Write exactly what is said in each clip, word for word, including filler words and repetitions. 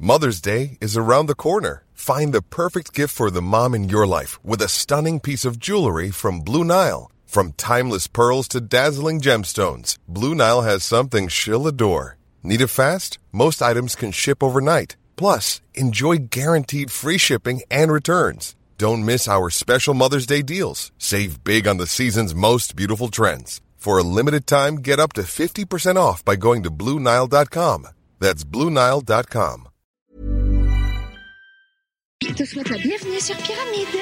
Mother's Day is around the corner. Find the perfect gift for the mom in your life with a stunning piece of jewelry from Blue Nile. From timeless pearls to dazzling gemstones, Blue Nile has something she'll adore. Need it fast? Most items can ship overnight. Plus, enjoy guaranteed free shipping and returns. Don't miss our special Mother's Day deals. Save big on the season's most beautiful trends. For a limited time, get up to fifty percent off by going to Blue Nile dot com. That's Blue Nile dot com. Je te souhaite la bienvenue sur Pyramide.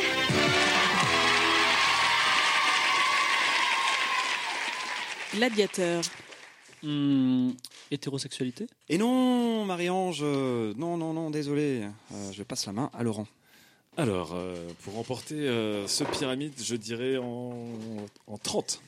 Gladiateur. Hum, hétérosexualité. Et non, Marie-Ange, euh, non, non, non, désolé. Euh, je passe la main à Laurent. Alors, euh, pour remporter euh, ce pyramide, je dirais en, en trente.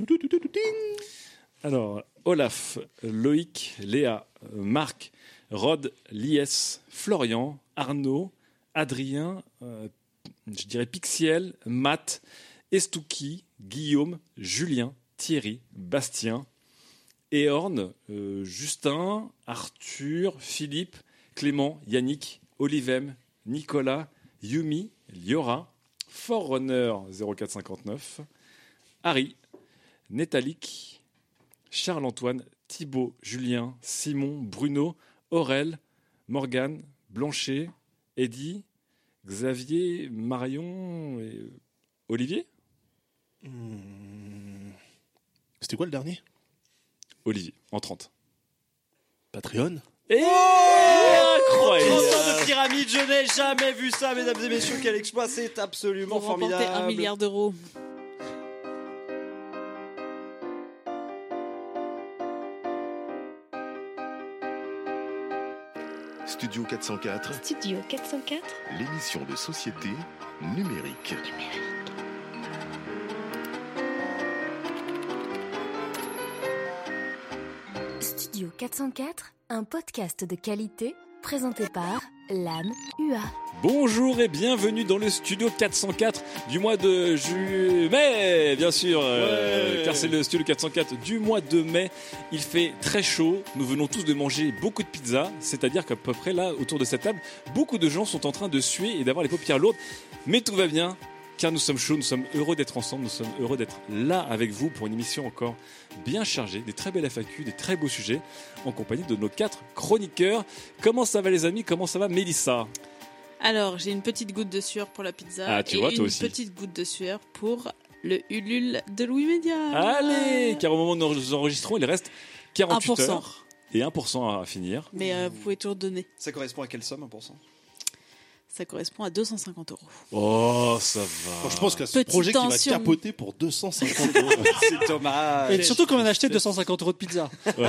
Alors, Olaf, Loïc, Léa, Marc, Rod, Lies, Florian, Arnaud, Adrien, euh, je dirais Pixiel, Matt, Estouki, Guillaume, Julien, Thierry, Bastien, Eorn, euh, Justin, Arthur, Philippe, Clément, Yannick, Olivem, Nicolas, Yumi, Liora, Forerunner zéro quatre cinquante-neuf, Harry, Netalik, Charles-Antoine, Thibaut, Julien, Simon, Bruno, Aurel, Morgane, Blanchet, Eddy, Xavier, Marion et Olivier. Mmh. C'était quoi le dernier? Olivier, en trente. Patreon. Et oh incroyable de pyramide, je n'ai jamais vu ça, mesdames et messieurs, quel exploit, c'est absolument Pour formidable. remporter un milliard d'euros. Studio quatre cent quatre. Studio quatre cent quatre. L'émission de société numérique. Numérique. Studio quatre cent quatre, un podcast de qualité présenté par l'âme U A. Bonjour et bienvenue dans le studio quatre cent quatre du mois de ju- mai, bien sûr, ouais. euh, car c'est le studio quatre cent quatre du mois de mai. Il fait très chaud, nous venons tous de manger beaucoup de pizza, c'est-à-dire qu'à peu près là, autour de cette table, beaucoup de gens sont en train de suer et d'avoir les paupières lourdes, mais tout va bien. Car nous sommes chauds, nous sommes heureux d'être ensemble, nous sommes heureux d'être là avec vous pour une émission encore bien chargée, des très belles F A Q, des très beaux sujets, en compagnie de nos quatre chroniqueurs. Comment ça va les amis? Comment ça va Mélissa? Alors, j'ai une petite goutte de sueur pour la pizza ah, tu et vois, toi une aussi. petite goutte de sueur pour le Ulule de Louis Média. Allez, car au moment où nous enregistrons, il reste quarante-huit un pour cent. heures et un pour cent à finir. Mais euh, vous pouvez toujours donner. Ça correspond à quelle somme, un pour cent? Ça correspond à deux cent cinquante euros. Oh, ça va. Bon, je pense qu'il y a ce Petite projet tension. qui va capoter pour deux cent cinquante euros. C'est dommage. Et surtout qu'on vient d'acheter deux cent cinquante euros de pizza. Ouais.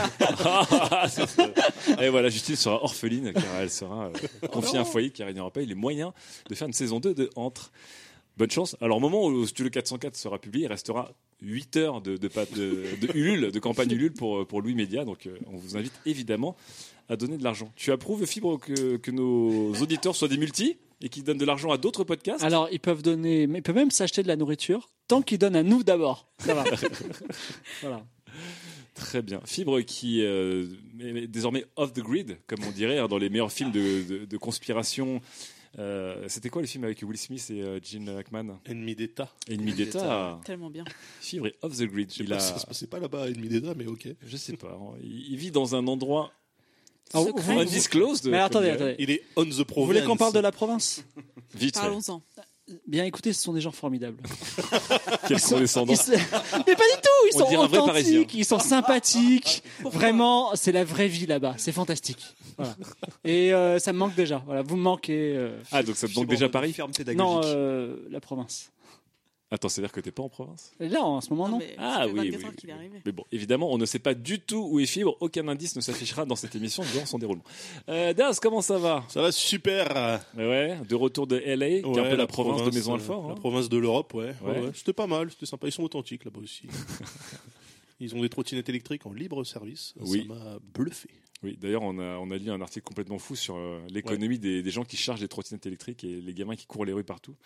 Et voilà, Justine sera orpheline car elle sera euh, confiée à un foyer car il n'y aura pas eu les moyens de faire une saison deux de Entre. Bonne chance. Alors, au moment où le Studio quatre cent quatre sera publié, il restera huit heures de, de, de, de Ulule, de campagne Ulule pour, pour Louis Média. Donc, euh, on vous invite évidemment à donner de l'argent. Tu approuves, Fibre, que, que nos auditeurs soient des multis et qu'ils donnent de l'argent à d'autres podcasts? Alors, ils peuvent donner, mais ils peuvent même s'acheter de la nourriture tant qu'ils donnent à nous d'abord. Ça va. Voilà. Très bien. Fibre qui euh, est désormais off the grid, comme on dirait, hein, dans les meilleurs films de, de, de conspiration. Euh, c'était quoi le film avec Will Smith et euh, Gene Hackman? Ennemi d'État. Ennemi d'État. Tellement bien. Fibre est off the grid. Je sais Il pas a... si ça se passait pas là-bas, Ennemi d'État, mais ok. Je sais pas. Il, il vit dans un endroit Ah, vous- vous- undisclosed. Mais attendez, comme dirait. attendez. Il est on the Vous province. voulez qu'on parle de la province? Vite fait. Parlons-en. Bien écoutez, ce sont des gens formidables. Quels condescendants. Ils se- Mais pas du tout, ils On sont dirait un vrai Parisien. authentiques, ils sont sympathiques. Pourquoi Vraiment, c'est la vraie vie là-bas, c'est fantastique. Voilà. Et euh, ça me manque déjà. Voilà, vous me manquez. euh, Ah, donc ça te manque Fibre déjà de Paris? ferme pédagogique. Non, euh, la province. Attends, c'est-à-dire que t'es pas en province? Et là, en ce moment, non. mais Ah ça fait oui, vingt-quatre oui, heures oui, qu'il est oui. arrivé. Mais bon, évidemment, on ne sait pas du tout où est Fibre. Aucun indice ne s'affichera dans cette émission durant son déroulement. Euh, Daz, comment ça va? Ça va super. Mais ouais, de retour de L A, qui est un Ouais, peu la, province, de Maison euh, Alfort. La Hein. province de l'Europe, ouais. ouais. Ouais. ouais. C'était pas mal, c'était sympa. Ils sont authentiques là-bas aussi. Ils ont des trottinettes électriques en libre service. Oui. Ça m'a bluffé. Oui, d'ailleurs, on a, on a lu un article complètement fou sur euh, l'économie des, des gens qui chargent des trottinettes électriques et les gamins qui courent les rues partout.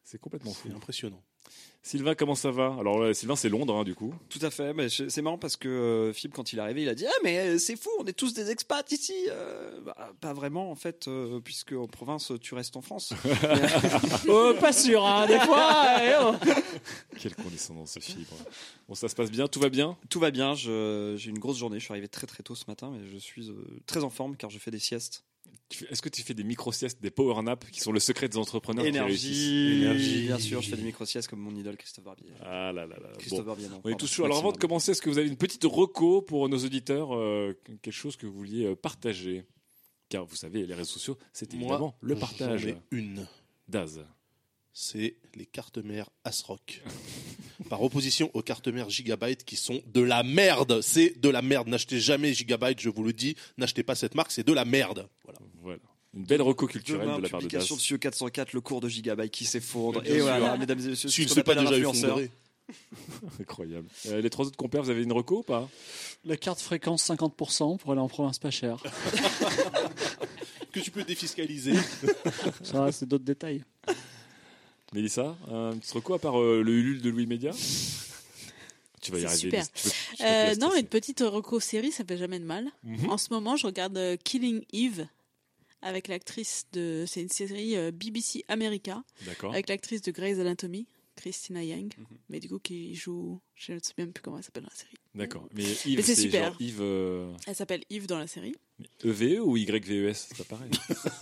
C'est complètement fou. C'est impressionnant. Sylvain, comment ça va? Alors euh, Sylvain, c'est Londres, hein, du coup. Tout à fait, mais c'est marrant parce que euh, Philippe, quand il est arrivé, il a dit « Ah mais c'est fou, on est tous des expats ici euh, !» Bah, pas vraiment en fait, euh, puisque en province, tu restes en France. Oh, pas sûr, hein, des fois. eh, oh. Quelle condescendance, ce fibre. Bon, ça se passe bien, tout va bien? Tout va bien, je- j'ai une grosse journée, je suis arrivé très très tôt ce matin, mais je suis euh, très en forme car je fais des siestes. Tu fais- Est-ce que tu fais des micro-siestes, des power naps, qui sont le secret des entrepreneurs qui réussissent? Énergie, Énergie. bien sûr, je fais des micro-siestes comme mon idole Christophe Barbier. Ah là là là. Christophe Bon. Barbier, non. On est pardon, tous chauds. Alors avant de maximum. commencer, est-ce que vous avez une petite reco pour nos auditeurs, euh, quelque chose que vous vouliez euh, partager? Car vous savez, les réseaux sociaux, c'est Moi, évidemment le partage. J'en ai une. Daz. C'est les cartes mères ASRock. Par opposition aux cartes mères Gigabyte qui sont de la merde. C'est de la merde. N'achetez jamais Gigabyte, je vous le dis. N'achetez pas cette marque, c'est de la merde. Voilà. Voilà. Une belle reco culturelle Demain, de la part de Daz. publication de Studio quatre cent quatre, le cours de Gigabyte qui s'effondre. Bien Et sûr. voilà, mesdames et messieurs, S'il ce ne qu'on s'est pas appelle un déjà influenceur. effondré. Incroyable. Euh, les trois autres compères, vous avez une reco ou pas? La carte fréquence cinquante pour cent pour aller en province pas cher. Que tu peux défiscaliser. Ça, c'est d'autres détails. Mélissa, un petit reco à part euh, le Ulule de Louis Média? Tu vas y C'est arriver. super. Lise. Tu peux- tu peux Euh, te laisser non, stresser. une petite reco-série, ça fait jamais de mal. Mhm. En ce moment, je regarde euh, Killing Eve avec l'actrice de. C'est une série euh, B B C America D'accord. avec l'actrice de Grey's Anatomy, Christina Yang, mais du coup qui joue. Je ne sais même plus comment elle s'appelle dans la série. D'accord. Mais Yves, Mais c'est c'est super. genre Yves euh, Elle s'appelle Eve dans la série. E V E ou Y V E S? C'est pas pareil.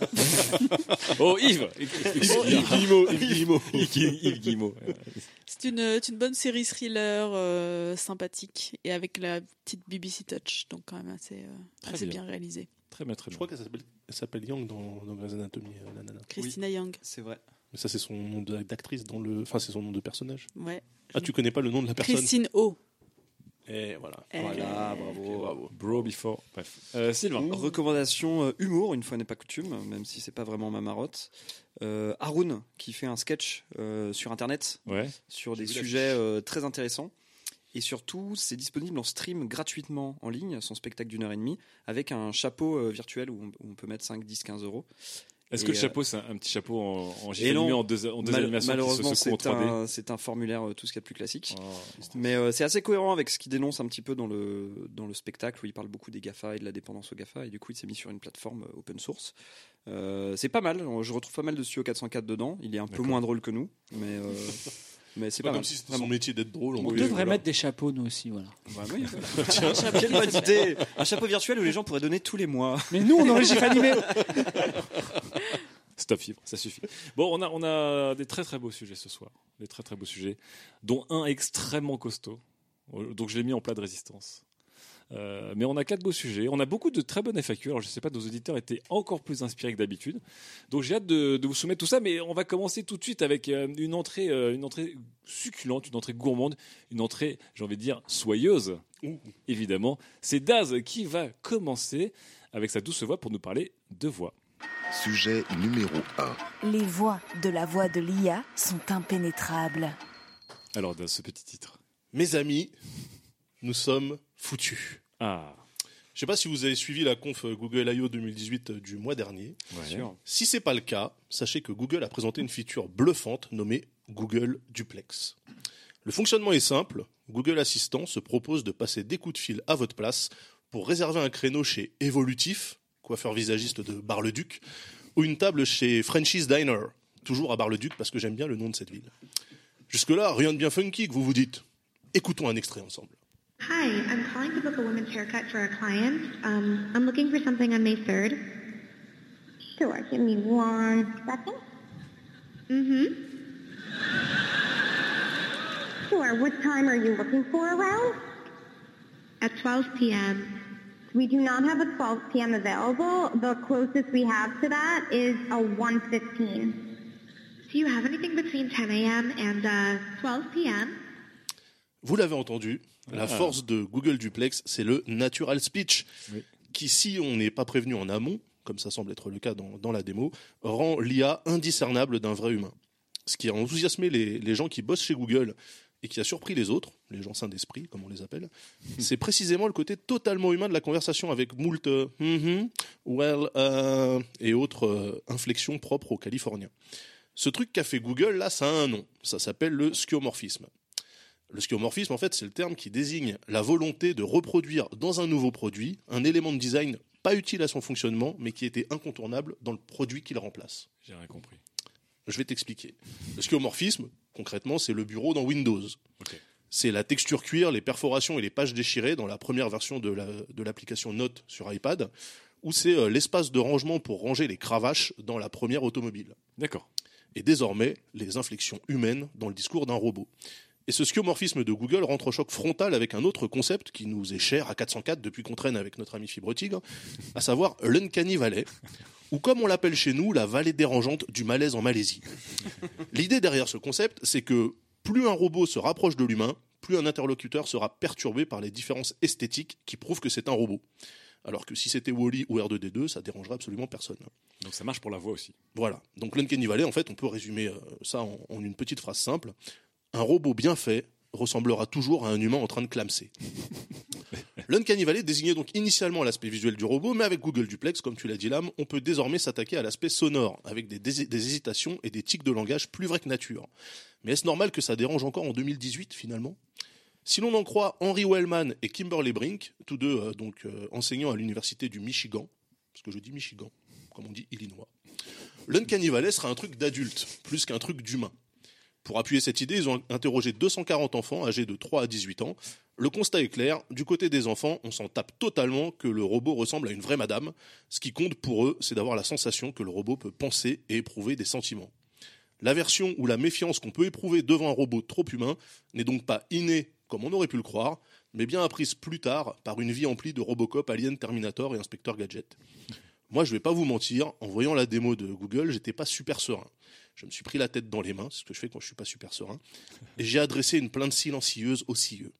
Oh, Yves Yves Guillemot. Yves Guillemot. Yves Yves Guillemot. C'est une, c'est une bonne série thriller euh, sympathique et avec la petite B B C touch, donc quand même assez, euh, Très assez bien. bien. réalisé. Très bien, très Je bien. crois qu'elle s'appelle, elle s'appelle Yang dans, dans Grey's Anatomy, euh, la nana. Christina Yang. C'est vrai. Mais ça, c'est son nom de- d'actrice dans le. Enfin, c'est son nom de personnage. Ouais. Ah, tu connais pas le nom de la personne? Christine O. Et voilà. Euh, Voilà, bravo. Ok, bravo. Bro before. Bref. Euh, Sylvain. Recommandation euh, humour, une fois n'est pas coutume, même si c'est pas vraiment ma marotte. Euh, Haroun, qui fait un sketch euh, sur Internet Ouais. sur J'ai des vu sujets euh, très intéressants. Et surtout, c'est disponible en stream gratuitement en ligne, son spectacle d'une heure et demie, avec un chapeau euh, virtuel où on, où on peut mettre cinq, dix, quinze euros. Est-ce Et, que le euh, chapeau, c'est un, un petit chapeau en, en Et gilet animé non. en deux, en deux Mal- animations qui se malheureusement, secouent en c'est trois D? un, c'est un formulaire euh, tout ce qu'il y a de plus classique. Oh. Mais euh, c'est assez cohérent avec ce qu'il dénonce un petit peu dans le, dans le spectacle où il parle beaucoup des GAFA et de la dépendance aux GAFA. Et du coup, il s'est mis sur une plateforme euh, open source. Euh, c'est pas mal. Je retrouve pas mal de Studio quatre cent quatre dedans. Il est un peu D'accord. moins drôle que nous. Mais, euh, mais c'est C'est pas pas mal. comme si c'était Vraiment. son métier d'être drôle. On Oui, devrait voilà. mettre des chapeaux, nous aussi. Voilà. Ouais, oui, voilà. Tiens, quelle bonne idée. Un chapeau virtuel où les gens pourraient donner tous les mois. Mais nous, on aurait le gif animé. Stop fibre, ça suffit. Bon, on a, on a des très très beaux sujets ce soir. Des très très beaux sujets, dont un extrêmement costaud. Donc je l'ai mis en plat de résistance. Euh, mais on a quatre beaux sujets. On a beaucoup de très bonnes F A Q. Alors je ne sais pas, nos auditeurs étaient encore plus inspirés que d'habitude. Donc j'ai hâte de, de vous soumettre tout ça. Mais on va commencer tout de suite avec euh, une entrée, euh, une entrée succulente, une entrée gourmande, une entrée, j'ai envie de dire, soyeuse. Ouh. Évidemment, c'est Daz qui va commencer avec sa douce voix pour nous parler de voix. Sujet numéro un. Les voix de la voix de l'I A sont impénétrables. Alors Daz, ce petit titre. Mes amis, nous sommes foutus. Ah, Je sais pas si vous avez suivi la conf Google I O deux mille dix-huit du mois dernier. ouais. Sûr. Si c'est pas le cas, sachez que Google a présenté une feature bluffante nommée Google Duplex. Le fonctionnement est simple. Google Assistant se propose de passer des coups de fil à votre place pour réserver un créneau chez Evolutif, coiffeur visagiste de Bar-le-Duc, ou une table chez Frenchie's Diner, toujours à Bar-le-Duc parce que j'aime bien le nom de cette ville. Jusque-là, rien de bien funky que vous vous dites. Écoutons un extrait ensemble. Hi, I'm calling to book a woman's haircut for a client. Um, I'm looking for something on May third. Sure, give me one second. Mm-hmm. Sure, what time are you looking for around? At twelve p.m. We do not have a twelve p.m. available. The closest we have to that is a one fifteen. Do you have anything between ten a.m. and uh, twelve p.m.? Vous l'avez entendu, la Ah. force de Google Duplex, c'est le natural speech, Oui. qui, si on n'est pas prévenu en amont, comme ça semble être le cas dans, dans la démo, rend l'I A indiscernable d'un vrai humain. Ce qui a enthousiasmé les, les gens qui bossent chez Google et qui a surpris les autres, les gens sains d'esprit, comme on les appelle, c'est précisément le côté totalement humain de la conversation avec moult euh, mm-hmm, well, euh, et autres euh, inflexions propres aux Californiens. Ce truc qu'a fait Google, là, ça a un nom. Ça s'appelle le skeuomorphisme. Le skeuomorphisme, en fait, c'est le terme qui désigne la volonté de reproduire dans un nouveau produit un élément de design pas utile à son fonctionnement, mais qui était incontournable dans le produit qu'il remplace. J'ai rien compris. Je vais t'expliquer. Le skeuomorphisme, concrètement, c'est le bureau dans Windows. Okay. C'est la texture cuir, les perforations et les pages déchirées dans la première version de, la, de l'application Note sur iPad, ou c'est euh, l'espace de rangement pour ranger les cravaches dans la première automobile. D'accord. Et désormais, les inflexions humaines dans le discours d'un robot. Et ce skeuomorphisme de Google rentre au choc frontal avec un autre concept qui nous est cher à quatre cent quatre depuis qu'on traîne avec notre ami Fibre Tigre, à savoir l'Uncanny Valley, ou comme on l'appelle chez nous, la vallée dérangeante du malaise en Malaisie. L'idée derrière ce concept, c'est que plus un robot se rapproche de l'humain, plus un interlocuteur sera perturbé par les différences esthétiques qui prouvent que c'est un robot. Alors que si c'était Wall-E ou R deux D deux, ça dérangerait absolument personne. Donc ça marche pour la voix aussi. Voilà. Donc l'Uncanny Valley, en fait, on peut résumer ça en, en une petite phrase simple. Un robot bien fait ressemblera toujours à un humain en train de clamser. L'Uncanny Valley désignait donc initialement l'aspect visuel du robot, mais avec Google Duplex, comme tu l'as dit Lame, on peut désormais s'attaquer à l'aspect sonore, avec des, des, des hésitations et des tics de langage plus vrais que nature. Mais est-ce normal que ça dérange encore en deux mille dix-huit finalement ? Si l'on en croit Henry Wellman et Kimberly Brink, tous deux euh, donc euh, enseignants à l'université du Michigan, parce que je dis Michigan, comme on dit Illinois, l'Uncanny Valley sera un truc d'adulte, plus qu'un truc d'humain. Pour appuyer cette idée, ils ont interrogé deux cent quarante enfants âgés de trois à dix-huit ans. Le constat est clair, du côté des enfants, on s'en tape totalement que le robot ressemble à une vraie madame. Ce qui compte pour eux, c'est d'avoir la sensation que le robot peut penser et éprouver des sentiments. L'aversion ou la méfiance qu'on peut éprouver devant un robot trop humain n'est donc pas innée, comme on aurait pu le croire, mais bien apprise plus tard par une vie emplie de Robocop, Alien, Terminator et Inspecteur Gadget. Moi, je vais pas vous mentir, en voyant la démo de Google, j'étais pas super serein. Je me suis pris la tête dans les mains, c'est ce que je fais quand je suis pas super serein, et j'ai adressé une plainte silencieuse au C E.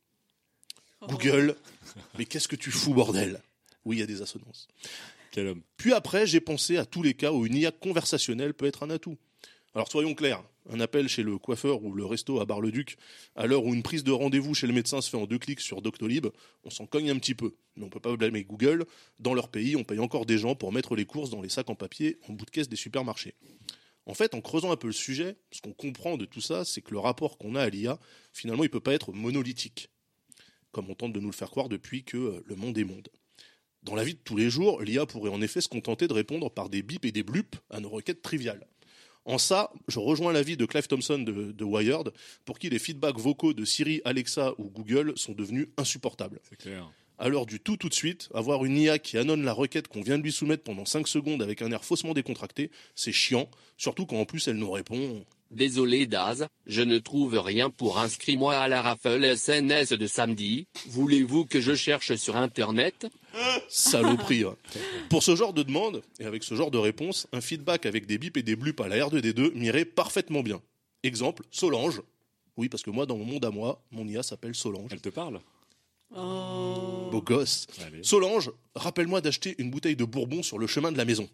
Oh. Google, mais qu'est-ce que tu fous, bordel ? Oui, il y a des assonances. Quel homme. Puis après, j'ai pensé à tous les cas où une I A conversationnelle peut être un atout. Alors soyons clairs, un appel chez le coiffeur ou le resto à Bar-le-Duc, à l'heure où une prise de rendez-vous chez le médecin se fait en deux clics sur Doctolib, on s'en cogne un petit peu. Mais on peut pas blâmer Google. Dans leur pays, on paye encore des gens pour mettre les courses dans les sacs en papier en bout de caisse des supermarchés. En fait, en creusant un peu le sujet, ce qu'on comprend de tout ça, c'est que le rapport qu'on a à l'I A, finalement, il peut pas être monolithique, comme on tente de nous le faire croire depuis que le monde est monde. Dans la vie de tous les jours, l'I A pourrait en effet se contenter de répondre par des bips et des blups à nos requêtes triviales. En ça, je rejoins l'avis de Clive Thompson de, de Wired, pour qui les feedbacks vocaux de Siri, Alexa ou Google sont devenus insupportables. C'est clair. À l'heure du tout tout de suite, avoir une I A qui annonce la requête qu'on vient de lui soumettre pendant cinq secondes avec un air faussement décontracté, c'est chiant, surtout quand en plus elle nous répond... Désolé Daz, je ne trouve rien pour inscrire-moi à la raffle S N S de samedi, voulez-vous que je cherche sur internet ? Saloperie. Hein. Pour ce genre de demande, et avec ce genre de réponse, un feedback avec des bips et des blups à la R deux D deux m'irait parfaitement bien. Exemple, Solange. Oui, parce que moi, dans mon monde à moi, mon I A s'appelle Solange. Elle te parle ? Oh. Beau gosse. Allez. Solange, rappelle-moi d'acheter une bouteille de bourbon sur le chemin de la maison.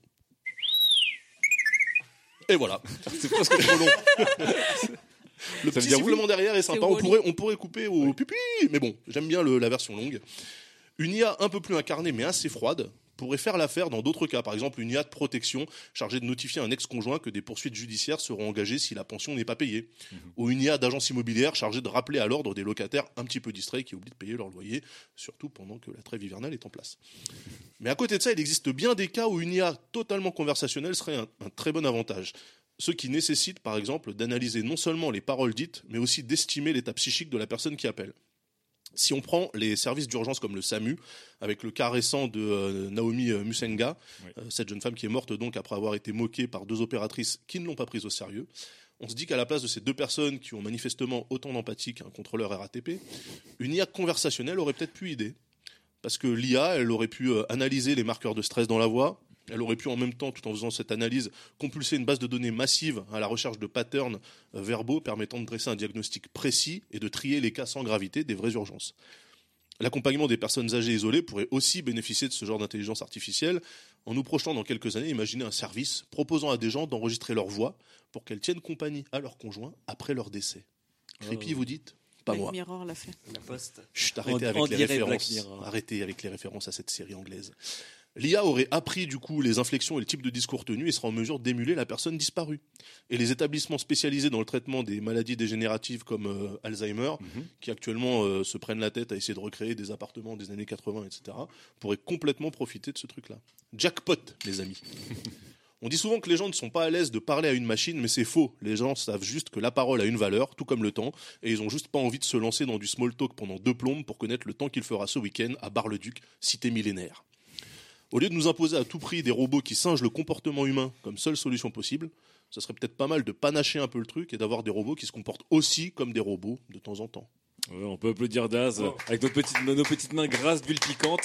Et voilà. C'est presque trop long. Le Ça petit veut dire sifflement oui. derrière est sympa. On pourrait, on pourrait couper au oui. Pipi, mais bon, j'aime bien le, la version longue. Une I A un peu plus incarnée mais assez froide pourrait faire l'affaire dans d'autres cas. Par exemple, une I A de protection chargée de notifier à un ex-conjoint que des poursuites judiciaires seront engagées si la pension n'est pas payée. Mmh. Ou une I A d'agence immobilière chargée de rappeler à l'ordre des locataires un petit peu distraits qui oublient de payer leur loyer, surtout pendant que la trêve hivernale est en place. Mais à côté de ça, il existe bien des cas où une I A totalement conversationnelle serait un, un très bon avantage. Ceux qui nécessitent, par exemple, d'analyser non seulement les paroles dites, mais aussi d'estimer l'état psychique de la personne qui appelle. Si on prend les services d'urgence comme le SAMU, avec le cas récent de euh, Naomi euh, Musenga, oui. euh, cette jeune femme qui est morte donc après avoir été moquée par deux opératrices qui ne l'ont pas prise au sérieux, on se dit qu'à la place de ces deux personnes qui ont manifestement autant d'empathie qu'un contrôleur R A T P, une I A conversationnelle aurait peut-être pu aider. Parce que l'I A, elle aurait pu euh, analyser les marqueurs de stress dans la voix. Elle aurait pu en même temps, tout en faisant cette analyse, compulser une base de données massive à la recherche de patterns euh, verbaux permettant de dresser un diagnostic précis et de trier les cas sans gravité des vraies urgences. L'accompagnement des personnes âgées isolées pourrait aussi bénéficier de ce genre d'intelligence artificielle en nous projetant dans quelques années, imaginer un service proposant à des gens d'enregistrer leur voix pour qu'elles tiennent compagnie à leur conjoint après leur décès. Creepy, oh. Vous dites ? Pas Black moi. Mirror l'a fait. La Poste. Chut, arrêtez On- avec on les dirait références. Black Mirror. Arrêtez avec les références à cette série anglaise. L'I A aurait appris du coup les inflexions et le type de discours tenu et sera en mesure d'émuler la personne disparue. Et les établissements spécialisés dans le traitement des maladies dégénératives comme euh, Alzheimer, mm-hmm. qui actuellement euh, se prennent la tête à essayer de recréer des appartements des années quatre-vingts, et cetera, pourraient complètement profiter de ce truc-là. Jackpot, les amis. On dit souvent que les gens ne sont pas à l'aise de parler à une machine, mais c'est faux. Les gens savent juste que la parole a une valeur, tout comme le temps, et ils ont juste pas envie de se lancer dans du small talk pendant deux plombes pour connaître le temps qu'il fera ce week-end à Bar-le-Duc, cité millénaire. Au lieu de nous imposer à tout prix des robots qui singent le comportement humain comme seule solution possible, ça serait peut-être pas mal de panacher un peu le truc et d'avoir des robots qui se comportent aussi comme des robots de temps en temps. Ouais, on peut applaudir Daz oh. avec nos petites, nos petites mains grasses d'huile piquante.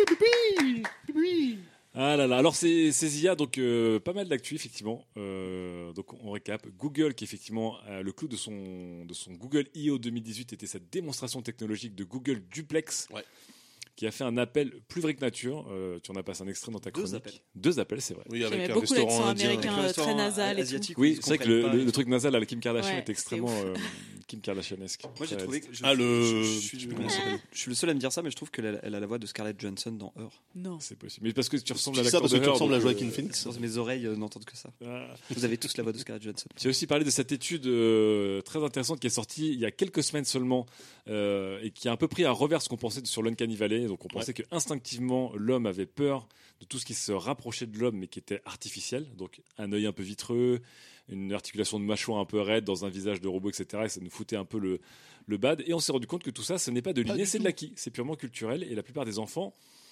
Ah là là, alors c'est, ces I A, donc euh, pas mal d'actu effectivement. Euh, donc on récap. Google qui effectivement euh, le clou de son de son Google I O deux mille dix-huit était cette démonstration technologique de Google Duplex. Ouais. Qui a fait un appel plus vrai que nature. Euh, tu en as passé un extrait dans ta chronique. Deux appels. Deux appels, c'est vrai. Oui, avec J'aimais un beaucoup l'accent américain euh, très nasal et tout. Oui, c'est vrai que le, le, le truc nasal à la Kim Kardashian ouais, est extrêmement euh, Kim Kardashianesque. Moi, j'ai trouvé que je, ah, le... je, je, suis, je, je suis le seul à me dire ça, mais je trouve qu'elle a, elle a la voix de Scarlett Johansson dans Her. Non, c'est possible. Mais parce que tu ressembles à l'acteur de Her. Tu ressembles à Joaquin Phoenix. Mes oreilles euh, n'entendent que ça. Ah. Vous avez tous la voix de Scarlett Johansson. J'ai aussi parlé de cette étude euh, très intéressante qui est sortie il y a quelques semaines seulement euh, et qui a un peu pris à revers ce qu'on pensait sur l'Uncanny Valley. Donc on pensait que instinctivement, l'homme avait peur de tout ce qui se rapprochait de l'homme mais qui était artificiel. Donc un œil un peu vitreux, une articulation de mâchoire un peu raide dans un visage de robot, et cetera. Et ça nous foutait un peu le, le bad. Et on s'est rendu compte que tout ça, ce n'est pas de l'inné, c'est de l'acquis. C'est purement culturel. Et la plupart des enfants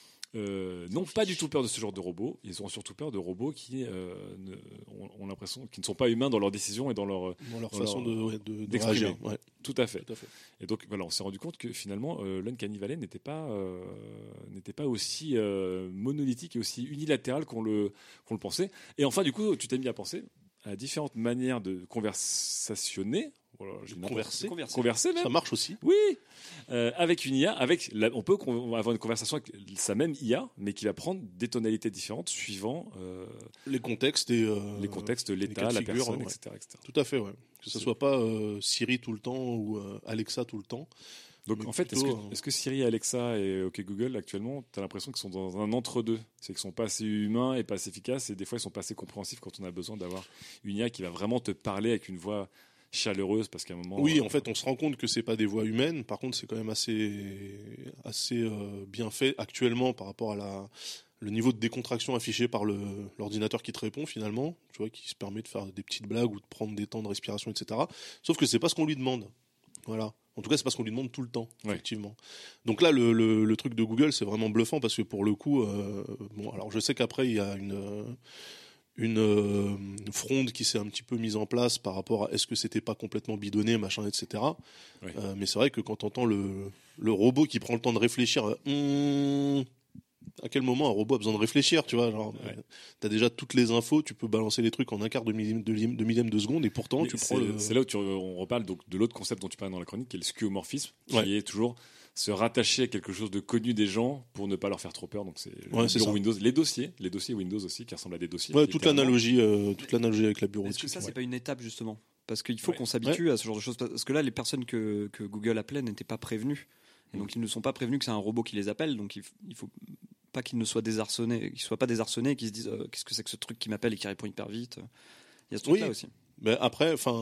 euh, n'ont pas du tout peur de ce genre de robots. Ils ont surtout peur de robots qui euh, ne, ont, ont l'impression qu'ils ne sont pas humains dans leurs décisions et dans leur, dans leur dans façon leur, de, ouais, de, d'exprimer. De ouais. Tout à fait. Tout à fait. Et donc voilà, on s'est rendu compte que finalement, euh, l'Uncanny Valley n'était pas euh, n'était pas aussi euh, monolithique et aussi unilatéral qu'on le qu'on le pensait. Et enfin, du coup, tu t'es mis à penser à différentes manières de conversationner. Voilà, converser. converser, converser même. Ça marche aussi. Oui, euh, avec une I A, avec la, on peut on va avoir une conversation avec sa même I A, mais qui va prendre des tonalités différentes suivant euh, les contextes et euh, les contextes, l'état, la personne, ouais. et cetera, et cetera. Tout à fait, ouais. Que ce soit pas euh, Siri tout le temps ou euh, Alexa tout le temps. Donc en fait, plutôt, est-ce, que, euh... est-ce que Siri, Alexa et OK Google actuellement, tu as l'impression qu'ils sont dans un entre-deux, c'est qu'ils sont pas assez humains et pas assez efficaces, et des fois ils sont pas assez compréhensifs quand on a besoin d'avoir une I A qui va vraiment te parler avec une voix chaleureuse, parce qu'à un moment. Oui, euh, en fait, on se rend compte que c'est pas des voix humaines. Par contre, c'est quand même assez, assez euh, bien fait actuellement par rapport à la, le niveau de décontraction affiché par le, l'ordinateur qui te répond finalement. Tu vois, qui se permet de faire des petites blagues ou de prendre des temps de respiration, et cetera. Sauf que c'est pas ce qu'on lui demande. Voilà. En tout cas, c'est pas ce qu'on lui demande tout le temps, ouais. effectivement. Donc là, le, le, le truc de Google, c'est vraiment bluffant parce que pour le coup, euh, bon, alors je sais qu'après il y a une euh, une euh, fronde qui s'est un petit peu mise en place par rapport à est-ce que c'était pas complètement bidonné, machin, et cetera. Oui. Euh, mais c'est vrai que quand t'entends le, le robot qui prend le temps de réfléchir, euh, à quel moment un robot a besoin de réfléchir, tu vois, genre, ouais. T'as déjà toutes les infos, tu peux balancer les trucs en un quart de millième de, de, millième de seconde et pourtant mais tu c'est, prends le... c'est là où tu, on reparle donc de l'autre concept dont tu parlais dans la chronique, qui est le skeuomorphisme, qui ouais. est toujours se rattacher à quelque chose de connu des gens pour ne pas leur faire trop peur. Donc c'est, ouais, le c'est bureau Windows, les dossiers, les dossiers Windows aussi qui ressemblent à des dossiers. Ouais, toute l'analogie, euh, toute l'analogie avec la bureautique. Est-ce que ça c'est ouais. pas une étape justement? Parce qu'il faut ouais. qu'on s'habitue ouais. à ce genre de choses. Parce que là, les personnes que, que Google appelait n'étaient pas prévenues. Et donc ils ne sont pas prévenus que c'est un robot qui les appelle. Donc il, il faut pas qu'ils ne soient désarçonnés, qu'ils soient pas désarçonnés, et qu'ils se disent euh, qu'est-ce que c'est que ce truc qui m'appelle et qui répond hyper vite. Il y a ce truc-là oui. aussi. Mais après, enfin,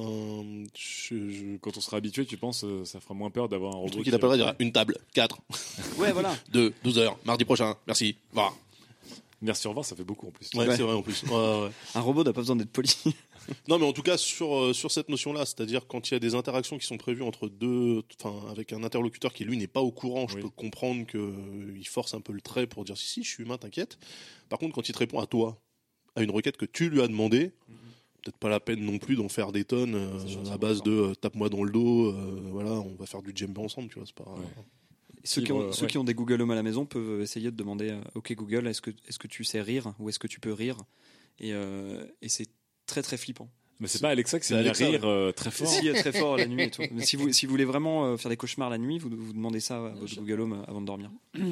je, je... quand on sera habitué, tu penses, euh, ça fera moins peur d'avoir un robot. Le truc qui t'appellera dira une table, quatre. Ouais, voilà. deux, douze heures, mardi prochain. Merci. Voilà. Merci, au revoir, ça fait beaucoup en plus. Ouais, ouais. c'est vrai en plus. Ouais, ouais. Un robot n'a pas besoin d'être poli. Non, mais en tout cas sur euh, sur cette notion-là, c'est-à-dire quand il y a des interactions qui sont prévues entre deux, enfin avec un interlocuteur qui lui n'est pas au courant, je oui. peux comprendre que euh, il force un peu le trait pour dire si si, je suis humain, t'inquiète. Par contre, quand il te répond à toi, à une requête que tu lui as demandé. Mm-hmm. Peut-être pas la peine non plus d'en faire des tonnes euh, à base de euh, tape-moi dans le dos, euh, voilà, on va faire du djembé ensemble, tu vois, c'est pas. Ouais. Ceux, qui ont, euh, ceux ouais. qui ont des Google Home à la maison peuvent essayer de demander euh, OK Google, est-ce que est-ce que tu sais rire ou est-ce que tu peux rire et, euh, et c'est très très flippant. Mais c'est pas Alexa qui s'est mis à rire euh, très fort. Si, très fort la nuit et tout. Mais si vous si vous voulez vraiment euh, faire des cauchemars la nuit, vous vous demandez ça à votre Google Home avant de dormir.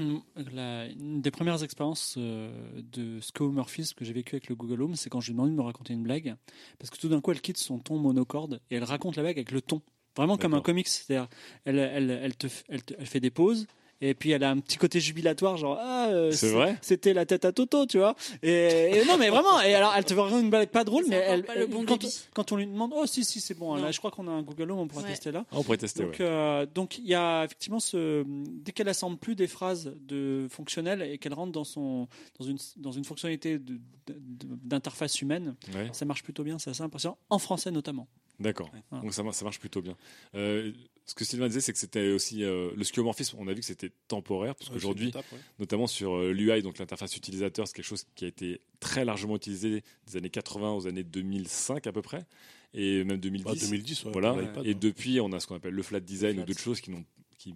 La, une des premières expériences euh, de skeuomorphisme que j'ai vécu avec le Google Home, c'est quand je lui ai demandé de me raconter une blague, parce que tout d'un coup elle quitte son ton monocorde et elle raconte la blague avec le ton, vraiment D'accord. comme un comics, c'est-à-dire elle elle elle te elle, te, elle fait des pauses. et puis elle a un petit côté jubilatoire, genre ah, euh, C'est vrai c'était la tête à Toto, tu vois. Et, et non, mais vraiment. Et alors, elle te veut une blague pas drôle, C'est mais encore elle, pas le bon quand, débit. quand on lui demande, oh si si c'est bon. Non. Là, je crois qu'on a un Google Home, on pourra Ouais. tester là. Ah, on pourrait tester, Donc, ouais. euh, donc il y a effectivement ce dès qu'elle assemble plus des phrases de fonctionnelles et qu'elle rentre dans son dans une dans une fonctionnalité de, de- de- d'interface humaine, Ouais. ça marche plutôt bien, c'est assez impressionnant en français notamment. D'accord. Ouais. Donc ça, mar- ça marche plutôt bien. Euh, ce que Sylvain disait, c'est que c'était aussi euh, le skeuomorphisme. On a vu que c'était temporaire parce Ouais, qu'aujourd'hui, c'est une étape, ouais. notamment sur euh, l'U I, donc l'interface utilisateur, c'est quelque chose qui a été très largement utilisé des années quatre-vingts aux années deux mille cinq à peu près, et même deux mille dix. Bah, deux mille dix, ouais, Voilà. pour l'iPad, Et ouais. depuis, on a ce qu'on appelle le flat design flat. ou d'autres choses qui n'ont, qui,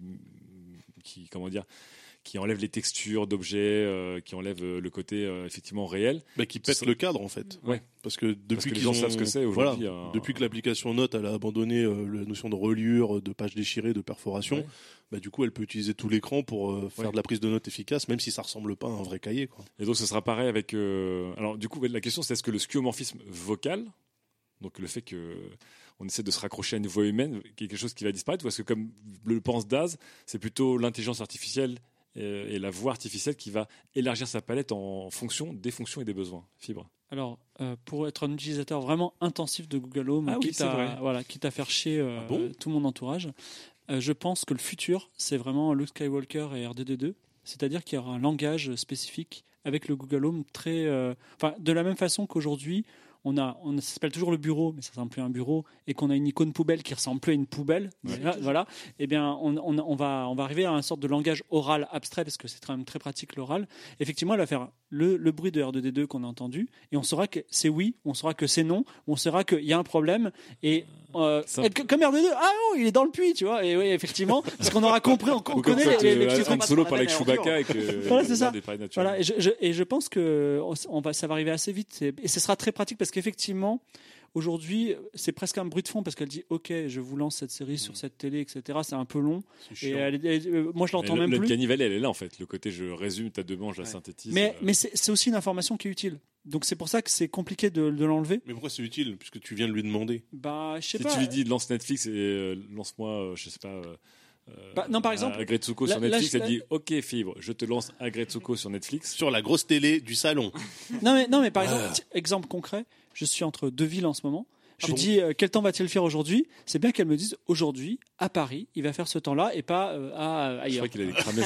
qui, comment dire, qui enlèvent les textures d'objets, euh, qui enlèvent euh, le côté euh, effectivement réel. Bah, qui pète Ça- le cadre en fait. Ouais. Parce que depuis que les qu'ils gens ont- savent ce que c'est voilà, aujourd'hui, euh, depuis que l'application Note elle a abandonné euh, la notion de reliure, de page déchirée, de perforation, Ouais. bah, du coup elle peut utiliser tout l'écran pour euh, faire Ouais. de la prise de notes efficace, même si ça ressemble pas à un vrai cahier, quoi. Et donc ce sera pareil avec. euh, Alors du coup, la question c'est est-ce que le skeuomorphisme vocal, donc le fait que on essaie de se raccrocher à une voix humaine, qui est quelque chose qui va disparaître, ou est-ce que comme le pense Daz, c'est plutôt l'intelligence artificielle et, et la voix artificielle qui va élargir sa palette en fonction des fonctions et des besoins. Fibre. Alors, euh, pour être un utilisateur vraiment intensif de Google Home, Ah oui, quitte, c'est à, vrai. voilà, quitte à faire chier euh, Ah bon tout mon entourage, euh, je pense que le futur, c'est vraiment Luke Skywalker et R deux D deux. C'est-à-dire qu'il y aura un langage spécifique avec le Google Home très. euh, Enfin, de la même façon qu'aujourd'hui, on a, on ça s'appelle toujours le bureau, mais ça ressemble plus à un bureau, et qu'on a une icône poubelle qui ressemble plus à une poubelle. Voilà, voilà. Eh bien, on, on, on va, on va arriver à un sorte de langage oral abstrait parce que c'est quand même très pratique l'oral. Effectivement, elle va faire le, le bruit de R deux D deux qu'on a entendu, et on saura que c'est oui, on saura que c'est non, on saura qu'il y a un problème, et euh, Ça- être comme R deux D deux, ah non, il est dans le puits, tu vois. Et oui, effectivement, parce qu'on aura compris, on, on Ou comme connaît quand les, les, euh, les petits Han trucs. Solo pas parlait avec sur la même Chewbacca et que Voilà, c'est ça. des pareils naturels. Voilà, et je, je- et je pense que on, on va, ça va arriver assez vite. Et, et ce sera très pratique parce qu'effectivement, aujourd'hui, c'est presque un bruit de fond parce qu'elle dit OK, je vous lance cette série sur cette télé, et cetera. C'est un peu long. C'est Et chiant. elle, est- elle- euh, moi, je l'entends Mais le- même le plus. Cannibale, elle est là en fait. Le côté je résume ta demande, je la Ouais. synthétise. Mais, euh, mais c'est c'est aussi une information qui est utile. Donc c'est pour ça que c'est compliqué de, de l'enlever. Mais pourquoi c'est utile, puisque tu viens de lui demander? Bah, je sais si pas. tu lui dis lance Netflix et euh, lance-moi, euh, je sais pas. euh, euh, Bah, non, par exemple, Agretsuko là- sur là, Netflix, je- elle dit OK Fibre, je te lance Agretsuko sur Netflix. Sur la grosse télé du salon. Non mais, non, mais par exemple, t- exemple concret, je suis entre deux villes en ce moment. Je Ah bon dis euh, quel temps va-t-il faire aujourd'hui? C'est bien qu'elle me dise aujourd'hui à Paris, il va faire ce temps-là et pas euh, à, Je ailleurs. crois qu'il allait cramer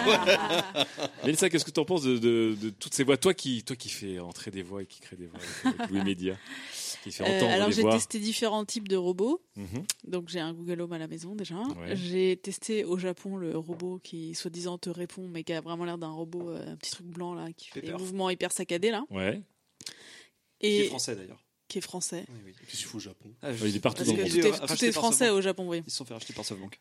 ça. Mélissa, qu'est-ce que tu en penses de, de- de toutes ces voix, toi qui, toi qui fais entrer des voix et qui crée des voix avec, avec Louis Média, qui fait Euh, entendre alors des j'ai voix. testé différents types de robots. Mhm. Donc j'ai un Google Home à la maison déjà. Ouais. J'ai testé au Japon le robot qui soi-disant te répond, mais qui a vraiment l'air d'un robot, euh, un petit truc blanc là, qui fait des Pepper. mouvements hyper saccadés là, Ouais. Qui est et français d'ailleurs. qui est français. Oui, oui. Qu'est-ce qu'il faut au Japon? Ah, je Il est sais partout pas. Parce dans que le tout monde. est, Racheté tout est par français Softbank. au Japon, oui. Ils se sont fait racheter par Softbank.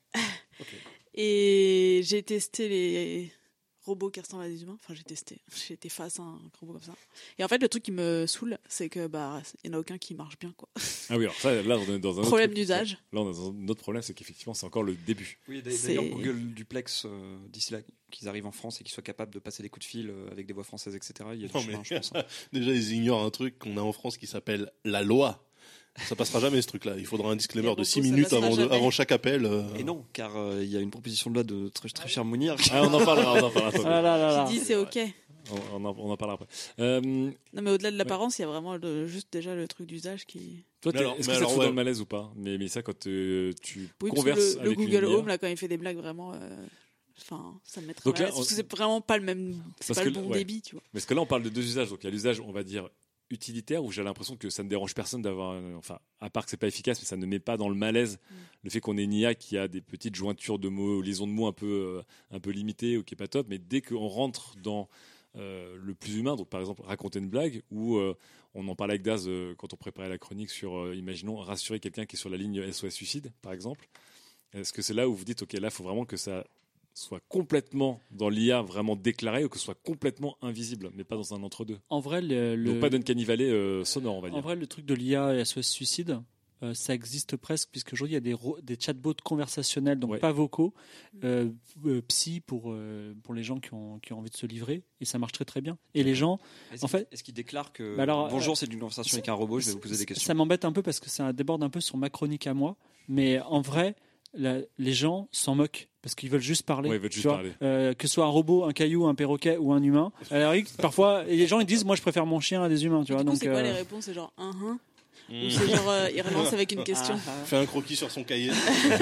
Et j'ai testé les robots qui ressemblent à des humains. Enfin, j'ai testé. J'ai été face à un robot comme ça. Et en fait, le truc qui me saoule, c'est que bah, il n'y en a aucun qui marche bien, quoi. Ah oui, alors ça, là, on est dans un autre Problème truc. d'usage. Là, on est dans un autre problème, c'est qu'effectivement, c'est encore le début. Oui, d'a- C'est- d'ailleurs, Google Duplex, euh, d'ici là qu'ils arrivent en France et qu'ils soient capables de passer des coups de fil euh, avec des voix françaises, et cetera. Il y a du Non, chemin, mais- je pense. hein. Déjà, ils ignorent un truc qu'on a en France qui s'appelle la loi. Ça passera jamais ce truc-là. Il faudra un disclaimer Les de robots, six ça minutes passera avant, de- jamais. avant chaque appel. euh. Et non, car euh, il y a une proposition de loi de très, très cher Mounir. Ah, on en parlera, on en parlera. attendez. Ah là là là. Qui dit c'est ok. On, on en, on en parlera après. Euh, Non, mais au-delà de l'apparence, il y a vraiment le- juste déjà le truc d'usage qui. toi, Mais t'es- alors- est-ce que mais ça te alors, fout ouais. dans le malaise ou pas? Mais, mais ça, quand euh, tu Oui, parce que converses le, le avec une Google I A, Home, là, quand il fait des blagues vraiment. euh, Enfin, ça me met très Donc mal à là, l'aise, parce on- que c'est vraiment pas le même. C'est Parce pas que le bon ouais. débit, tu vois. Mais parce que là, on parle de deux usages. Donc, il y a l'usage, on va dire, utilitaire, où j'ai l'impression que ça ne dérange personne d'avoir. un- Enfin, à part que c'est pas efficace, mais ça ne met pas dans le malaise Mm. le fait qu'on ait une I A qui a des petites jointures de mots, liaisons de mots un peu, euh, un peu limitées ou qui est pas top. Mais dès qu'on rentre dans euh, le plus humain, donc par exemple, raconter une blague, ou euh, on en parlait avec Daz euh, quand on préparait la chronique sur, euh, imaginons, rassurer quelqu'un qui est sur la ligne S O S suicide, par exemple. Est-ce que c'est là où vous dites, OK, là, il faut vraiment que ça soit complètement dans l'I A vraiment déclaré ou que ce soit complètement invisible, mais pas dans un entre-deux. En vrai, le, le- Donc pas d'Uncanny Valley euh, sonore, on va dire. en vrai, le truc de l'I A et S O S suicide, euh, ça existe presque, puisqu'aujourd'hui, il y a des, ro- des chatbots conversationnels, donc Ouais. pas vocaux, euh, euh, psy pour, euh, pour les gens qui ont, qui ont envie de se livrer, et ça marche très très bien. Et les gens, Est-ce En fait- qu'il- est-ce qu'il déclare que Bah alors, bonjour, euh, c'est une conversation avec un robot, je vais vous poser des questions. ça m'embête un peu parce que ça déborde un peu sur ma chronique à moi, mais en vrai, la, les gens s'en moquent parce qu'ils veulent juste parler. Ouais, ils veulent tu juste vois. parler. Euh, que ce soit un robot, un caillou, un perroquet ou un humain. Alors, parfois, et les gens ils disent moi je préfère mon chien à des humains. Tu Et vois, du coup, donc, c'est quoi euh, les réponses? C'est genre un hein Mmh. Ou c'est genre euh, il relance avec une question. Fait un croquis sur son cahier.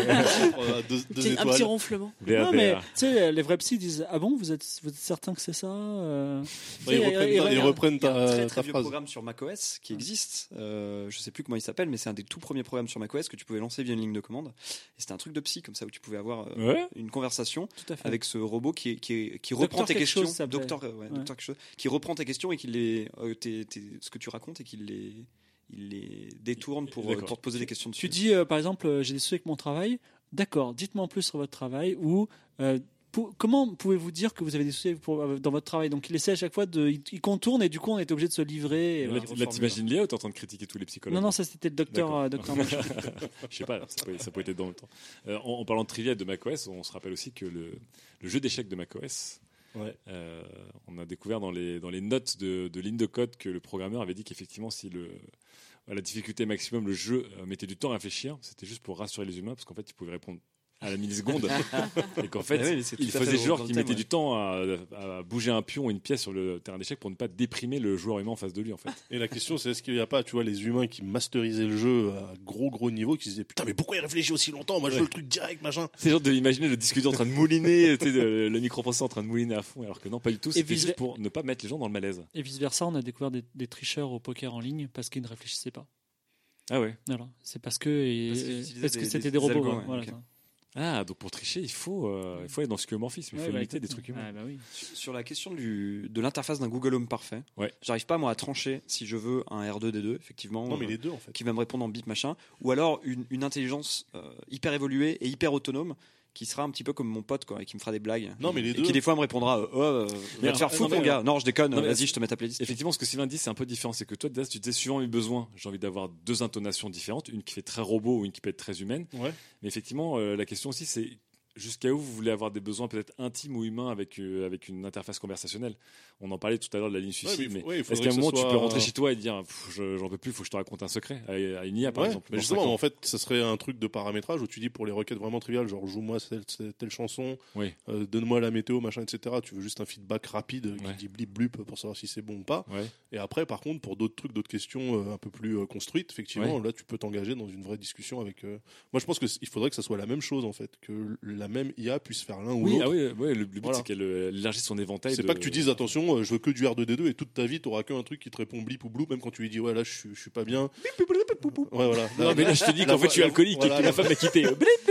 euh, deux, deux Petit- un étoiles. petit ronflement. Non, mais tu sais, les vrais psys disent ah bon, vous êtes, vous êtes certain que c'est ça euh... Ouais, ils reprennent, ta- ils reprennent Il y a un ta, très ta très vieux phrase. programme sur macOS qui existe. Euh, je sais plus comment il s'appelle, mais c'est un des tout premiers programmes sur macOS que tu pouvais lancer via une ligne de commande. Et c'était un truc de psy comme ça où tu pouvais avoir euh, Ouais. une conversation Tout à fait. avec ce robot qui est- qui, est- qui Docteur reprend tes quelque questions. chose, ça s'appelait. Docteur, euh, ouais, Ouais. docteur quelque chose. Qui reprend tes questions et qui les, euh, tes- tes- ce que tu racontes et qui les, il les détourne pour, euh, D'accord. pour te poser des questions dessus. Tu dis euh, par exemple euh, j'ai des soucis avec mon travail. D'accord, dites-moi en plus sur votre travail ou euh, pour- comment pouvez-vous dire que vous avez des soucis pour- euh, dans votre travail? Donc il essaie à chaque fois de, il, il contourne et du coup on est obligé de se livrer. Et Là, voilà. t- là, t'imagines Léa ou t'es en train de critiquer tous les psychologues? Non non, ça c'était le docteur D'accord. euh, docteur Machin. Je sais pas, ça peut, ça peut être dans le temps. Euh, en, en parlant de trivia de macOS, on se rappelle aussi que le, le jeu d'échecs de macOS, Ouais. euh, on a découvert dans les, dans les notes de, de ligne de code que le programmeur avait dit qu'effectivement, si le, à la difficulté maximum, le jeu euh, mettait du temps à réfléchir, c'était juste pour rassurer les humains, parce qu'en fait, ils pouvaient répondre à la milliseconde. Et qu'en fait, Ah oui, mais c'est il tout à fait faisait dans- genre dans le qu'il thème, mettait ouais. du temps à, à bouger un pion ou une pièce sur le terrain d'échecs pour ne pas déprimer le joueur humain en face de lui, en fait. Et la question, c'est est-ce qu'il n'y a pas, tu vois, les humains qui masterisaient le jeu à gros gros niveau, qui se disaient putain, mais pourquoi il réfléchit aussi longtemps? Moi, je veux le truc direct, machin. C'est genre de imaginer le disque dur en train de mouliner, tu sais, le, le microprocesseur en train de mouliner à fond, alors que non, pas du tout. C'était vice- juste pour ne pas mettre les gens dans le malaise. Et vice versa, on a découvert des, des tricheurs au poker en ligne parce qu'ils ne réfléchissaient pas. Ah ouais. Voilà, c'est parce que et- Parce qu'ils utilisaient parce que des- c'était des des, robots. algos, ouais, ouais, voilà, ok. ça. Ah, donc pour tricher, il faut, euh, il faut aller dans le skeuomorphisme, il faut Ouais, bah, imiter des exactement. trucs humains. Ah, bah oui. Sur sur la question du, de l'interface d'un Google Home parfait, Ouais. j'arrive pas moi à trancher si je veux un R deux D deux, effectivement. Non, mais euh, les deux, en fait. qui va me répondre en bip machin, ou alors une, une intelligence euh, hyper évoluée et hyper autonome qui sera un petit peu comme mon pote quoi, et qui me fera des blagues. Non, mais les et deux- qui des fois me répondra euh, oh, euh, Mais va te faire alors, foutre non, mon mais gars. alors- Non, je déconne, Non, mais vas-y, je te mets ta playlist. Effectivement, ce que Sylvain dit, c'est un peu différent. C'est que toi, Daz, tu disais suivant mes besoins, j'ai envie d'avoir deux intonations différentes, une qui fait très robot ou une qui peut être très humaine. Ouais. Mais effectivement, euh, la question aussi, c'est jusqu'à où vous voulez avoir des besoins peut-être intimes ou humains avec, euh, avec une interface conversationnelle. On en parlait tout à l'heure de la ligne suicide, mais il mais, faut- ouais, il est-ce faudrait qu'à un que ce moment tu soit- peux rentrer chez toi et dire Pff, je- j'en peux plus, il faut que je te raconte un secret à, à une I A par Ouais, exemple. mais dans justement, cinq ans. en fait, ça serait un truc de paramétrage où tu dis pour les requêtes vraiment triviales, genre joue-moi telle, telle, telle chanson, Oui. euh, donne-moi la météo, machin, et cetera. Tu veux juste un feedback rapide qui Ouais. dit blip blup pour savoir si c'est bon ou pas. Ouais. Et après, par contre, pour d'autres trucs, d'autres questions euh, un peu plus euh, construites, effectivement, Ouais. là, tu peux t'engager dans une vraie discussion avec. euh, Moi, je pense qu'il faudrait que ça soit la même chose en fait, que la même I A puisse faire l'un ou Oui, l'autre. ah oui, ouais, le, le but Voilà. c'est qu'elle euh, élargisse son éventail. C'est de- pas que tu dises attention, euh, je veux que du R deux D deux et toute ta vie t'auras qu'un truc qui te répond blip ou blou, même quand tu lui dis ouais là je suis, je suis pas bien. Ouais voilà. Non, mais là je te dis La qu'en fait je suis voix- alcoolique voilà, et que la- ma femme m'a quitté.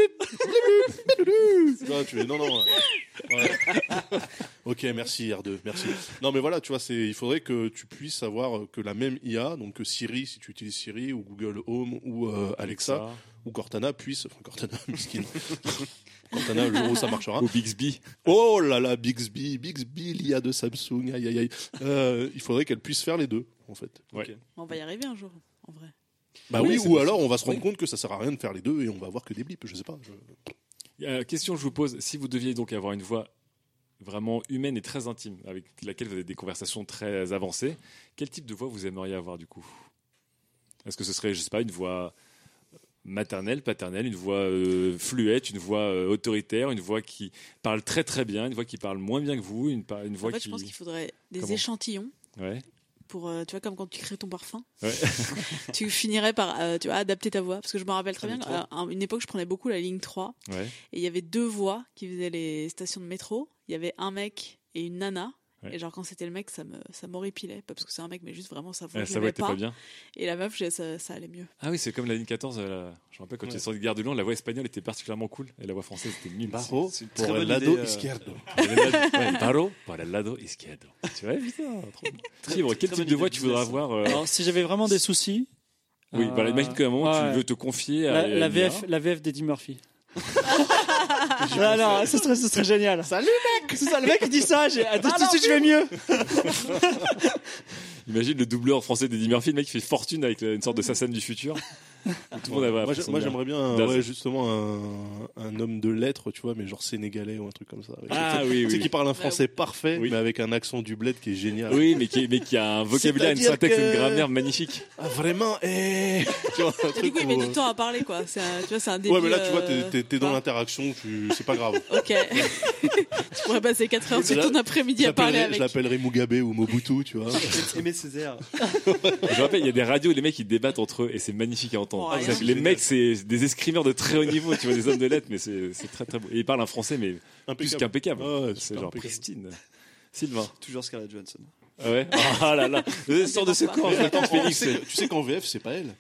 Là, tu es non non. euh, voilà. Ok merci R deux merci. Non mais voilà tu vois c'est il faudrait que tu puisses savoir que la même I A donc que Siri si tu utilises Siri ou Google Home ou euh, Alexa ou Cortana puisse enfin Cortana miskin. Cortana le jour où ça marchera. Ou Bixby. Oh là là Bixby Bixby l'I A de Samsung aïe aïe aïe. Euh, il faudrait qu'elle puisse faire les deux en fait. Ouais. Ok. On va y arriver un jour, en vrai. Bah Oui, oui, c'est ou possible. alors on va se rendre Oui. compte que ça sert à rien de faire les deux et on va avoir que des blips, je sais pas. je- Euh, question que je vous pose, si vous deviez donc avoir une voix vraiment humaine et très intime, avec laquelle vous avez des conversations très avancées, quel type de voix vous aimeriez avoir du coup? Est-ce que ce serait, je sais pas, une voix maternelle, paternelle, une voix euh, fluette, une voix euh, autoritaire, une voix qui parle très très bien, une voix qui parle moins bien que vous, une, pa- une voix En fait, qui... je pense qu'il faudrait des Comment échantillons Ouais. pour, euh, tu vois, comme quand tu crées ton parfum. Ouais. Tu finirais par, euh, tu vois, adapter ta voix. Parce que je me rappelle très La bien, ligne à une époque, je prenais beaucoup la ligne trois. Ouais. Et il y avait deux voix qui faisaient les stations de métro. Il y avait un mec et une nana. Ouais. Et genre, quand c'était le mec, ça me, ça m'horripilait. Pas parce que c'est un mec, mais juste vraiment sa voix. Ouais, je sa voix l'aimais était pas bien. Et la meuf, j'ai- ça, ça allait mieux. Ah oui, c'est comme la ligne quatorze. euh, la- Je me rappelle quand Ouais. tu es sorti de Gare du Lyon, la voix espagnole était particulièrement cool et la voix française était nulle. Barro c'est une pour très el bonne lado idée, euh. izquierdo. Pour el lado- ouais, Barro pour el lado izquierdo. Tu vois, putain, trop bien. Fibre, quel très type bonne de voix idée tu de voudrais business. avoir euh, Alors, si j'avais vraiment des soucis. Oui, euh, voilà, imagine qu'à un moment ouais. tu veux te confier à La, à la une I A. V F, la V F d'Eddie Murphy. non, non, ce serait, ce serait génial. Salut mec. C'est ça, le mec il dit ça. J'ai... Attends, tout de suite je vais mieux. Imagine le doubleur français d'Eddie Murphy, le mec qui fait fortune avec une sorte de Sassen du futur. Tout le monde avait Moi, appris son moi gars. j'aimerais bien, un- Daz. ouais, justement, un, un homme de lettres, tu vois, mais genre sénégalais ou un truc comme ça. Avec- Ah tu sais, oui, tu sais, oui. qui parle un français parfait, Oui. mais avec un accent du bled qui est génial. Oui, mais qui, mais qui a un vocabulaire, une C'est-à-dire syntaxe, que- une grammaire magnifique. Ah, vraiment, eh tu vois, un Et truc du coup, il met où, du euh, temps à parler, quoi. C'est un, tu vois, c'est un début. Ouais, mais là, tu vois, t'es, euh, t'es, t'es dans pas- l'interaction, tu, c'est pas grave. Ok. Tu pourrais passer quatre heures de ton après-midi à parler Je avec. l'appellerai Mugabe ou Mobutu, tu vois. Aimé Césaire. Je rappelle, il y a des radios où les mecs ils débattent entre eux et c'est magnifique à entendre. Oh, C'est-à-dire que les mecs, c'est des escrimeurs de très haut niveau, tu vois, des hommes de lettres, mais c'est c'est très très beau. Et ils parlent un français, mais plus qu'impeccable. Ah ouais, C'est super genre impeccable. pristine. Sylvain. Toujours Scarlett Johansson. Ah ouais. Ah là là. Vous sort de ce corps, Mais attends, Félix. tu sais, que- tu sais qu'en V F, c'est pas elle.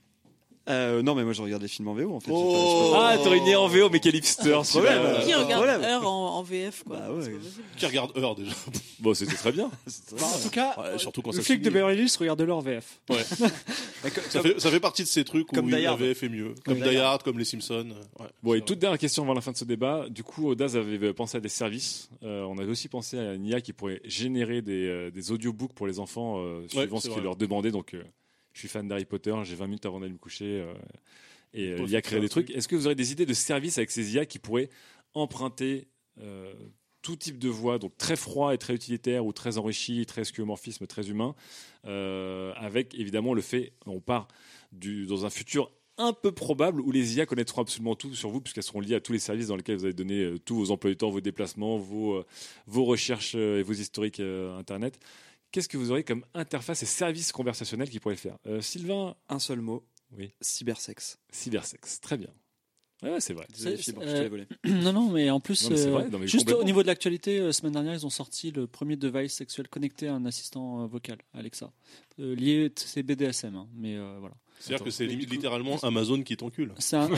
Euh, non, mais moi je regarde des films en V O en fait. Oh. J'ai pas- Ah, t'aurais une en V O, mais quel hipster, Pas de problème. celui-là. Qui Euh, regarde problème. Heure en, en V F, quoi. Bah ouais. C'est pas possible. Qui regarde Heure déjà. Bon, c'était très bien. Bah, en tout cas, Ouais, surtout quand le ça flic de finit. Beverly Hills regarde leur V F. Ouais. ça, fait, ça fait partie de ces trucs où Comme Die la Hard. V F est mieux. Comme Die Die Hard. Hard, comme les Simpsons. Ouais. Bon, et toute dernière question avant la fin de ce débat. Du coup, Daz avait pensé à des services. Euh, on avait aussi pensé à une I A qui pourrait générer des, euh, des audiobooks pour les enfants euh, suivant c'est ce vrai. qu'ils leur demandaient. Donc, euh, je suis fan d'Harry Potter, j'ai vingt minutes avant d'aller me coucher. euh, et euh, Faut l'I A faire créer un des truc. trucs. Est-ce que vous aurez des idées de services avec ces I A qui pourraient emprunter euh, tout type de voix, donc très froid et très utilitaire, ou très enrichi, très skeuomorphisme, très humain, euh, avec évidemment le fait, on part du, dans un futur un peu probable où les I A connaîtront absolument tout sur vous, puisqu'elles seront liées à tous les services dans lesquels vous avez donné euh, tous vos emplois du temps, vos déplacements, vos, euh, vos recherches euh, et vos historiques euh, Internet. Qu'est-ce que vous aurez comme interface et service conversationnel qui pourrait le faire euh, Sylvain, Un seul mot. Oui. Cybersex. cybersex, très bien. Ouais, ouais, c'est vrai. Désolé, C'est- Fibre, c'est- je te l'ai volé. Non, non, mais en plus, Non, mais c'est euh, vrai, non, mais juste complètement. au niveau de l'actualité, euh, semaine dernière, ils ont sorti le premier device sexuel connecté à un assistant euh, vocal, Alexa. Euh, lié, c'est B D S M, hein, mais euh, voilà. C'est-à-dire que c'est Mais limite du coup- littéralement Amazon qui t'encule. C'est un...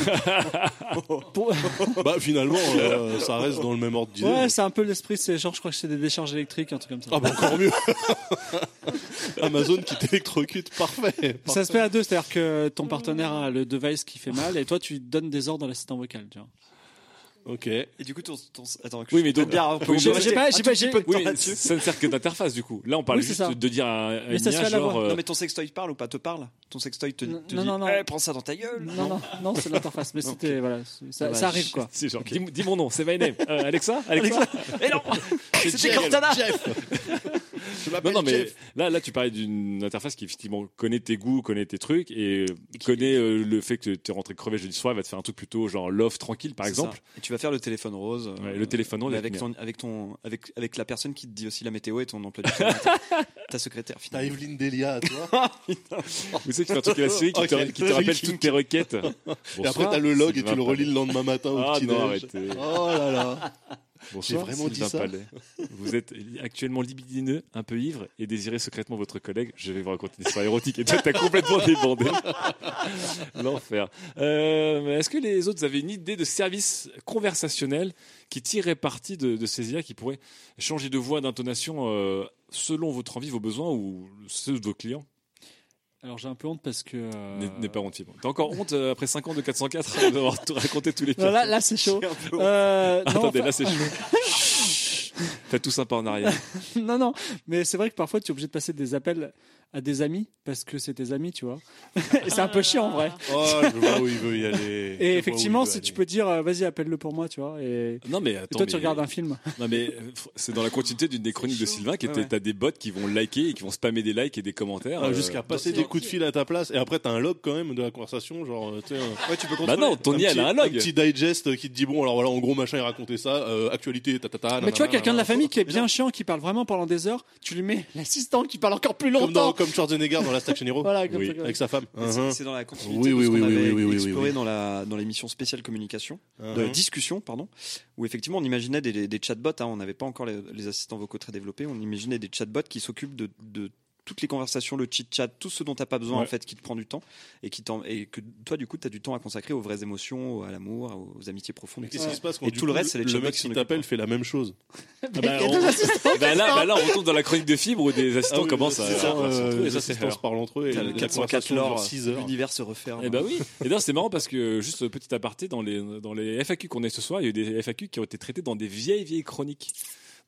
Pour- Bah finalement, euh, ça reste dans le même ordre d'idée. Ouais, c'est un peu l'esprit, c'est genre, je crois que c'est des décharges électriques, un truc comme ça. Ah bah encore mieux. Amazon qui t'électrocute, parfait. Ça se fait à deux, c'est-à-dire que ton partenaire a le device qui fait mal et toi, tu donnes des ordres à l'assistant vocal, tu vois. Ok. Et du coup, ton. ton... Attends, Oui, mais donc- bien, on peut- Oui, on peut mais- rester j'ai pas- un j'ai tout pas- petit j'ai- peu de Oui, temps mais là-dessus. ça ne sert que d'interface du coup. Là, on parle Oui, c'est juste ça. de dire à, à Mais une ça se I A, fait à la genre, voix. euh, Non, mais ton sextoy parle ou pas te parle? Ton sextoy te, Non, te non, dit non, non. Eh, prends ça dans ta gueule. Non, non, non, c'est l'interface, mais c'était, voilà, ça, Ah bah, ça arrive, quoi. c'est genre, dis, dis mon nom, c'est my name. Euh, Alexa, Alexa. Eh non C'est C'était Jeff, Cortana. Jeff. Je Non, m'appelle non, mais Jeff. là, là, tu parlais d'une interface qui effectivement connaît tes goûts, connaît tes trucs et connaît euh, le fait que tu es rentré crevé jeudi soir, elle va te faire un truc plutôt genre love tranquille, par C'est exemple. ça. Et tu vas faire le téléphone rose. euh, Ouais, le téléphone rose mais avec avec une- ton, avec ton, avec, avec la personne qui te dit aussi la météo et ton emploi du temps. ta, ta secrétaire, T'as finalement. Evelyne Delia, toi. Vous savez, tu fais un truc à la série qui, te, Ok. qui te rappelle toutes tes requêtes. Et après, t'as le log et tu le relis le lendemain matin au Ah petit non, déj. arrêtez. Oh là là. Bonsoir, J'ai vraiment dit Sylvain ça Palais. Vous êtes actuellement libidineux, un peu ivre et désirez secrètement votre collègue. Je vais vous raconter une histoire érotique et toi, t'as complètement débandé. L'enfer. Euh, Est-ce que les autres avaient une idée de service conversationnel qui tirerait parti de, de ces I A qui pourrait changer de voix, d'intonation euh, selon votre envie, vos besoins ou ceux de vos clients? Alors j'ai un peu honte parce que. euh, N'aie n'aie pas honte, Fibre. T'as encore honte euh, après cinq ans de quatre cent quatre d'avoir tout raconté tous les Non, pires. là, là c'est chaud. Euh, non, Attendez, enfin- là c'est chaud. Faites tout sympa en arrière. non, non, mais c'est vrai que parfois tu es obligé de passer des appels à des amis parce que c'est tes amis, tu vois. Et c'est un peu chiant en vrai. Oh, je vois où il veut y aller. Je vois Et où effectivement, il veut si aller. tu peux dire, euh, vas-y, appelle-le pour moi, tu vois. Et, Non mais et attends. toi, tu mais- regardes un film. Non mais euh, c'est dans la continuité d'une des chroniques de Sylvain qui était Ouais, ouais. t'as des bots qui vont liker et qui vont spammer des likes et des commentaires. Ah, euh, jusqu'à passer des coups de fil à ta place et après t'as un log quand même de la conversation, genre tu sais, un- Ouais, tu peux Bah non, ton I A elle a un log. un petit digest qui te dit bon alors voilà en gros machin il racontait ça, euh, actualité tatata. Mais tu vois, quelqu'un de la famille qui est bien chiant, qui parle vraiment pendant des heures, tu lui mets l'assistant qui parle encore plus comme dans longtemps. comme Schwarzenegger dans Last Action Hero Voilà, comme Oui. ça, comme avec ça. sa femme. C'est Mhm. c'est dans la continuité Oui, de oui, ce qu'on oui, oui, avait oui, oui, exploré oui. dans la dans l'émission spéciale communication, de Mhm. discussion, pardon, où effectivement on imaginait des, des chatbots. Hein, on n'avait pas encore les, les assistants vocaux très développés. On imaginait des chatbots qui s'occupent de, de toutes les conversations, le chit-chat, tout ce dont t'as pas besoin Ouais. en fait, qui te prend du temps et qui t'en- et que toi du coup t'as du temps à consacrer aux vraies émotions, à l'amour, aux amitiés profondes. Mais et qu'est-ce cetera. qui se passe quand Et du tout le coup, reste, c'est les le chatbots mec qui qui s'en t'appelle occupent. fait la même chose. Ah bah, on... bah là, bah là, on retourne dans la chronique de Fibre où des assistants Ah oui, commencent à, c'est ça, à se retrouver, euh, et les ça c'est assistants rare. se parlent entre eux et T'as le la quatre cent quatre conversation dure lore, six heures. l'univers se referme. Eh bah oui. Et d'ailleurs, c'est marrant parce que juste petit aparté dans les dans les F A Q qu'on a eu ce soir, il y a eu des F A Q qui ont été traités dans des vieilles vieilles chroniques.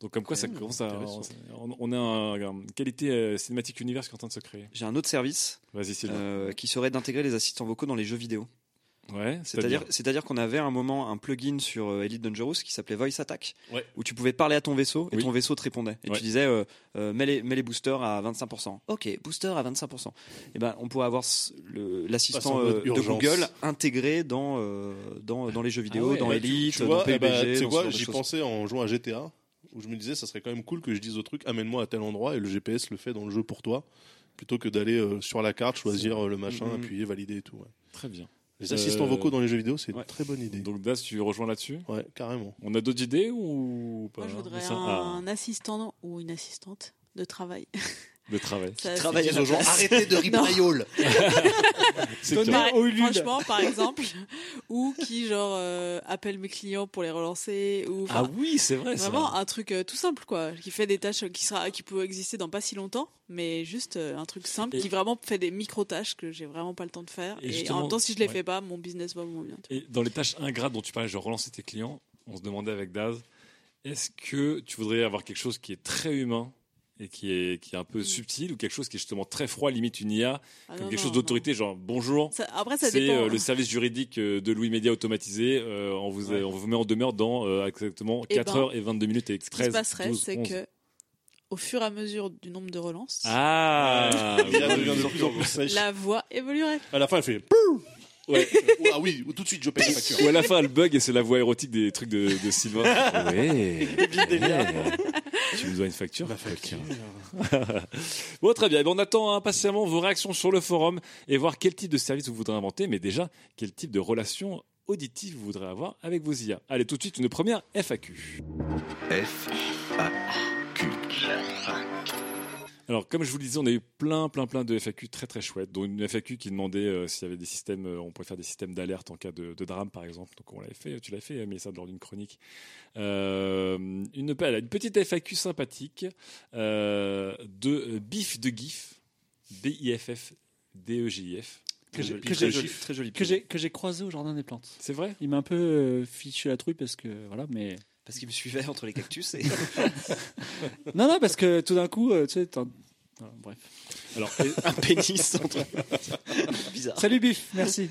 Donc comme quoi ça Ouais, commence à, intéressant. on, on a un- une qualité euh, cinématique univers qui est en train de se créer. J'ai un autre service Vas-y Sylvain. euh, qui serait d'intégrer les assistants vocaux dans les jeux vidéo. Ouais, C'est-à-dire, c'est-à-dire qu'on avait à un moment un plugin sur euh, Elite Dangerous qui s'appelait Voice Attack, Ouais. où tu pouvais parler à ton vaisseau et Oui. ton vaisseau te répondait. Et Ouais. tu disais, euh, euh, mets, les, mets les boosters à vingt-cinq pour cent. Ok, booster à vingt-cinq pour cent. Et ben, on pourrait avoir s- le- Passe l'assistant en mode euh, de urgence. Google intégré dans, euh, dans, dans les jeux vidéo, Ah ouais, dans bah, Elite, Tu vois, dans eh ben, P U B G. tu sais dans ce quoi, genre de j'y choses. pensais en jouant à G T A, où je me disais, ça serait quand même cool que je dise au truc, amène-moi à tel endroit, et le G P S le fait dans le jeu pour toi, plutôt que d'aller euh, sur la carte, choisir euh, le machin, Mhm. appuyer, valider et tout. Ouais. Très bien. Les assistants Euh, vocaux dans les jeux vidéo, c'est ouais. une très bonne idée. Donc Daz, tu rejoins là-dessus. Ouais, carrément. On a d'autres idées ou pas Moi, je voudrais Ça- un ah, assistant ou une assistante de travail. de travail. Ça, Travaille à Ils la aux gens, place. arrêtez de ripaillol. C'est Par- clair. franchement, par exemple, ou qui genre euh, appelle mes clients pour les relancer, ou Ah enfin, oui, c'est vrai. vraiment ça. un truc euh, tout simple quoi, qui fait des tâches qui sera qui peut exister dans pas si longtemps, mais juste euh, un truc simple Et- qui vraiment fait des micro tâches que j'ai vraiment pas le temps de faire. Et Et, justement, en même temps, si je les ouais. fais pas, mon business va moins bien. Et dans les tâches ingrates dont tu parlais, genre relancer tes clients, on se demandait avec Daz, est-ce que tu voudrais avoir quelque chose qui est très humain et qui est, qui est un peu subtil, ou quelque chose qui est justement très froid, limite une I A, Ah comme non, quelque non, chose d'autorité, genre bonjour, non. Ça- après, ça c'est dépend. euh, le service juridique euh, de Louis Média automatisé, euh, on, vous, Ouais. on vous met en demeure dans euh, exactement Eh quatre ben, heures et vingt-deux minutes et Ce qui treize, se passerait, douze, c'est onze. que au fur et à mesure du nombre de relances, Ah, Il y a devient de plus en plus sèche. la voix évoluerait. À la fin, elle fait. Ouais. Ah oui, tout de suite, je paye la facture. Ou à la fin, elle bug et c'est la voix érotique des trucs de, de Sylvain. Ouais. Tu me dois une facture Ma facture. Bon, très bien. Eh bien, on attend impatiemment vos réactions sur le forum et voir quel type de service vous voudrez inventer, mais déjà, quel type de relation auditive vous voudrez avoir avec vos I A. Allez, tout de suite, une première F A Q. F A Q. Alors, comme je vous le disais, on a eu plein, plein, plein de F A Q très, très chouettes, dont une F A Q qui demandait euh, s'il y avait des systèmes, euh, on pourrait faire des systèmes d'alerte en cas de, de drame, par exemple. Donc, on l'avait fait, tu l'avais fait, mais ça lors d'une chronique. Euh, une, une petite F A Q sympathique euh, de euh, Bif de GIF, B I F F D E G I F. Que j'ai- que Très j'ai- joli, très joli. que j'ai que j'ai croisé au jardin des plantes. C'est vrai? Il m'a un peu euh, fichu la trouille parce que voilà, mais Parce qu'il me suivait entre les cactus et. non non parce que tout d'un coup, euh, tu sais, t'en- voilà, bref. Alors, un pénis entre. Bizarre. Salut Bif, merci.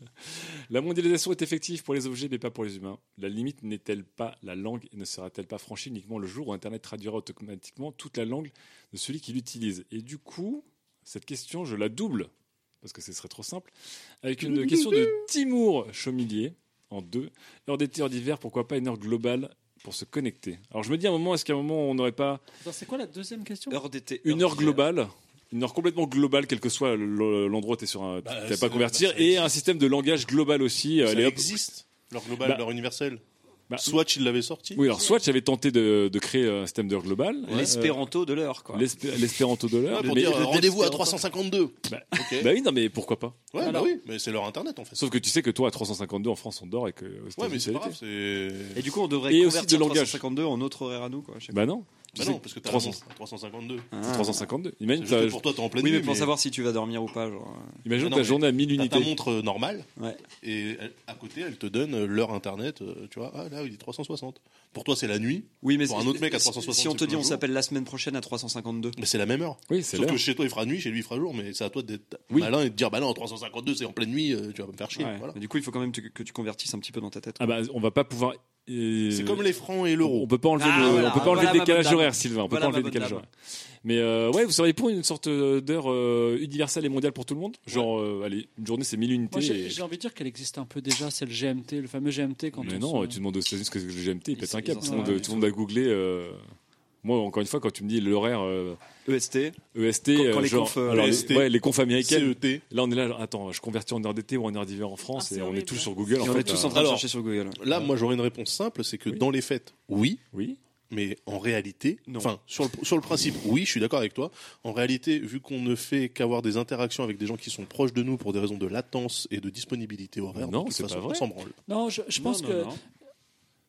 la mondialisation est effective pour les objets, mais pas pour les humains. La limite n'est-elle pas la langue et ne sera-t-elle pas franchie uniquement le jour où Internet traduira automatiquement toute la langue de celui qui l'utilise? Et du coup, cette question, je la double, parce que ce serait trop simple, avec une question de Timour Chaumillier, en deux. Heure d'été, heure d'hiver, pourquoi pas une heure globale pour se connecter? Alors je me dis à un moment, est-ce qu'à un moment, on n'aurait pas Attends, c'est quoi la deuxième question? Heure d'été. une heure d'hiver. globale, une heure complètement globale, quel que soit le- l'endroit où tu es sur un, Bah, t'as c'est- pas à convertir, bah, ça et existe. un système de langage global aussi. Ça allez, hop. existe, leur global, Bah, leur universel. Bah, Swatch, il l'avait sorti. Oui, alors Swatch avait tenté de, de créer un système d'heure global. L'espéranto de l'heure, quoi. Euh, l'espé- L'espéranto de l'heure. Ouais, pour mais- dire mais- rendez-vous à mais- trois cent cinquante-deux. Bah, Ok. bah oui, non, mais pourquoi pas? Ouais, Alors- bah oui, mais c'est leur internet en fait. Sauf que tu sais que toi, à trois cent cinquante-deux en France, on dort et que. aux Ouais, États-Unis, mais c'est pas ça a grave, été. c'est. Et du coup, on devrait Et aussi convertir de langage. trois cent cinquante-deux en notre horaire à nous, quoi. à chaque Bah non. Tu Bah sais non, que parce que t'as trois la cents montre à trois cent cinquante-deux. fois. trois cent cinquante-deux. Imagine, C'est juste ta, que pour toi, t'es en pleine Oui, nuit. mais pour savoir si tu vas dormir ou pas, genre. imagine Mais non, ta mais journée à mille T'as ta unités. montre euh, normale, Ouais. et elle- à côté, elle te donne l'heure internet, euh, tu vois, ah là, il est trois cent soixante. Pour toi, c'est la nuit, Oui, mais Pour si- un autre mec à si- trois cent soixante, Si on te c'est dit le on jour. s'appelle la semaine prochaine à trois cent cinquante-deux. mais c'est la même heure. Oui, c'est Sauf l'heure. que chez toi, il fera nuit, chez lui, il fera jour, mais c'est à toi d'être Oui. malin et de dire, bah non, trois cent cinquante-deux, c'est en pleine nuit, euh, tu vas me faire chier. Ouais. Voilà. Mais du coup, il faut quand même que que tu convertisses un petit peu dans ta tête. Ah bah, on va pas pouvoir. euh, C'est comme les francs et l'euro. On peut pas enlever Ah, le, voilà, on peut pas voilà enlever ma le décalage bonne dame. horaire, Sylvain. On peut Voilà pas enlever ma le décalage bonne horaire. Mais euh, ouais, vous seriez pour une sorte d'heure euh, universelle et mondiale pour tout le monde? Genre, euh, allez, une journée c'est mille unités. Moi, j'ai et- j'ai envie de dire qu'elle existe un peu déjà, c'est le G M T, le fameux G M T quand Mais on non, se- tu demandes aux États-Unis ce que c'est que le G M T, il Ils pète sont- un cap. ils en Tout le savent monde, rien tout le monde a googlé. euh, Moi, encore une fois, quand tu me dis l'horaire euh, E S T. E S T, Quand- quand euh, les genre, confs, euh, alors, E les, S T, ouais, les confs américaines. C E T. Là, on est là, genre, attends, je convertis en heure d'été ou en heure d'hiver en France Ah, et c'est on est horrible. tous sur Google. Et en on fait, est tous euh, en train de Alors, chercher sur Google. Là, moi, j'aurais une réponse simple, c'est que Oui. dans les faits, oui, Oui. mais en réalité, Non. enfin, sur le, sur le principe, oui, je suis d'accord avec toi. En réalité, vu qu'on ne fait qu'avoir des interactions avec des gens qui sont proches de nous pour des raisons de latence et de disponibilité horaire, Non, de toute c'est façon, pas vrai. on s'en branle. Non, je, je pense Non, que non, non.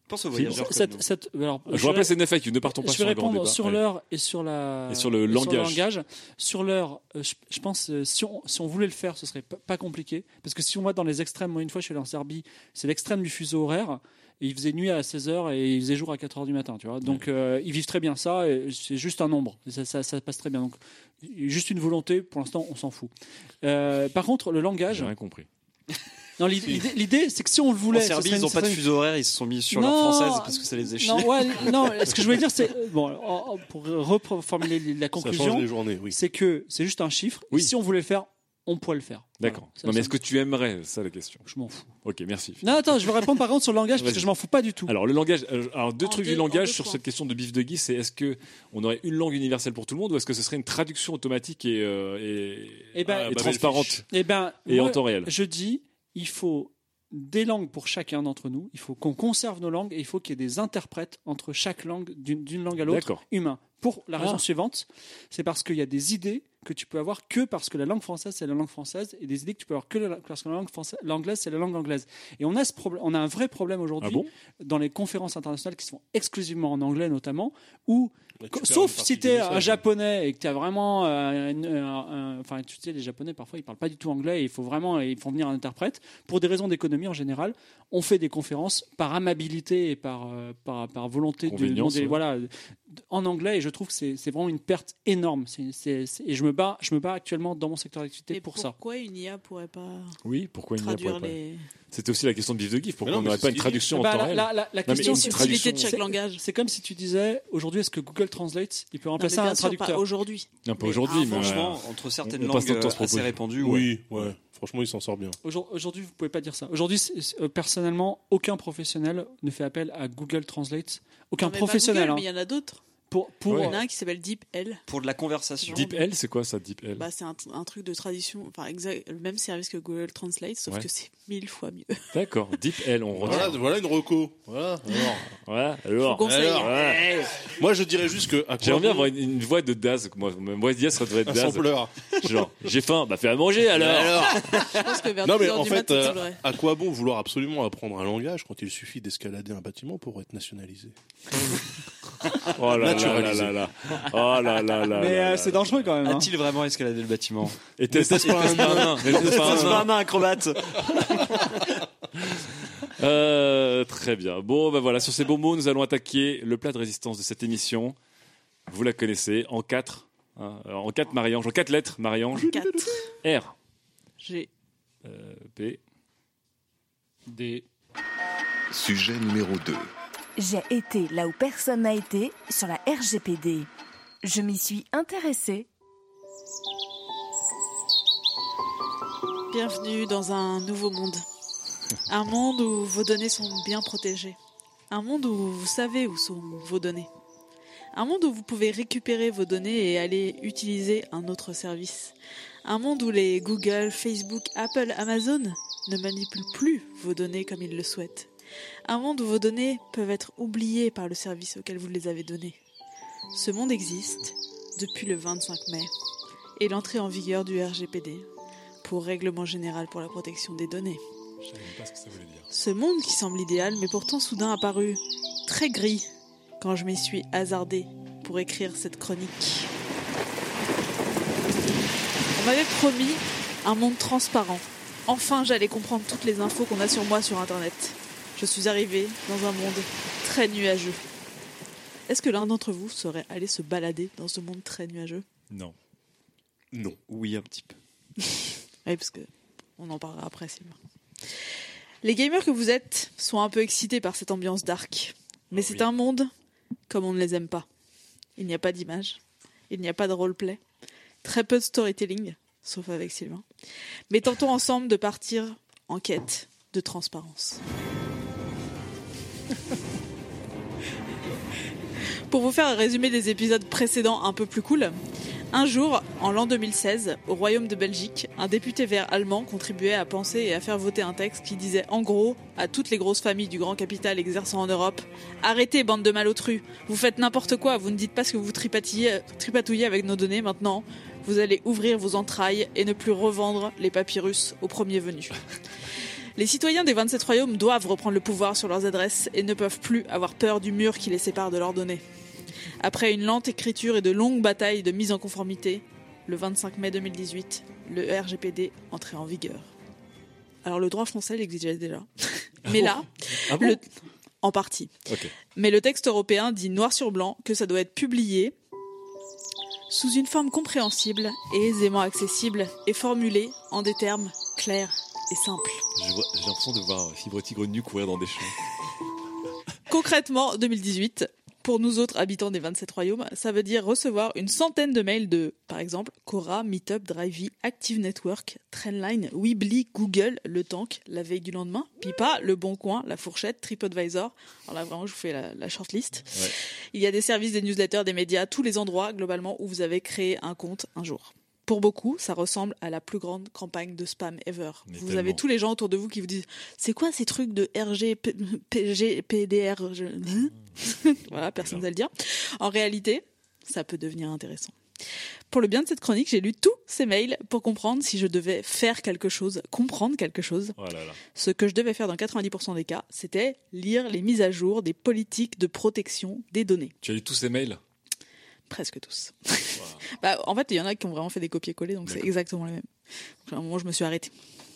Pense aux voyageurs. Cette, comme cette, alors, Je vous rappelle, c'est une F A Q, ne partons pas je sur vais un grand répondre débat. sur Allez. l'heure et sur la Et sur le langage. Sur l'heure, euh, je, je pense euh, si on si on voulait le faire, ce serait pas, pas compliqué parce que si on va dans les extrêmes, moi une fois je suis allé en Serbie, c'est l'extrême du fuseau horaire. Et il faisait nuit à seize heures et il faisait jour à quatre heures du matin, tu vois. Donc euh, ils vivent très bien ça, et c'est juste un nombre, et ça, ça, ça passe très bien. Donc juste une volonté, pour l'instant on s'en fout. Euh, par contre, le langage. J'ai rien compris. Non, l'idée, l'idée, c'est que si on le voulait, En Serbie, ils n'ont pas de fuseau horaire, ils se sont mis sur non, leur française parce que ça les faisait chier. Non, ouais, non, ce que je voulais dire, c'est bon, pour reformuler la conclusion, ça change les journées, oui. c'est que c'est juste un chiffre. Oui. Et si on voulait le faire, on pourrait le faire. D'accord. Voilà. Ça, Non, mais ça est-ce que tu aimerais, c'est ça la question? Je m'en fous. Ok, merci. Non, attends, je vais répondre par contre sur le langage parce que je m'en fous pas du tout. Alors le langage, euh, alors deux En trucs deux- du langage en deux sur points. cette question de Biff de Guy, c'est est-ce que on aurait une langue universelle pour tout le monde ou est-ce que ce serait une traduction automatique et, euh, et, Eh ben, et Ah, bah, transparente belle fiche. Eh ben, et moi, en temps réel? je dis, il faut des langues pour chacun d'entre nous. Il faut qu'on conserve nos langues et il faut qu'il y ait des interprètes entre chaque langue, d'une, d'une langue à l'autre, D'accord. humain. Pour la raison Ah. suivante, c'est parce qu'il y a des idées que tu peux avoir que parce que la langue française c'est la langue française et des idées que tu peux avoir que la- parce que la langue française, l'anglaise c'est la langue anglaise. Et on a ce problème, on a un vrai problème aujourd'hui Ah bon? dans les conférences internationales qui se font exclusivement en anglais notamment, où Bah, tu perds sauf une partie si du tu es un message. japonais et que tu as vraiment euh, une- un- un- enfin tu sais les japonais parfois ils parlent pas du tout anglais et il faut vraiment ils font venir un interprète pour des raisons d'économie en général. On fait des conférences par amabilité et par par, par, par volonté de Convenience, demander ouais. voilà en anglais et je trouve que c'est c'est vraiment une perte énorme. C'est, c'est, c'est- et je me bats je me bats actuellement dans mon secteur d'activité Et pour ça. pourquoi une I A pourrait pas Oui, pourquoi il n'y a traduire pas les C'était aussi la question de Biff de Guy. Pourquoi Mais non, on mais n'aurait c'est pas ce une qu'il traduction Bah, en temps la, réel? la, la, la mais question les une c'est- subtilités de traduction, chaque langage? c'est comme si tu disais aujourd'hui est-ce que Google Translate il peut Non, mais remplacer bien un sûr, pas traducteur. aujourd'hui. Un peu Mais aujourd'hui, un mais Franchement, entre certaines on passe langues notre temps à se euh, assez proposer. répandues, ouais. Oui, ouais. Franchement, il s'en sort bien. Aujourd- Aujourd'hui, vous pouvez pas dire ça. Aujourd'hui, c'est- c'est- euh, personnellement, aucun professionnel ne fait appel à Google Translate. Aucun Non, mais pas professionnel. Google, hein. mais il y en a d'autres. Pour, pour, Il y en a un qui s'appelle DeepL. Pour de la conversation. Deep L, c'est quoi ça, Deep L? Bah, c'est un, un truc de traduction, enfin exact, le même service que Google Translate, sauf Ouais. que c'est mille fois mieux. D'accord, Deep L, on retient. Voilà, voilà une reco. Voilà. Alors, Voilà, alors. Je vous conseille. alors, Ouais. moi, je dirais juste que. à quoi J'aimerais bien bon avoir une, une voix de Daz. Moi, ma voix de Daz, ça devrait être un Daz. sampleur. Genre, j'ai faim, bah fais à manger alors. Je pense que vers Non, deux mais heures en du fait, matin, euh, c'est vrai. à quoi bon vouloir absolument apprendre un langage quand il suffit d'escalader un bâtiment pour être nationalisé? Oh là là là Naturalisé. là là. Oh là là là. Mais là euh, là c'est là. dangereux quand même. hein. A-t-il vraiment escaladé le bâtiment? Et t'es pas un nain. Et t'es pas un C'est nain. pas un nain acrobate. Euh, très bien. Bon, ben voilà, sur ces beaux mots, nous allons attaquer le plat de résistance de cette émission. Vous la connaissez, en quatre. hein, alors, en quatre, Marie-Ange. En quatre lettres, Marie-Ange. quatre. R. J'ai Euh, P. Des... Sujet numéro deux. J'ai été là où personne n'a été sur la R G P D. Je m'y suis intéressée. Bienvenue dans un nouveau monde. Un monde où vos données sont bien protégées. Un monde où vous savez où sont vos données. Un monde où vous pouvez récupérer vos données et aller utiliser un autre service. Un monde où les Google, Facebook, Apple, Amazon ne manipulent plus vos données comme ils le souhaitent. Un monde où vos données peuvent être oubliées par le service auquel vous les avez données. Ce monde existe depuis le vingt-cinq mai et l'entrée en vigueur du R G P D, pour Règlement Général pour la protection des données. Je savais même pas ce que ça voulait dire. Ce monde qui semble idéal, mais pourtant soudain apparu très gris quand je m'y suis hasardée pour écrire cette chronique. On m'avait promis un monde transparent. Enfin, j'allais comprendre toutes les infos qu'on a sur moi sur Internet. Je suis arrivée dans un monde très nuageux. Est-ce que l'un d'entre vous serait allé se balader dans ce monde très nuageux ? Non. Non. Oui, un petit peu. Oui, parce que on en parlera après, Sylvain. Les gamers que vous êtes sont un peu excités par cette ambiance dark. Mais c'est Oui. un monde comme on ne les aime pas. Il n'y a pas d'image, il n'y a pas de roleplay, très peu de storytelling, sauf avec Sylvain. Mais tentons ensemble de partir en quête de transparence. Pour vous faire un résumé des épisodes précédents un peu plus cool, un jour, en l'an deux mille seize, au Royaume de Belgique, un député vert allemand contribuait à penser et à faire voter un texte qui disait en gros à toutes les grosses familles du grand capital exerçant en Europe « Arrêtez, bande de malotrus, vous faites n'importe quoi, vous ne dites pas ce que vous tripatouillez, tripatouillez avec nos données maintenant, vous allez ouvrir vos entrailles et ne plus revendre les papyrus au premier venu. » Les citoyens des vingt-sept royaumes doivent reprendre le pouvoir sur leurs adresses et ne peuvent plus avoir peur du mur qui les sépare de leurs données. Après une lente écriture et de longues batailles de mise en conformité, le vingt-cinq mai deux mille dix-huit, le R G P D entrait en vigueur. Alors le droit français l'exigeait déjà. Ah Mais bon là, Ah bon le... en partie. Ok. Mais le texte européen dit noir sur blanc que ça doit être publié sous une forme compréhensible et aisément accessible et formulé en des termes clairs et simples. Je vois- J'ai l'impression de voir Fibre Tigre nu courir dans des champs. Concrètement, deux mille dix-huit, pour nous autres habitants des vingt-sept royaumes, ça veut dire recevoir une centaine de mails de, par exemple, Quora, Meetup, Drivey, Active Network, Trendline, Weebly, Google, Le Tank, la veille du lendemain, Pipa, Le Bon Coin, La Fourchette, TripAdvisor. Alors là, vraiment, je vous fais la, la shortlist. Ouais. Il y a des services, des newsletters, des médias, tous les endroits, globalement, où vous avez créé un compte un jour. Pour beaucoup, ça ressemble à la plus grande campagne de spam ever. Mais vous tellement. avez tous les gens autour de vous qui vous disent « C'est quoi ces trucs de R G, P- P G, P D R je- hein ?» Voilà, personne ne sait le dire. En réalité, ça peut devenir intéressant. Pour le bien de cette chronique, j'ai lu tous ces mails pour comprendre si je devais faire quelque chose, comprendre quelque chose. Oh là là. Ce que je devais faire dans quatre-vingt-dix pour cent des cas, c'était lire les mises à jour des politiques de protection des données. Tu as lu tous ces mails? Presque tous. Wow. Bah, en fait, il y en a qui ont vraiment fait des copier-coller, donc c'est D'accord. exactement les mêmes. Donc, à un moment, je me suis arrêtée.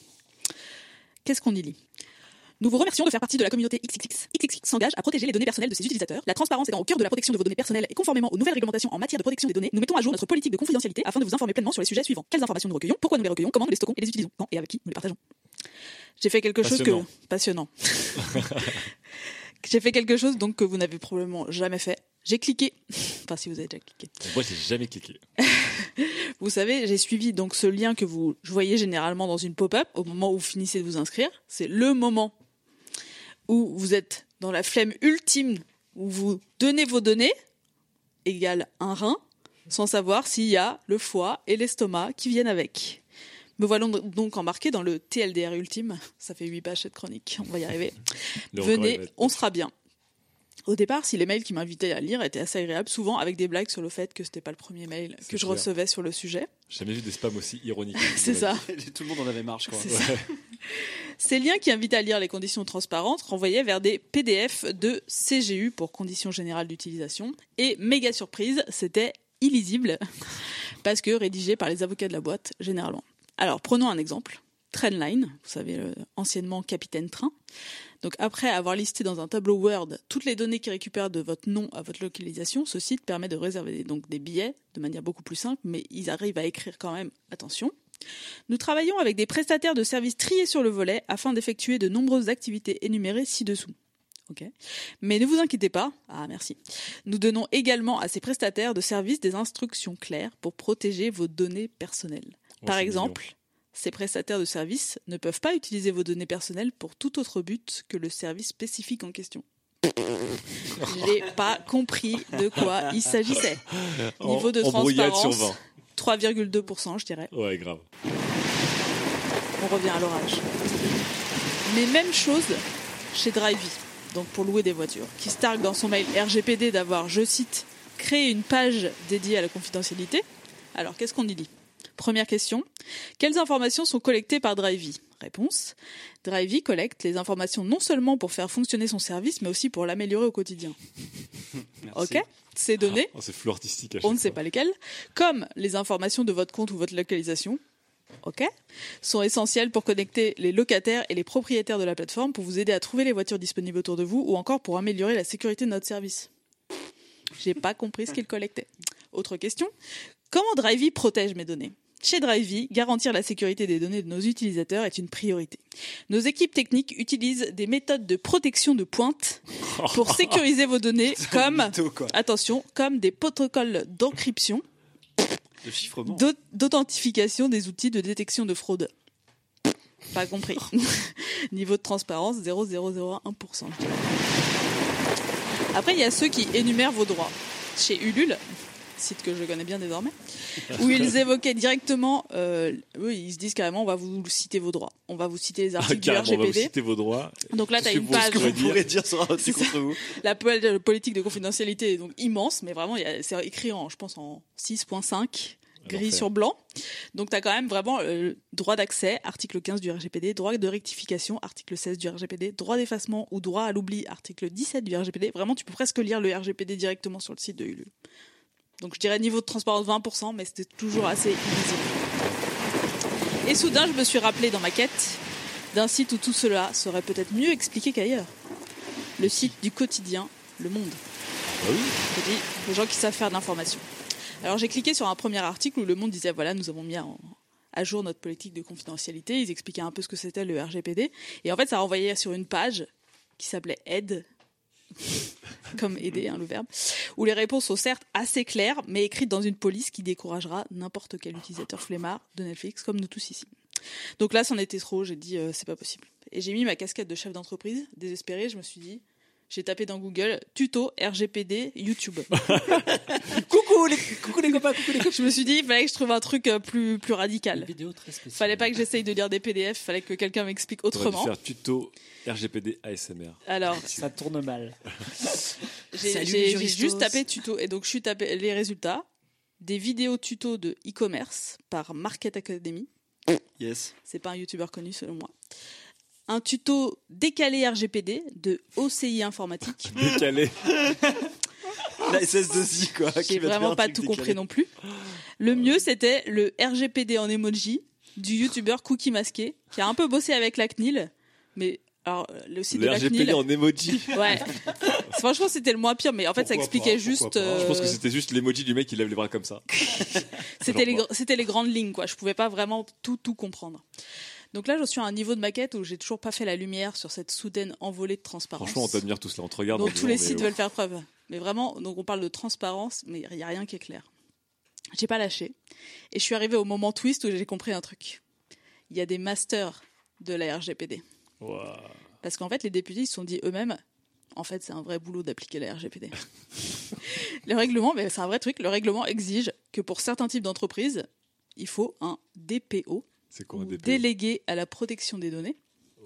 Qu'est-ce qu'on y lit ? Nous vous remercions de faire partie de la communauté X X X. X X X s'engage à protéger les données personnelles de ses utilisateurs. La transparence étant au cœur de la protection de vos données personnelles et conformément aux nouvelles réglementations en matière de protection des données, nous mettons à jour notre politique de confidentialité afin de vous informer pleinement sur les sujets suivants. Quelles informations nous recueillons, pourquoi nous les recueillons, comment nous les stockons et les utilisons, quand et avec qui nous les partageons. J'ai fait quelque chose Passionnant. que... Passionnant. J'ai fait quelque chose donc que vous n'avez probablement jamais fait. J'ai cliqué. Enfin, si vous avez déjà cliqué. Moi, j'ai jamais cliqué. Vous savez, j'ai suivi donc ce lien que vous voyez généralement dans une pop-up au moment où vous finissez de vous inscrire. C'est le moment où vous êtes dans la flemme ultime, où vous donnez vos données, égale un rein, sans savoir s'il y a le foie et l'estomac qui viennent avec. Me voilà donc embarqué dans le T L D R ultime. Ça fait huit pages cette chronique, on va y arriver. Le record, il Venez, va être- on sera bien. Au départ, si les mails qui m'invitaient à lire étaient assez agréables, souvent avec des blagues sur le fait que c'était pas le premier mail C'est que je clair. recevais sur le sujet. J'ai jamais vu des spams aussi ironiques. C'est ça. Tout le monde en avait marre, je crois. C'est ça. Ces liens qui invitent à lire les conditions transparentes renvoyaient vers des P D F de C G U pour conditions générales d'utilisation. Et méga surprise, c'était illisible parce que rédigé par les avocats de la boîte, généralement. Alors, prenons un exemple. Trendline, vous savez, euh, anciennement Capitaine Train. Donc, après avoir listé dans un tableau Word toutes les données qui récupèrent de votre nom à votre localisation, ce site permet de réserver donc des billets de manière beaucoup plus simple, mais ils arrivent à écrire quand même, attention. Nous travaillons avec des prestataires de services triés sur le volet afin d'effectuer de nombreuses activités énumérées ci-dessous. Ok. Mais ne vous inquiétez pas. Ah, merci. Nous donnons également à ces prestataires de services des instructions claires pour protéger vos données personnelles. Oh, Par c'est mignon. exemple, ces prestataires de services ne peuvent pas utiliser vos données personnelles pour tout autre but que le service spécifique en question. J'ai pas compris de quoi il s'agissait. Niveau de En- en brouillade sur transparence, vingt. trois virgule deux pour cent, je dirais. Ouais, grave. On revient à l'orage. Mais même chose chez Drivey, donc pour louer des voitures, qui se targue dans son mail R G P D d'avoir, je cite, créé une page dédiée à la confidentialité. Alors, qu'est-ce qu'on y lit ? Première question. Quelles informations sont collectées par Drivey ? Réponse. Drivey collecte les informations non seulement pour faire fonctionner son service, mais aussi pour l'améliorer au quotidien. Merci. Ok ? Ces données, Oh, c'est flou artistique à on chaque ne sait fois. pas lesquelles, comme les informations de votre compte ou votre localisation, ok, sont essentielles pour connecter les locataires et les propriétaires de la plateforme pour vous aider à trouver les voitures disponibles autour de vous ou encore pour améliorer la sécurité de notre service. J'ai pas compris ce qu'ils collectaient. Autre question. Comment Drivey protège mes données ? Chez Drivey, garantir la sécurité des données de nos utilisateurs est une priorité. Nos équipes techniques utilisent des méthodes de protection de pointe pour sécuriser vos données comme, Mytho, quoi. attention, comme des protocoles d'encryption, Le chiffrement. d'aut- d'authentification des outils de détection de fraude. Pas compris. Niveau de transparence, zéro virgule zéro zéro un pour cent. je dirais. Après, il y a ceux qui énumèrent vos droits. Chez Ulule, site que je connais bien désormais, où ils évoquaient directement, euh, eux, ils se disent carrément, on va vous citer vos droits. On va vous citer les Ah, articles du carrément, on va vous R G P D. citer vos droits. Donc là, Tout tu as ce que une vous- page. ce que Vous dire. pourrez dire sera reçu C'est ça. contre vous. La pol- politique de confidentialité est donc immense, mais vraiment, il y a- c'est écrit en, je pense, en six point cinq. gris L'enfer. sur blanc. Donc tu as quand même vraiment euh, droit d'accès, article quinze du R G P D, droit de rectification, article seize du R G P D, droit d'effacement ou droit à l'oubli, article dix-sept du R G P D. Vraiment, tu peux presque lire le R G P D directement sur le site de Ulule. Donc je dirais niveau de transparence vingt pour cent, mais c'était toujours assez illisible. Et soudain, je me suis rappelé dans ma quête d'un site où tout cela serait peut-être mieux expliqué qu'ailleurs. Le site du quotidien Le Monde. Ah oui. Je dis, les gens qui savent faire de l'information. Alors j'ai cliqué sur un premier article où Le Monde disait voilà, nous avons mis en- à jour notre politique de confidentialité. Ils expliquaient un peu ce que c'était le R G P D. Et en fait, ça renvoyait sur une page qui s'appelait Aide, comme aider, hein, le verbe, où les réponses sont certes assez claires, mais écrites dans une police qui découragera n'importe quel utilisateur flemmard de Netflix, comme nous tous ici. Donc là, c'en était trop. J'ai dit euh, c'est pas possible. Et j'ai mis ma casquette de chef d'entreprise. Désespérée, je me suis dit. J'ai tapé dans Google tuto R G P D YouTube. coucou, les, coucou les copains, coucou les copains. Je me suis dit, il fallait que je trouve un truc euh, plus, plus radical. Une vidéo très spéciale. Fallait pas que j'essaye de lire des P D F, fallait que quelqu'un m'explique On va autrement. faire tuto R G P D A S M R. Alors, Ça tourne mal. j'ai, Salut, j'ai- les j'ai juristos. juste tapé tuto et donc je suis tapé les résultats. Des vidéos tuto de e-commerce par Market Academy. Yes. C'est pas un youtubeur connu selon moi. Un tuto décalé R G P D de O C I Informatique. Décalé. La S S deux I, quoi. qui J'ai va te faire vraiment un pas truc tout décalé. compris non plus. Le mieux, c'était le R G P D en emoji du youtubeur Cookie Masqué, qui a un peu bossé avec la C N I L, mais alors le site de Le la R C G N I P D L, en emoji. ouais, franchement c'était le moins pire, mais en fait ça Pourquoi expliquait pas, juste, pourquoi pas. euh, Je pense que c'était juste l'emoji du mec qui lève les bras comme ça. c'était les Genre, gr- c'était les grandes lignes quoi. Je pouvais pas vraiment tout tout comprendre. Donc là, je suis à un niveau de maquette où j'ai toujours pas fait la lumière sur cette soudaine envolée de transparence. Franchement, on t'admire tous là. On te regarde. Donc en tous les disant, sites mais, veulent faire preuve. Mais vraiment, donc on parle de transparence, mais il y a rien qui est clair. J'ai pas lâché. Et je suis arrivée au moment twist où j'ai compris un truc. Il y a des masters de la R G P D. Ouah. Parce qu'en fait, les députés ils se sont dit eux-mêmes, en fait, c'est un vrai boulot d'appliquer la R G P D. Le règlement, mais c'est un vrai truc, le règlement exige que pour certains types d'entreprises, il faut un D P O, C'est quoi ou un D P O? délégué à la protection des données.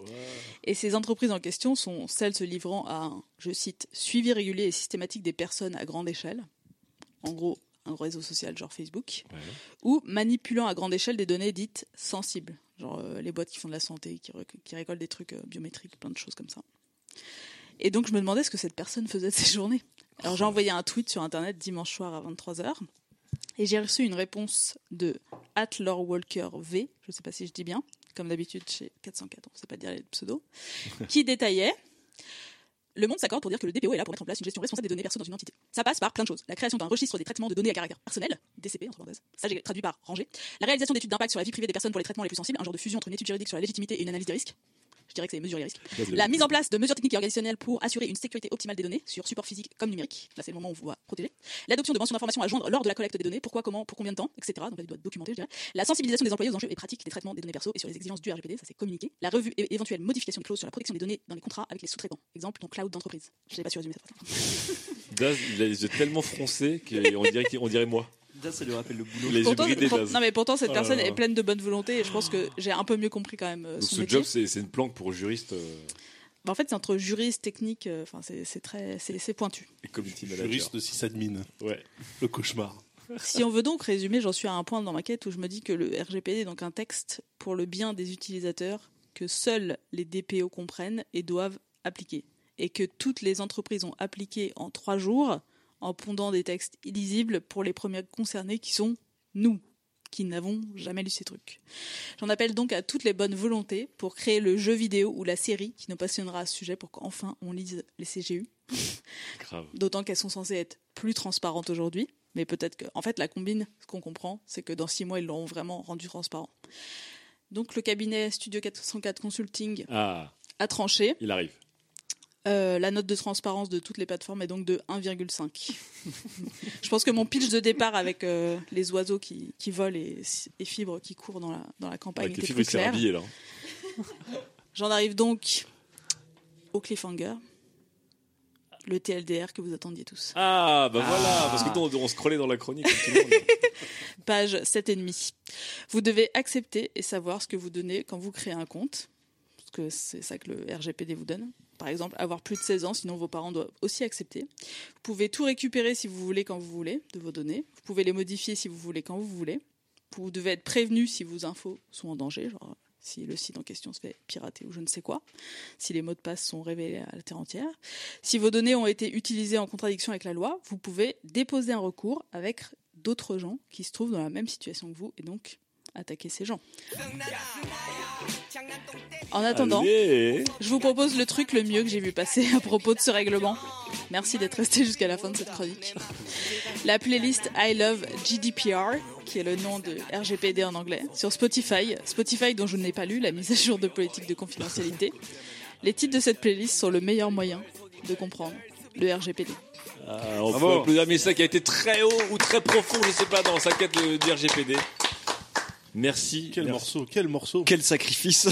Et ces entreprises en question sont celles se livrant à un, je cite, suivi régulier et systématique des personnes à grande échelle, en gros un réseau social genre Facebook, Ouais. ou manipulant à grande échelle des données dites sensibles, genre euh, les boîtes qui font de la santé, qui, rec- qui récoltent des trucs euh, biométriques, plein de choses comme ça. Et donc je me demandais ce que cette personne faisait de ses journées. Alors j'ai envoyé un tweet sur internet dimanche soir à vingt-trois heures, et j'ai reçu une réponse de Atlorwalker V, je ne sais pas si je dis bien, comme d'habitude chez quatre cent quatre, on ne sait pas dire les pseudos, qui détaillait Le Monde s'accorde pour dire que le D P O est là pour mettre en place une gestion responsable des données perso dans une entité. Ça passe par plein de choses. La création d'un registre des traitements de données à caractère personnel, D C P entre parenthèses, ça j'ai traduit par rangé. La réalisation d'études d'impact sur la vie privée des personnes pour les traitements les plus sensibles, un genre de fusion entre une étude juridique sur la légitimité et une analyse des risques. Je dirais que c'est mesurer les risques. Ça, c'est La le- mise en place de mesures techniques et organisationnelles pour assurer une sécurité optimale des données sur support physique comme numérique. Là, c'est le moment où on va protéger. L'adoption de mentions d'informations à joindre lors de la collecte des données. Pourquoi, comment, pour combien de temps, et cetera. Donc, là, il doit documenter, je dirais. La sensibilisation des employés aux enjeux et pratiques des traitements des données perso et sur les exigences du R G P D. Ça, c'est communiqué. La revue et éventuelle modification de clauses sur la protection des données dans les contrats avec les sous-traitants. Exemple, donc cloud d'entreprise. Je n'ai pas su résumer ça. Daz, il a les yeux tellement froncés qu'on dirait, qu'il- on dirait moi. Ça, ça lui rappelle le boulot. Il a les yeux Pourtant, bridés, pour- Daz. non, mais pourtant, cette Oh là personne là. est pleine de bonne volonté et je pense que j'ai un peu mieux compris quand même euh, Donc son ce métier. job, c'est c'est une planque pour juriste euh, Bah, en fait, c'est entre juriste, technique, euh, enfin, c'est c'est très, c'est c'est pointu. et community manager. Juriste de sysadmin. Ouais. Le cauchemar. Si on veut donc résumer, j'en suis à un point dans ma quête où je me dis que le R G P D est donc un texte pour le bien des utilisateurs que seuls les D P O comprennent et doivent appliquer. Et que toutes les entreprises ont appliqué en trois jours en pondant des textes illisibles pour les premiers concernés qui sont nous, qui n'avons jamais lu ces trucs. J'en appelle donc à toutes les bonnes volontés pour créer le jeu vidéo ou la série qui nous passionnera à ce sujet pour qu'enfin on lise les C G U. Grave. D'autant qu'elles sont censées être plus transparentes aujourd'hui. Mais peut-être que, en fait, la combine, ce qu'on comprend, c'est que dans six mois, ils l'auront vraiment rendu transparent. Donc, le cabinet Studio quatre cent quatre Consulting Ah, a tranché. il arrive. Euh, la note de transparence de toutes les plateformes est donc de un virgule cinq. Je pense que mon pitch de départ avec euh, les oiseaux qui, qui volent et, et fibres qui courent dans la, dans la campagne Avec les était fibres, il plus s'est clair. habillé là. J'en arrive donc au cliffhanger, le T L D R que vous attendiez tous. Ah, bah voilà, parce que nous, on, on scrollait dans la chronique. comme tout le monde. Page sept virgule cinq. Vous devez accepter et savoir ce que vous donnez quand vous créez un compte. parce que c'est ça que le R G P D vous donne. Par exemple, avoir plus de seize ans, sinon vos parents doivent aussi accepter. Vous pouvez tout récupérer si vous voulez, quand vous voulez, de vos données. Vous pouvez les modifier si vous voulez, quand vous voulez. Vous devez être prévenu si vos infos sont en danger, genre si le site en question se fait pirater ou je ne sais quoi, si les mots de passe sont révélés à la terre entière. Si vos données ont été utilisées en contradiction avec la loi, vous pouvez déposer un recours avec d'autres gens qui se trouvent dans la même situation que vous et donc attaquer ces gens. En attendant, Allez. je vous propose le truc le mieux que j'ai vu passer à propos de ce règlement. Merci d'être resté jusqu'à la fin de cette chronique. La playlist I Love G D P R, qui est le nom de R G P D en anglais, sur Spotify. Spotify dont je n'ai pas lu la mise à jour de politique de confidentialité. Les titres de cette playlist sont le meilleur moyen de comprendre le R G P D. Ah, on Bravo. peut applaudir Mélissa qui a été très haut ou très profond, je sais pas, dans sa quête de, du R G P D. Merci. Quel Merci. morceau, quel morceau. Quel sacrifice.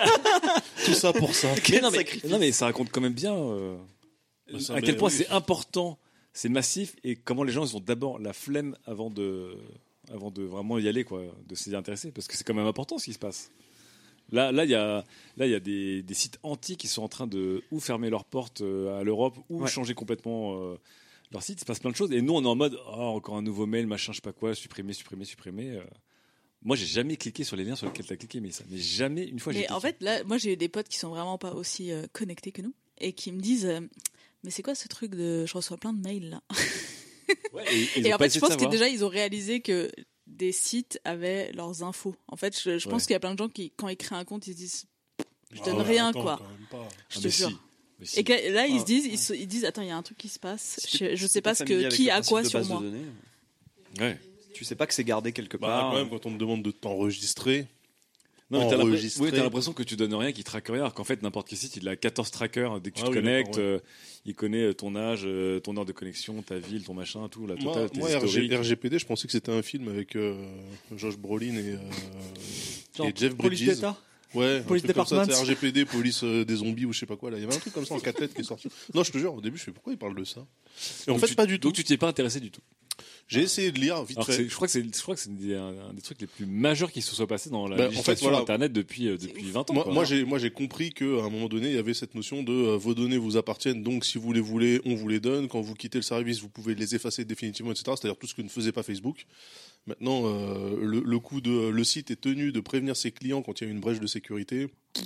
Tout ça pour ça. Mais non, mais, non, mais ça raconte quand même bien euh, Bah, ça, à mais quel point oui. c'est important, c'est massif et comment les gens ils ont d'abord la flemme avant de, avant de vraiment y aller, quoi, de s'y intéresser, parce que c'est quand même important ce qui se passe. Là, là, il y a, là, il y a des, des sites anti qui sont en train de ou fermer leurs portes euh, à l'Europe ou Ouais. changer complètement euh, leur site. Il se passe plein de choses et nous on est en mode oh, encore un nouveau mail, machin, je sais pas quoi, supprimer, supprimer, supprimer. euh. Moi, j'ai jamais cliqué sur les liens sur lesquels tu as cliqué, mais ça, mais jamais une fois j'ai Mais cliqué. en fait, là, moi j'ai eu des potes qui sont vraiment pas aussi euh, connectés que nous et qui me disent euh, mais c'est quoi ce truc de je reçois plein de mails là. Ouais, et, ils Et ont en pas fait, essayé je de pense que savoir. déjà ils ont réalisé que des sites avaient leurs infos. En fait, je, je pense Ouais. qu'il y a plein de gens qui, quand ils créent un compte, ils se disent je Ah donne ouais, rien attends, quoi. quand même pas. Je Ah, te mais jure. si, mais si. Et que, là, ils Ah, se disent, ils, se- ils disent, attends, il y a un truc qui se passe. Si Je, t'es- je si sais t'es pas ce familier que avec qui le a principe quoi de sur base de moi. données, Ouais. tu sais pas que c'est gardé quelque Bah, part. quand même, quand on te demande de t'enregistrer. Non, mais t'as l'impression, Enregistré. oui, t'as l'impression que tu donnes rien, qu'il traque rien, alors qu'en fait, n'importe quel site, il a quatorze trackers. Dès que tu Ah te oui, connectes, d'accord, ouais. euh, il connaît ton âge, euh, ton heure de connexion, ta ville, ton machin, tout, la Moi, totale, tes moi, R G, historiques. R G P D, je pensais que c'était un film avec euh, Josh Brolin et, euh, Genre, et Jeff Police Bridges. d'État. Ouais, un Police truc comme ça, Department. c'est R G P D, police euh, des zombies ou je sais pas quoi. Là, il y avait un truc comme ça en quatre lettres qui est sorti. Non, je te jure, au début, je fais pourquoi il parle de ça. Et en Donc fait, tu- pas du tout. Donc tu t'y es pas intéressé du tout. J'ai essayé de lire vite Alors que fait. c'est- je crois que c'est, je crois que c'est des- un, un des trucs les plus majeurs qui se soient passés dans la Bah, en fait, législation voilà. Internet depuis, euh, depuis vingt ans. Moi, quoi. moi, j'ai, moi, j'ai compris qu'à un moment donné, il y avait cette notion de euh, vos données vous appartiennent, donc si vous les voulez, on vous les donne. Quand vous quittez le service, vous pouvez les effacer définitivement, et cetera. C'est-à-dire tout ce que ne faisait pas Facebook. Maintenant, euh, le, le coup de le site est tenu de prévenir ses clients quand il y a une brèche de sécurité.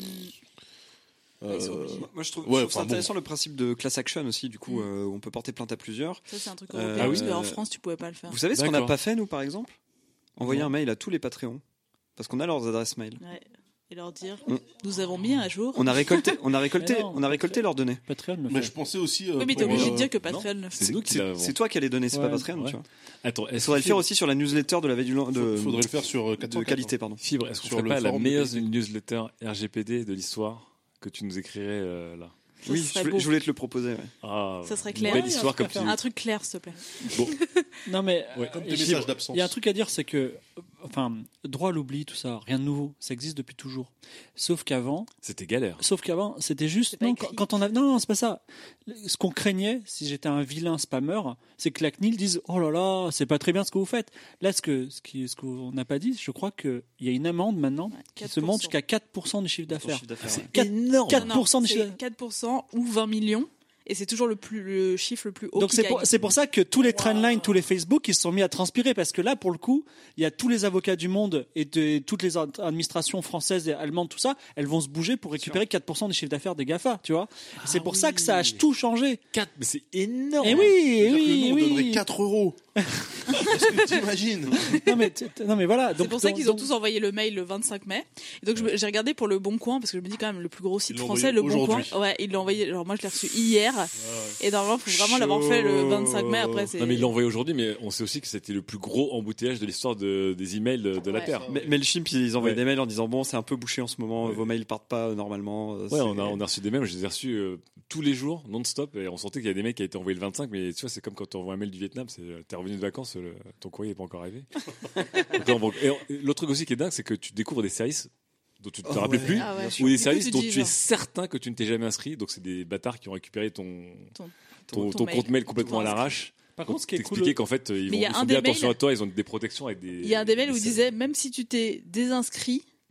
Euh, Moi, je trouve, ouais, je trouve ça enfin, bon. intéressant le principe de class action aussi, du coup, Mm. euh, où on peut porter plainte à plusieurs. Ça, c'est un truc Euh, européen, ah parce oui. qu'en France, tu pouvais pas le faire. Vous savez ce qu'on n'a D'accord. pas fait, nous, par exemple Envoyer Non. un mail à tous les Patreons. Parce qu'on a leurs adresses mail. Ouais. Et leur dire, Mm. nous avons mis à jour. On a récolté, on a récolté, Mais non, on a récolté leurs données. Patreon le mais fait. je pensais aussi. euh, Oui, mais t'es pour, obligé euh, de dire que non. Patreon le fait. C'est nous qui C'est l'avons. c'est toi qui as les données, c'est Ouais, pas Patreon, ouais. tu vois. Attends, Il est-ce faudrait le que faire aussi sur la newsletter de la veille du lan- de, Faudrait le faire sur euh, quatre cent de quatre, qualité, pardon. Fibre, est-ce qu'on Sur ferait le pas la forum meilleure de P T. newsletter R G P D de l'histoire que tu nous écrirais euh, là? Ça Oui, serait je voulais, beau. je voulais te le proposer. ouais. Ah, Ça serait une clair. Belle Ouais, histoire un comme truc tu à Un truc clair, s'il te plaît. Bon, Non mais Ouais. Comme et des puis, messages d'absence. il y a un truc à dire, c'est que, enfin, droit à l'oubli, tout ça, rien de nouveau, ça existe depuis toujours. Sauf qu'avant, c'était galère. sauf qu'avant, c'était juste C'est pas non, écrit. quand, quand on a, non, non, c'est pas ça. Ce qu'on craignait, si j'étais un vilain spammeur, c'est que la C N I L dise, oh là là, c'est pas très bien ce que vous faites. Là, ce que, ce qui, ce qu'on n'a pas dit, je crois que il y a une amende maintenant Ouais, qui quatre se pour monte cent. jusqu'à quatre pour cent du chiffre Ton d'affaires. chiffre d'affaires, C'est ouais. quatre- énorme. quatre- Non, pour cent du c'est chiffre- quatre pour cent ou vingt millions. Et c'est toujours le, plus, le chiffre le plus haut Donc qui c'est gagne. pour, c'est pour ça que tous les Wow. trendlines, tous les Facebook, ils se sont mis à transpirer parce que là, pour le coup, il y a tous les avocats du monde et de, toutes les ad- administrations françaises et allemandes, tout ça, elles vont se bouger pour récupérer quatre pour cent des chiffres d'affaires des GAFA, tu vois. c'est pour ça que ça a tout changé. quatre, mais c'est énorme. Et oui, C'est-à-dire que oui, nous, on donnerait oui. quatre euros. Est-ce que t'imagines? Non mais, t- t- non mais voilà. C'est Donc, pour ça donc- qu'ils ont donc- tous envoyé le mail le vingt-cinq mai. Et donc je- j'ai regardé pour le Bon Coin parce que je me dis quand même le plus gros site Ils l'ont français, envoyé le Bon Coin. aujourd'hui. Ouais, ils l'ont envoyé. Alors moi je l'ai reçu hier. Et normalement il faut vraiment l'avoir fait le vingt-cinq mai. Après c'est. Non, mais ils l'ont envoyé aujourd'hui, mais on sait aussi que c'était le plus gros embouteillage de l'histoire de, des emails de, de la Ouais. Terre. Mais, mais le Chimp, ils envoyaient Ouais. des mails en disant bon, c'est un peu bouché en ce moment, Ouais. vos mails partent pas euh, normalement. euh, Ouais, c'est- on a, on a reçu des mails, je les ai reçus euh, tous les jours, non-stop, et on sentait qu'il y a des mails qui a été envoyés le vingt-cinq, mais tu vois, c'est comme quand tu envoies un mail du Vietnam, c'est, euh, t'es revenu de vacances, le- ton courrier n'est pas encore arrivé. Donc, non, bon, et, et l'autre truc aussi qui est dingue, c'est que tu découvres des services dont tu ne te Oh, rappelais ouais. plus, Ah ouais. ou des Du coup, services tu dont dis, tu es genre, certain que tu ne t'es jamais inscrit, donc c'est des bâtards qui ont récupéré ton, Ton- ton, ton ton mail. compte mail complètement à Ton l'arrache. Par Pour contre, ce qui est cool, t'expliquer qu'en fait, ils, Mais vont, il y a ils un font des bien attention mails- à toi, ils ont des protections avec des. Il y a un des mails où des- il disait même si tu t'es désinscrit,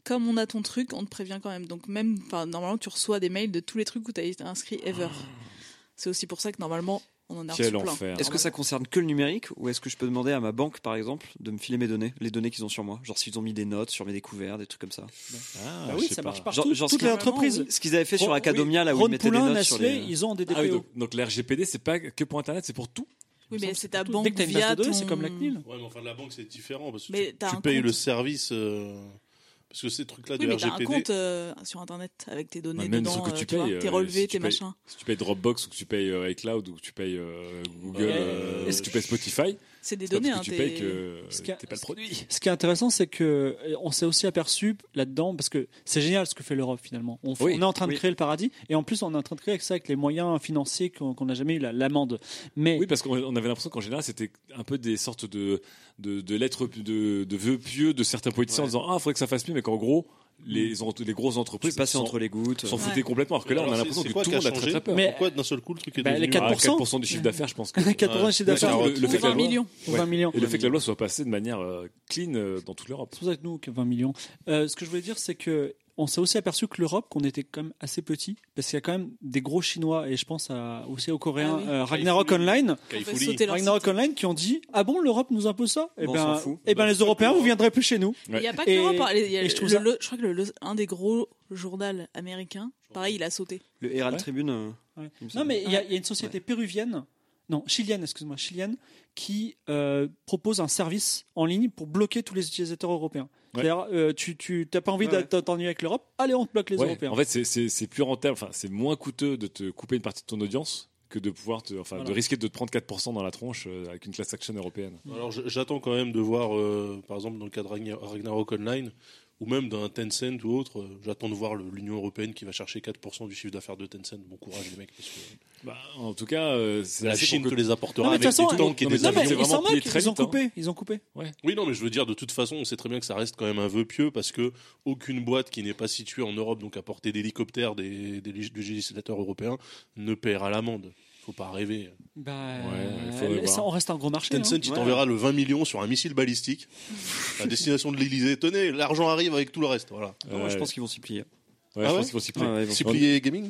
comme on a ton truc, on te prévient quand même. Donc même, enfin, normalement, tu reçois des mails de tous les trucs où tu as été inscrit ever. C'est aussi pour ça que normalement, on en a reçu plein. Enfer. Est-ce que ça concerne que le numérique ou est-ce que je peux demander à ma banque, par exemple, de me filer mes données, les données qu'ils ont sur moi, genre s'ils ont mis des notes sur mes découvertes, des trucs comme ça. Ah, bah oui, ça pas. marche partout. Genre, genre toutes les entreprises. Oui. Ce qu'ils avaient fait sur Academia, là où Ron ils mettaient Poulain, des notes Nestlé, sur les. Ils ont des D P O. Ah oui, donc, donc l'R G P D, c'est pas que pour Internet, c'est pour tout. Oui, mais c'est ta tout. banque Dès que t'as une base via de données, ton... c'est comme la C N I L. Ouais, mais enfin, de la banque, c'est différent parce que Mais tu, t'as tu un payes compte. le service. Euh, parce que ces trucs-là Oui, de mais t'as R G P D. un compte euh, sur Internet avec tes données Ouais, même dedans, ce que euh, tu tu vois, payes, tes euh, relevés, si tes tu payes- machins. Si tu payes Dropbox ou que tu payes euh, iCloud ou que tu payes euh, Google, Ouais. euh, Est-ce si tu payes Spotify, C'est des c'est pas données, parce hein. que tu t'es- payes que Ce qui a- t'es pas le produit. Ce qui est intéressant, c'est que euh, on s'est aussi aperçu là-dedans, parce que c'est génial ce que fait l'Europe finalement. On, f- Oui, on est en train de oui. créer le paradis, et en plus on est en train de créer avec ça, avec les moyens financiers qu'on qu'on n'a jamais eu, la- l'amende. Mais Oui, parce qu'on on avait l'impression qu'en général, c'était un peu des sortes de, de, de lettres, de, de vœux pieux de certains politiciens en Ouais. disant ah, il faudrait que ça fasse mieux, mais qu'en gros, les, en- les grosses Tu entreprises passais s'en- entre les gouttes. s'en Ouais. foutaient complètement. Alors que là, on a Alors, l'impression c'est- que c'est quoi tout qui le a monde a très changé très peur. Mais- Pourquoi d'un seul coup le truc est Bah, les devenu... quatre Ah, pour cent. quatre pour cent du chiffre d'affaires, je pense. que- quatre pour cent de chiffre d'affaires, Ouais. Le fait que la vingt loi- millions. ou vingt millions. Et le fait que la loi soit passée de manière euh, clean euh, dans toute l'Europe. C'est pour ça que nous, que vingt millions. Euh, ce que je voulais dire, c'est que on s'est aussi aperçu que l'Europe, qu'on était quand même assez petit, parce qu'il y a quand même des gros Chinois, et je pense à, aussi aux Coréens, Ah oui. euh, Ragnarok Online, On fait Kaifouli. sauter leur Ragnarok site. Online, qui ont dit ah bon, l'Europe nous impose ça. Et Bon, on ben, s'en fout. eh ben les Européens, vous viendrez plus chez nous. Il n'y a pas que Et- l'Europe. hein. Il y a et le- je trouve le- ça- le- je crois que le- le- un des gros journaux américains, pareil, il a sauté. Le Herald Ouais. Tribune. euh, Ouais. il me Non, semble. mais il y, a il y a une société péruvienne, non, chilienne, excuse-moi, chilienne, qui euh, propose un service en ligne pour bloquer tous les utilisateurs européens. Ouais. C'est-à-dire, euh, tu tu t'as pas envie Ouais, de t'ennuyer avec l'Europe, allez, on te bloque les Ouais. Européens. En fait, c'est- c'est c'est plus rentable, enfin, c'est moins coûteux de te couper une partie de ton audience que de pouvoir te, enfin, Voilà. de risquer de te prendre quatre pour cent dans la tronche euh, avec une class action européenne. Alors je- j'attends quand même de voir, euh, par exemple dans le cas de Ragnar- Ragnarok Online, ou même d'un Tencent ou autre, euh, j'attends de voir le- l'Union Européenne qui va chercher quatre pour cent du chiffre d'affaires de Tencent. Bon courage les mecs, parce que Bah, en tout cas, euh, c'est c'est la assez Chine pour que que- les apportera Non, mais avec de toute des façon, tanks et non, des mais Non, mais c'est avions. ils vraiment s'en plié moquent, très ils ont vite, hein. coupé, ils ont coupé. Oui, non, mais je veux dire, de toute façon, on sait très bien que ça reste quand même un vœu pieux parce que aucune boîte qui n'est pas située en Europe, donc à portée d'hélicoptère des, des, lég- du législateur européen, ne paiera l'amende. Faut pas rêver. Bah, Ouais, il faudrait ça, voir. on reste un gros marché. Tencent, hein. il Ouais. t'enverra le vingt millions sur un missile balistique à destination de l'Elysée. Tenez, l'argent arrive avec tout le reste. Voilà. Non, moi, je Ouais. pense qu'ils vont s'y plier. Ouais, Ah je ouais pense qu'il faut s'y plier. Ouais, ouais, ils vont- Ciplier Gaming.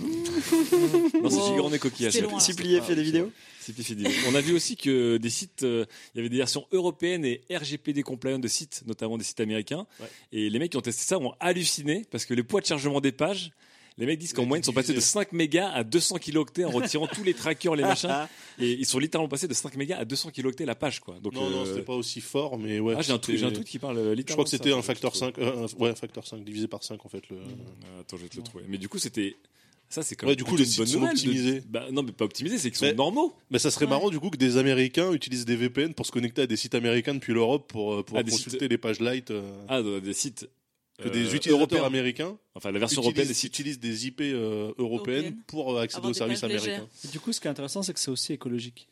Non, c'est Wow. Gigournet Coquillage. C'est loin. S'y plier, fait des vidéos. Ciplier fait des- On a vu aussi que des sites, euh, il y avait des versions européennes et R G P D compliant de sites, notamment des sites américains. Ouais. Et les mecs qui ont testé ça ont halluciné parce que les poids de chargement des pages, les mecs disent qu'en Mais moyenne, ils sont passés de divisé. cinq mégas à deux cents kilooctets en retirant tous les trackers, les machins. Et ils sont littéralement passés de cinq mégas à deux cents kilooctets la page, quoi. Donc, Non, non, euh, c'était pas aussi fort, mais ouais. ah, j'ai un tweet, c'était- j'ai un tweet qui parle euh, littéralement. Je crois que de ça, c'était un je facteur trouve. cinq, euh, un- ouais, un facteur cinq divisé par cinq en fait. Le... Euh, Attends, je vais te le trouver. Mais du coup, c'était. Ça, c'est quand Ouais, même du coup, plutôt les une bonne sites sont nouvelle de- optimisés. Bah, non, mais pas optimisés, c'est qu'ils sont Mais- normaux. Mais ça serait Ouais. marrant du coup que des Américains utilisent des V P N pour se connecter à des sites américains depuis l'Europe pour euh, pouvoir Ah, des consulter sites- les pages light. euh, Ah, dans des sites. que euh, des utilisateurs européens. américains Enfin, la version européenne des utilisent, sites. utilisent des I P euh, européennes Européennes. pour euh, accéder Avoir aux des services pages légères. américains. Et du coup, ce qui est intéressant, c'est que c'est aussi écologique.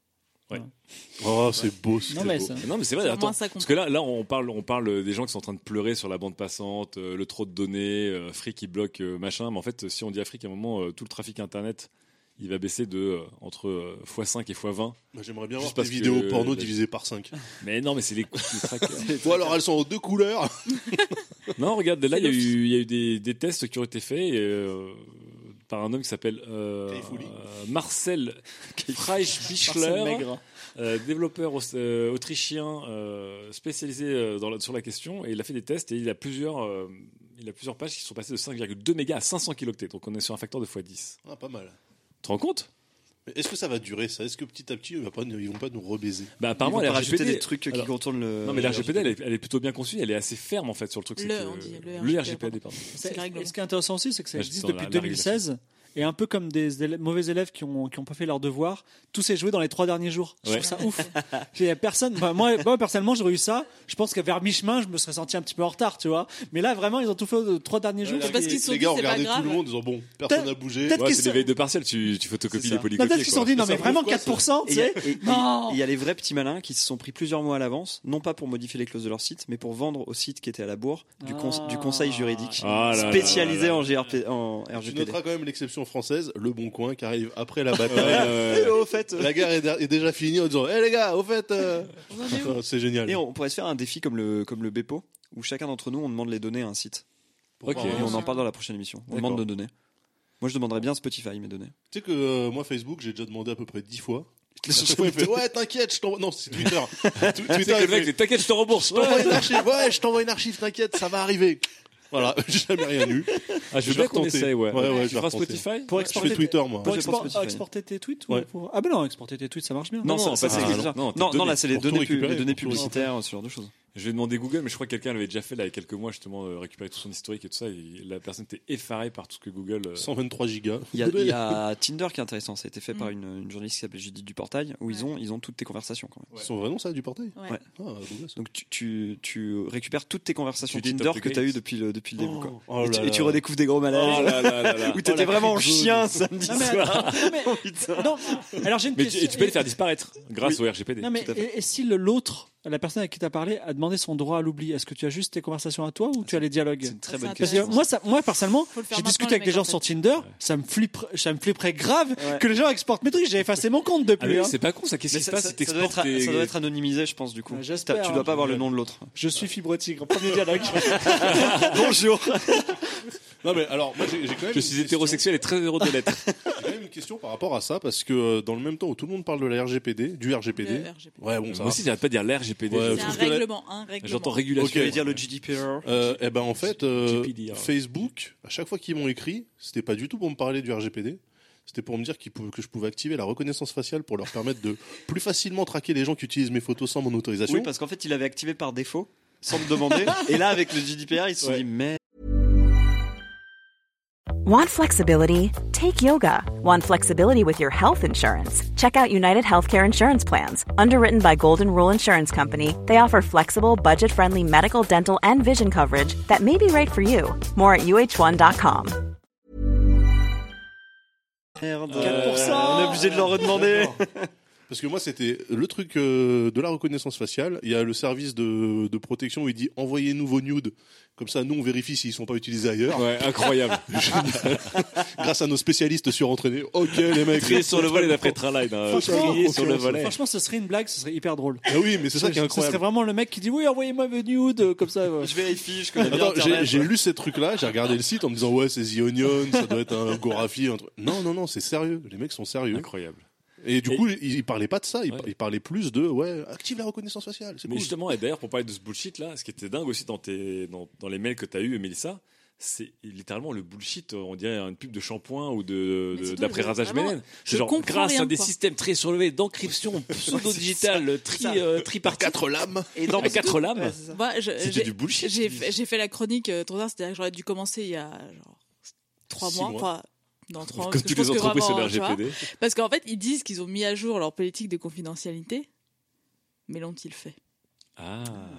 Oh, c'est beau, c'est Non, mais beau. ça- Non, mais c'est vrai, C'est attends. moins ça qu'on Parce que là, là, on parle, on parle des gens qui sont en train de pleurer sur la bande passante, euh, le trop de données, euh, Free qui bloque, euh, machin. Mais en fait, si on dit à Free qu'à un moment, euh, tout le trafic internet, il va baisser de euh, entre euh, fois cinq et fois vingt. Bah, J'aimerais bien Juste voir parce tes vidéos que porno la- divisées par cinq. Mais non, mais c'est les, les trackers. Ou alors elles sont en deux couleurs. Non, regarde, là, C'est il y a l'office. eu, il y a eu des, des tests qui ont été faits et, euh, par un homme qui s'appelle euh, Kaifouli. euh, Marcel Marcel Freischbichler, Maigre. euh, développeur aus- euh, autrichien euh, spécialisé euh, dans la- sur la question. Et il a fait des tests et il a plusieurs, euh, il a plusieurs pages qui sont passées de cinq virgule deux mégas à cinq cents kilooctets. Donc on est sur un facteur de fois dix. Ah, pas mal. Tu te rends compte? Mais est-ce que ça va durer ça? Est-ce que petit à petit ils vont pas, ils vont pas nous rebaiser? Bah, Ils apparemment, vont la pas rajouter R G P D des trucs qui alors- contournent le. Non, mais la R G P D, elle est, elle est plutôt bien conçue, elle est assez ferme en fait sur le truc. c'est Le, que- on dit, le le R R G G P P D. D, pardon. C'est le Et règlement. ce qui est intéressant aussi, c'est que ça Ouais, existe c'est dans depuis la- deux la mille seize. Et un peu comme des élèves- mauvais élèves qui ont, qui ont pas fait leurs devoirs, tout s'est joué dans les trois derniers jours. Je Ouais. trouve ça ouf. Il y a personne. Enfin, moi, moi, personnellement, j'aurais eu ça. Je pense que vers mi-chemin, je me serais senti un petit peu en retard, tu vois. Mais là, vraiment, ils ont tout fait aux trois derniers jours. C'est parce Et- qu'ils se sont les dit, gars c'est pas regardaient tout grave. le monde en disant bon, personne n'a bougé. peut-être Ouais, qu'ils c'est se- des veilles de partiel, tu, tu photocopies C'est les ça. polycopiers. Peut-être qu'ils se sont quoi. dit, non, Ça mais prouve vraiment quoi, quatre pour cent, Et tu il y a- sais. et- et- Non. et il y a les vrais petits malins qui se sont pris plusieurs mois à l'avance, non pas pour modifier les clauses de leur site, mais pour vendre au site qui était à la bourre du, cons- Ah. du conseil juridique Ah là là spécialisé là là. en, G R P, en Tu R G P D. noteras quand même l'exception française, le Bon Coin, qui arrive après la bataille. Ouais, ouais, ouais. Et au fait, La guerre est, de- est déjà finie en disant hé les gars, au fait, euh, On en est où c'est génial. et on pourrait se faire un défi comme le comme le Bepo où chacun d'entre nous, on demande les données à un site. Ok. Et on en parle dans la prochaine émission. On D'accord. demande nos données. Moi, je demanderais bien Spotify, mes données. Tu sais que euh, moi, Facebook, j'ai déjà demandé à peu près dix fois. À chaque fois, il me fait ouais, t'inquiète, je t'envoie. Non, c'est Twitter. Tu- Twitter, C'est que il le mec, fait, dit, t'inquiète, je te rembourse. je t'envoie une archive. Ouais, je t'envoie une archive, t'inquiète, ça va arriver. Voilà, j'ai jamais rien eu. Ah, je veux Je bien vais qu'on retenter. essaye, ouais. Ouais, ouais, Tu je vais feras retenter. Spotify Pour Je exporter, fais Twitter, moi. pour Moi, j'ai pas expor- Spotify. exporter tes tweets Ouais. ou pour... Ah ben non, exporter tes tweets, ça marche bien. Non, non, ça, pas ça, tes c'est données. non, Non, tes non, non, données. là, c'est les Pour tout données, pu- récupérer, les données pour tout publicitaires, ce genre de choses. Je vais demander Google, mais je crois que quelqu'un l'avait déjà fait là il y a quelques mois justement, euh, récupérer tout son historique et tout ça. Et la personne était effarée par tout ce que Google. euh, cent vingt-trois gigas. Il y, a, il y a Tinder qui est intéressant. Ça a été fait Mm. par une, une journaliste qui s'appelle Judith Duportail, où ils Ouais. ont ils ont toutes tes conversations quand même. C'est son vrai nom, ça, du portail Ouais. Ouais. Ah, beau gosse. Donc tu, tu, tu récupères toutes tes conversations Tu dis Tinder top que the tu as eues gates. depuis le, depuis le début. Quoi. Oh et, tu, là et tu là. redécouvres des gros malaises. Oh là là là là. Où t'étais Oh, la vraiment en crique jaune. chien samedi Non mais, soir. non, mais- Oh, putain. non, alors j'ai une Mais tu, question. et tu peux les faire disparaître grâce au R G P D. Non mais Tout à fait. et, et si le- l'autre, la personne avec qui tu as parlé, a demandé son droit à l'oubli, est-ce que tu as juste tes conversations à toi ou tu as les dialogues? C'est une très Ça, bonne c'est Parce question. que moi, ça, moi personnellement, Faut le faire j'ai maintenant, discuté les avec des mecs, gens en sur fait. Tinder, ça me flipperait, ça me flipperait grave Ouais. que les gens exportent mes trucs. J'ai effacé mon compte Ah, depuis. mais hein. c'est pas con ça. Qu'est-ce Mais qui se ça, passe ça- si ça doit être, t'exportes tes- ça doit être anonymisé, je pense, du coup. Ouais, j'espère, T'as- Tu hein. dois pas avoir le nom de l'autre. Je suis fibre tigre. Premier dialogue. Bonjour. Non, mais alors, moi, j'ai j'ai quand même. Je une suis question- hétérosexuel et très heureux de l'être. J'ai quand même une question par rapport à ça, parce que euh, dans le même temps où tout le monde parle de la R G P D, du R G P D. Le R G P D. Ouais, bon, ça Moi va. aussi, j'arrête pas de dire l'R G P D. Ouais, Je- C'est un trouve que la- règlement, un règlement. J'entends régulation. Ok. Tu veux dire le G D P R? Euh, eh ben en fait, euh, G P D, alors. Facebook, à chaque fois qu'ils m'ont écrit, c'était pas du tout pour me parler du R G P D. C'était pour me dire qu'ils pouvaient- que je pouvais activer la reconnaissance faciale pour leur permettre de plus facilement traquer les gens qui utilisent mes photos sans mon autorisation. Oui, parce qu'en fait, il avait activé par défaut, sans me demander. Et là, avec le G D P R, ils se sont Ouais. dit, mais. Want flexibility? Take yoga. Want flexibility with your health insurance? Check out United Healthcare Insurance Plans. Underwritten by Golden Rule Insurance Company, they offer flexible, budget-friendly medical, dental, and vision coverage that may be right for you. More at U H one dot com. Merde. quatre pour cent. On est obligé de leur redemander. Parce que moi, c'était le truc euh, de la reconnaissance faciale. Il y a le service de, de protection où il dit envoyez-nous vos nudes. Comme ça, nous, on vérifie s'ils sont pas utilisés ailleurs. Ouais, incroyable. Grâce à nos spécialistes surentraînés. Ok, les mecs. Trier sur le volet d'après Traline. hein. Franchement, Trier sur le volet. Franchement, ce serait une blague, ce serait hyper drôle. Ah oui, mais c'est ça qui est Ce incroyable. serait vraiment le mec qui dit oui, envoyez-moi vos nudes, euh, comme ça. ouais. Je vérifie, je connais bien Attends, j'ai, Internet. j'ai lu ces trucs-là, j'ai regardé le site en me disant ouais c'est The Onion, ça doit être un Gorafi, un truc. Non non non, c'est sérieux, les mecs sont sérieux. Incroyable. Et du Et- coup, ils, ils parlaient pas de ça, ils, Ouais. ils parlaient plus de ouais active la reconnaissance faciale, c'est Mais cool. justement, et d'ailleurs, pour parler de ce bullshit là, ce qui était dingue aussi dans, tes, dans, dans les mails que tu as eu, Mélissa, c'est littéralement le bullshit, on dirait une pub de shampoing ou de, Mais de- surtout, d'après-rasage vraiment, Mélène. je C'est genre, comprends grâce rien, à des quoi. systèmes très surélevés d'encryption pseudo-digitale, tri, euh, tripartite, Quatre lames. et dans quatre lames, Ouais, c'est ça. Moi, je- c'était j'ai- du bullshit. J'ai fait, j'ai fait la chronique euh, trop tard, c'est-à-dire que j'aurais dû commencer il y a genre trois Six mois. mois. Enfin, non, trois mois. Comme parce que toutes je pense les que entreprises sur vraiment, le tu vois, R G P D. Parce qu'en fait, ils disent qu'ils ont mis à jour leur politique de confidentialité, mais l'ont-ils fait? Ah.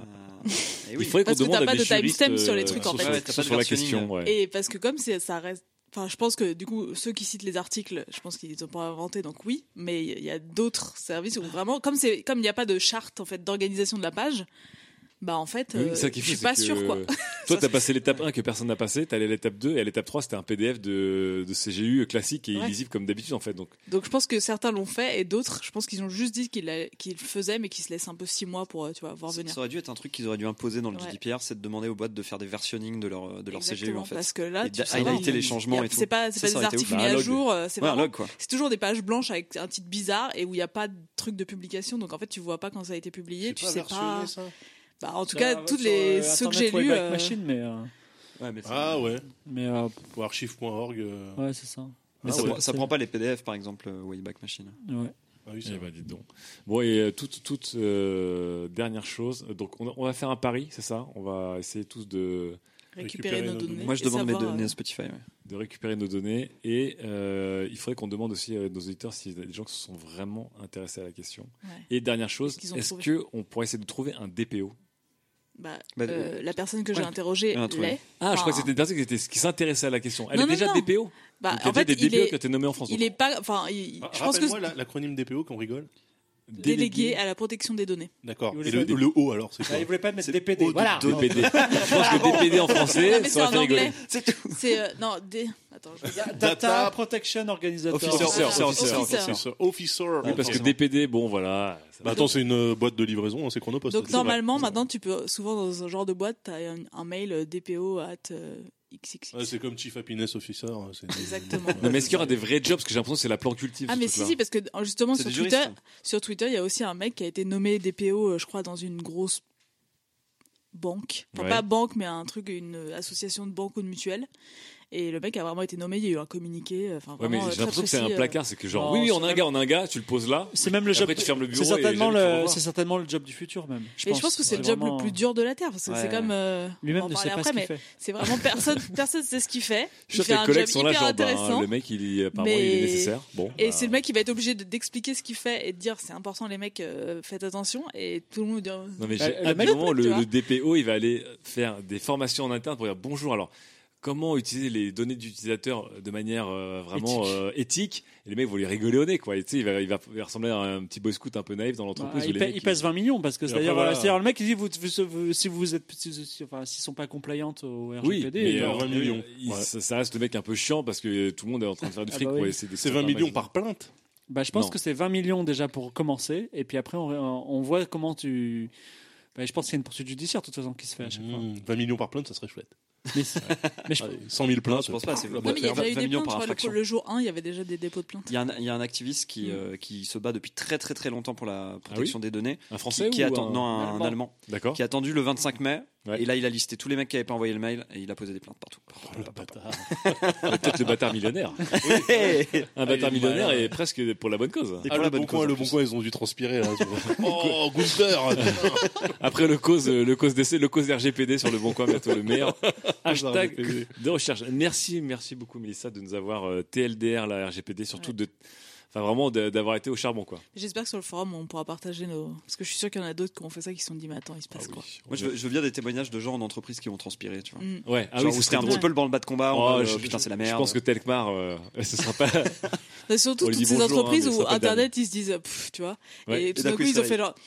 Eh Il oui. faudrait qu'on Parce que demande t'as à pas des de juristes timestamp sur les euh, trucs, en sur- fait. sur- Ouais, t'as pas de sur la versionning. question. Ouais. Et parce que comme c'est, ça reste. Enfin, je pense que du coup, ceux qui citent les articles, je pense qu'ils ont pas inventé, donc oui. Mais il y a d'autres services où vraiment, comme c'est, comme il n'y a pas de charte en fait d'organisation de la page, bah en fait, Oui, euh, c'est ça qui je fait, suis pas c'est sûre que quoi. Toi, t'as passé l'étape un que personne n'a passé, t'as allé à l'étape deux, et à l'étape trois, c'était un P D F de, de C G U classique et Ouais. illisible comme d'habitude, en fait. Donc, Donc je pense que certains l'ont fait et d'autres, je pense qu'ils ont juste dit qu'ils, la- qu'ils le faisaient, mais qu'ils se laissent un peu six mois pour, euh, tu vois, voir Ça, venir. ça aurait dû être un truc qu'ils auraient dû imposer dans le Ouais. G D P R, c'est de demander aux boîtes de faire des versionning de leur, de leur C G U Exactement, en fait. Parce que là, Et tu sais, d'highlighter il- les changements il y a- et tout. C'est pas, c'est Ça, pas ça des aurait été articles ouf. mis Un à log. jour, euh, c'est Ouais, un vraiment, log quoi. c'est toujours des pages blanches avec un titre bizarre et où il n'y a pas de truc de publication. Donc en fait, tu vois pas quand ça a été publié, tu sais pas. ça. Bah, en tout Ça cas, va toutes sur, les euh, ceux que Internet j'ai lus. Wayback euh, Machine, mais euh, Ouais, mais ça, Ah ouais, mais euh, ou archive point org. euh. ouais, c'est ça. mais Ah ça, ouais. prend, ça prend pas les P D F par exemple, euh, Wayback Machine. Ouais. Ah oui, c'est eh vrai. ben, dites donc. Bon, et euh, toute, toute euh, dernière chose, donc on, on va faire un pari, c'est ça? On va essayer tous de, récupérer récupérer nos nos données. données. Moi je et demande mes savoir, données euh, à Spotify. Ouais. de récupérer nos données, et euh, il faudrait qu'on demande aussi à nos auditeurs s'il y a des gens qui se sont vraiment intéressés à la question. ouais. Et dernière chose, Est-ce qu'ils ont est-ce trouvé qu'on pourrait essayer de trouver un D P O? Bah, Bah, euh, la personne que j'ai ouais. interrogée Elle a trouvé. l'est. Ah, je Enfin, crois que c'était une personne qui, était, qui s'intéressait à la question. Elle Non, est non, déjà non. D P O? Bah, Donc, il y a en fait, déjà des il D P O est, qui ont été nommés en France. il donc. est pas. Enfin, il- Ah, je pense que rappelle-moi la- l'acronyme D P O qu'on rigole. délégué à la protection des données. D'accord. Il voulait Et le, pas- le O alors, c'est quoi? Ah, il voulait pas mettre D P D. Voilà. D P D. Je pense que D P D en français, Non, mais c'est ça aurait en fait rigoler. anglais. C'est tout. C'est euh, non, des... Attends, je regarde. Data Protection Organizator. Officer, Officer, officer, officer. officer. Officer. Oui, parce que D P D, bon, voilà. Bah attends, c'est une euh, boîte de livraison, hein, c'est Chronopost. Donc c'est normalement, vrai. maintenant, tu peux souvent dans ce genre de boîte, tu as un, un mail euh, D P O at euh, X X X. Ouais, c'est comme Chief Happiness Officer. hein, c'est des- Exactement. Non, mais est-ce qu'il y aura des vrais jobs? Parce que j'ai l'impression que c'est la plante cultive. Ah ce mais si truc-là. si parce que euh, justement C'est sur des Twitter, juristes. sur Twitter, il y a aussi un mec qui a été nommé D P O, euh, je crois, dans une grosse banque, enfin Ouais. pas banque mais un truc, une association de banques ou de mutuelles. Et le mec a vraiment été nommé, il y a eu un communiqué. Enfin, Ouais, mais vraiment, euh, j'ai très l'impression que c'est un précis, euh. placard. C'est que genre, Non, oui, oui, on a c'est un gars, on a un gars, tu le poses là. C'est même le Et job. après, tu fermes le bureau. C'est certainement et jamais tu le, revois. c'est certainement le job du futur même. Et je pense que c'est le job vraiment- le plus dur de la terre parce que Ouais. c'est comme euh, on Lui-même va en ne parler sait pas après, ce qu'il mais fait. c'est vraiment personne, personne sait ce qu'il fait. Je suis Il sûr fait que un les collègues job sont là, hyper genre, bah, intéressant. le mec, il, est- apparemment, Mais- il est nécessaire. Bon. Et bah, c'est le mec qui va être obligé de- d'expliquer ce qu'il fait et de dire c'est important les mecs, euh, faites attention. Et tout le monde dit Non, mais Bah, j'ai le hâte mec- du moment où tu le, vois. le D P O, il va aller faire des formations en interne pour dire bonjour. Alors, comment utiliser les données d'utilisateurs de manière euh, vraiment Éthique. euh, éthique. Et les mecs vont lui rigoler au nez, quoi. Et tu sais, il va, il va, il va ressembler à un petit boy scout un peu naïf dans l'entreprise. Bah, où il, les paie- mecs, il pèse vingt millions parce que Et c'est-à-dire, après, voilà. c'est-à-dire, le mec il dit vous, vous- vous- si vous êtes si, si- enfin s'ils sont pas compliantes au R G P D, Oui, mais il- euh, vingt millions. il- Ouais. ça, ça reste le mec un peu chiant parce que tout le monde est en train de faire du Ah fric bah pour oui. essayer de C'est vingt millions par plainte. bah, je pense Non. que c'est vingt millions déjà pour commencer et puis après on, on voit comment tu bah, je pense qu'il y a une poursuite judiciaire de toute façon qui se fait à chaque fois. Mmh, vingt millions par plainte, ça serait chouette. Mais, c'est- mais je- Allez, cent mille plaintes. Non, je pense pas, c'est- la non, boîte mais il y a ferme. déjà eu vingt des millions plaintes. par Je crois, infraction. le, le jour un, il y avait déjà des dépôts de plaintes. Il y, a un, il y a un activiste qui, Mm. euh, qui se bat depuis très très très longtemps pour la protection des données. Un Français qui, qui ou attend, un- non, un, Allemand. un Allemand. D'accord. Qui a attendu le vingt-cinq mai. Ouais. Et là, il a listé tous les mecs qui n'avaient pas envoyé le mail et il a posé des plaintes partout. Oh, le bâtard. Peut-être le bâtard millionnaire. Un bâtard millionnaire et presque pour la bonne cause. Et Ah, pour le la bon bonne coin, cause, en le bon plus. coin, ils ont dû transpirer là. tu vois. Oh, Gunther. Après le cause, le cause d'essai, le cause R G P D sur le bon coin, bientôt le meilleur hashtag R G P D. de recherche. Merci, merci beaucoup Mélissa de nous avoir euh, T L D R la R G P D, surtout de, enfin vraiment de- d'avoir été au charbon quoi. J'espère que sur le forum, on pourra partager nos. Parce que je suis sûr qu'il y en a d'autres qui ont fait ça qui se sont dit mais attends, il se passe quoi. Moi, je veux, je veux bien des témoignages de gens en entreprise qui ont transpiré, tu vois. Mm. Ouais, ah Genre oui, où ce c'était serait un drôle. petit peu le branle-bas de combat. en Oh, mode, je- euh, putain, c'est la Je merde. pense que Telkmar, euh, ce sera pas. Bah, surtout On lui toutes dit ces bonjour, entreprises hein, mais où ça s'appelle Internet ils se disent pff, tu vois. Ouais. Et Et tout d'un d'un coup, coup ils ils ont se fait genre.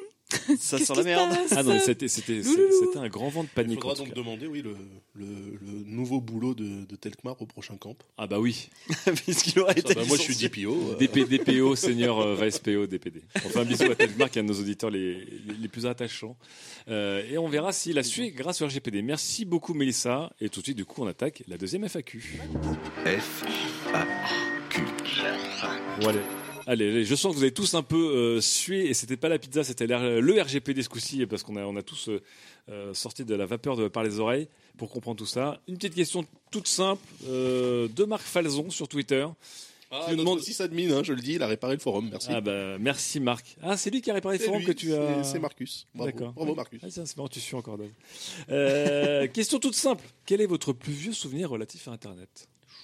ça Qu'est-ce sent qui la se merde. passe Ah non, mais c'était, c'était, Louloulou. c'était un grand vent de Il panique. faudra en tout donc cas. demander oui, le, le, le nouveau boulot de, de Telkmar au prochain camp. Ah bah oui. Puisqu'il aurait été Ah bah, moi, je suis licencié. D P O. euh, D P, D P O, senior euh, vice P O, D P D. On fait un bisou à Telkmar, qui est un de nos auditeurs les, les, les plus attachants. Euh, et on verra s'il a su grâce au R G P D. Merci beaucoup Mélissa. Et tout de suite, du coup, on attaque la deuxième F A Q. F A Q. Bon, allez. Allez, allez, je sens que vous avez tous un peu euh, sué et c'était pas la pizza, c'était l'R- le R G P D ce coup-ci parce qu'on a, on a tous euh, euh, sorti de la vapeur de, par les oreilles pour comprendre tout ça. Une petite question toute simple euh, de Marc Falzon sur Twitter. Ah, Tu me notre demandes- sysadmin, hein, je le dis, il a réparé le forum. Merci. Ah bah merci Marc. Ah c'est lui qui a réparé le C'est forum lui, que tu as. c'est- c'est Marcus. Bravo. D'accord. Bravo, Marcus. Ah tiens, c'est marrant, tu suis encore Dave. Euh, question toute simple. Quel est votre plus vieux souvenir relatif à Internet?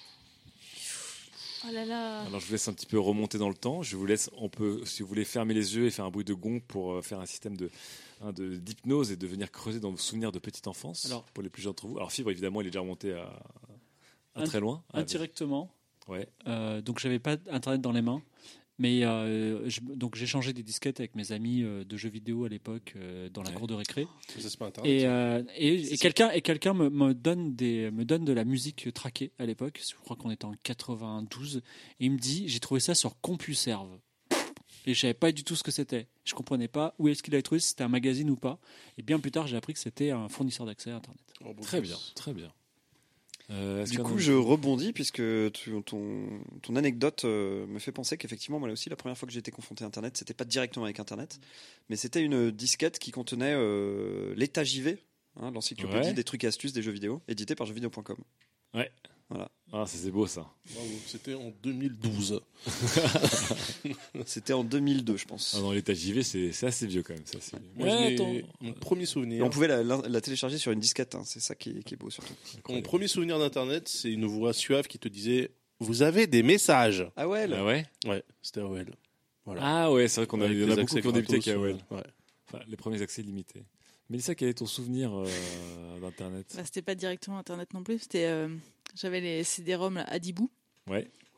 Oh là là. Alors je vous laisse un petit peu remonter dans le temps. Je vous laisse, on peut, si vous voulez, fermer les yeux et faire un bruit de gong pour euh, faire un système de, hein, de d'hypnose et de venir creuser dans vos souvenirs de petite enfance. Alors- pour les plus jeunes d'entre vous. Alors Fibre, évidemment, il est déjà remonté à, à Indi- très loin. Ah, indirectement. ouais. Euh, donc j'avais pas internet dans les mains, mais euh, je- donc j'ai changé des disquettes avec mes amis euh, de jeux vidéo à l'époque euh, dans la Ouais. cour de récré. Ça, c'est pas Internet. Et, ça. euh, et, et quelqu'un et quelqu'un me, me donne des me donne de la musique trackée à l'époque. Je crois qu'on était en quatre-vingt-douze. Et il me dit j'ai trouvé ça sur CompuServe. Et je savais pas du tout ce que c'était. Je comprenais pas où est-ce qu'il avait trouvé si c'était un magazine ou pas. Et bien plus tard j'ai appris que c'était un fournisseur d'accès à Internet. Oh, bon, Très bien, très bien. Euh, est-ce Du qu'il y en coup, a- je rebondis puisque tu- ton, ton anecdote euh, me fait penser qu'effectivement, moi aussi, la première fois que j'ai été confronté à Internet, c'était pas directement avec Internet, mais c'était une disquette qui contenait euh, l'état J V, hein, l'encyclopédie Ouais. des trucs et astuces des jeux vidéo, édité par jeuxvideo point com. Ouais. Voilà. Ah, ça c'est beau ça. Bravo. C'était en deux mille douze. C'était en deux mille deux, je pense. Ah, dans l'état J V, c'est, c'est assez vieux quand même. Ça, c'est... Moi, Ouais, je attends. n'ai- mon premier Et souvenir. on pouvait la, la- la télécharger sur une disquette, hein, c'est ça qui est, qui est beau surtout. Mon premier souvenir d'Internet, c'est une voix suave qui te disait vous avez des messages. Ah ouais, là. Ah ouais. Ouais, c'était A O L. Voilà. Ah ouais, c'est vrai qu'on a, Avec il y en a des beaucoup accès qui ont débuté gratos, avec A O L. euh, ouais. Enfin, les premiers accès limités. Mélissa, quel est ton souvenir euh, d'Internet? Bah, c'était pas directement Internet non plus. C'était, euh, j'avais les C D-ROM là, Adibou. Ouais.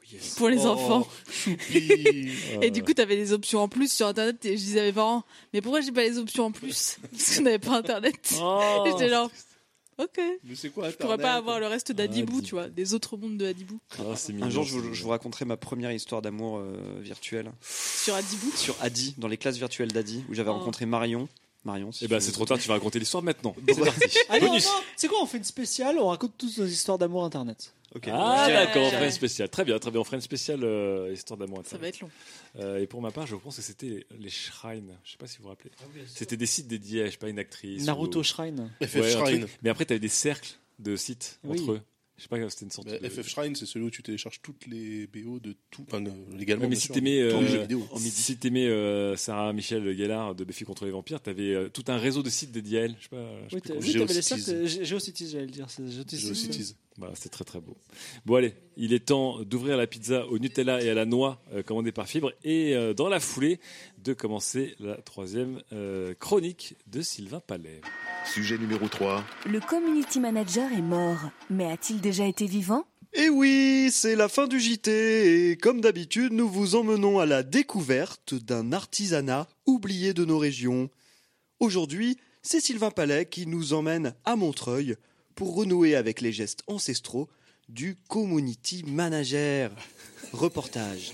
yes. pour les Oh, enfants. choupi. Et du coup, t'avais des options en plus sur Internet. Et je disais à mes parents, mais pourquoi j'ai pas les options en plus? Parce qu'on n'avait pas Internet. Oh. Et j'étais genre, ok. Mais c'est quoi Je pourrais pas avoir le reste d'Adibou, Ah, tu vois, des autres mondes de Adibou. Ah, c'est mignon, Un jour, je c'est vous, mignon. je vous raconterai ma première histoire d'amour euh, virtuelle Sur Adibou. sur Adi, dans les classes virtuelles d'Adi, où j'avais Oh. rencontré Marion. Marion, si Eh ben, tu c'est veux. trop tard, tu vas raconter l'histoire maintenant. C'est parti. Allez, on Bonus. va- c'est quoi, on fait une spéciale, on raconte tous nos histoires d'amour internet. Ok. Ah, Ouais. d'accord, on fera Ouais. une spéciale. Très bien, très bien. On fera une spéciale euh, histoire d'amour. Ça va être long. Euh, et pour ma part, je pense que c'était les, les shrines. Je sais pas si vous vous rappelez. C'était des sites dédiés à, je sais pas, une actrice. Naruto ou... Shrine. F F Ouais, un Shrine. truc. Mais après, t'avais des cercles de sites Oui. entre eux. Je sais pas, c'était une sorte Bah, de. F F Shrine, c'est celui où tu télécharges toutes les B O de tout, enfin, euh, légalement. Ouais, mais bien si sûr, t'aimais, tous les euh, jeux vidéo. si t'aimais euh, Sarah Michel Gellar de Buffy contre les vampires, t'avais euh, tout un réseau de sites dédiés à elle. Je sais pas. Je sais Oui, plus t'as- comment- oui, t'avais les Geocities. cercles. Gé- Geocities, j'allais le dire. c'est Geocities. Geocities. Voilà, c'était très très beau. Bon allez, il est temps d'ouvrir la pizza au Nutella et à la noix euh, commandée par Fibre et euh, dans la foulée de commencer la troisième euh, chronique de Sylvain Palais. Sujet numéro trois. Le community manager est mort, mais a-t-il déjà été vivant? Et oui, c'est la fin du J T et comme d'habitude, nous vous emmenons à la découverte d'un artisanat oublié de nos régions. Aujourd'hui, c'est Sylvain Palais qui nous emmène à Montreuil pour renouer avec les gestes ancestraux du community manager. Reportage.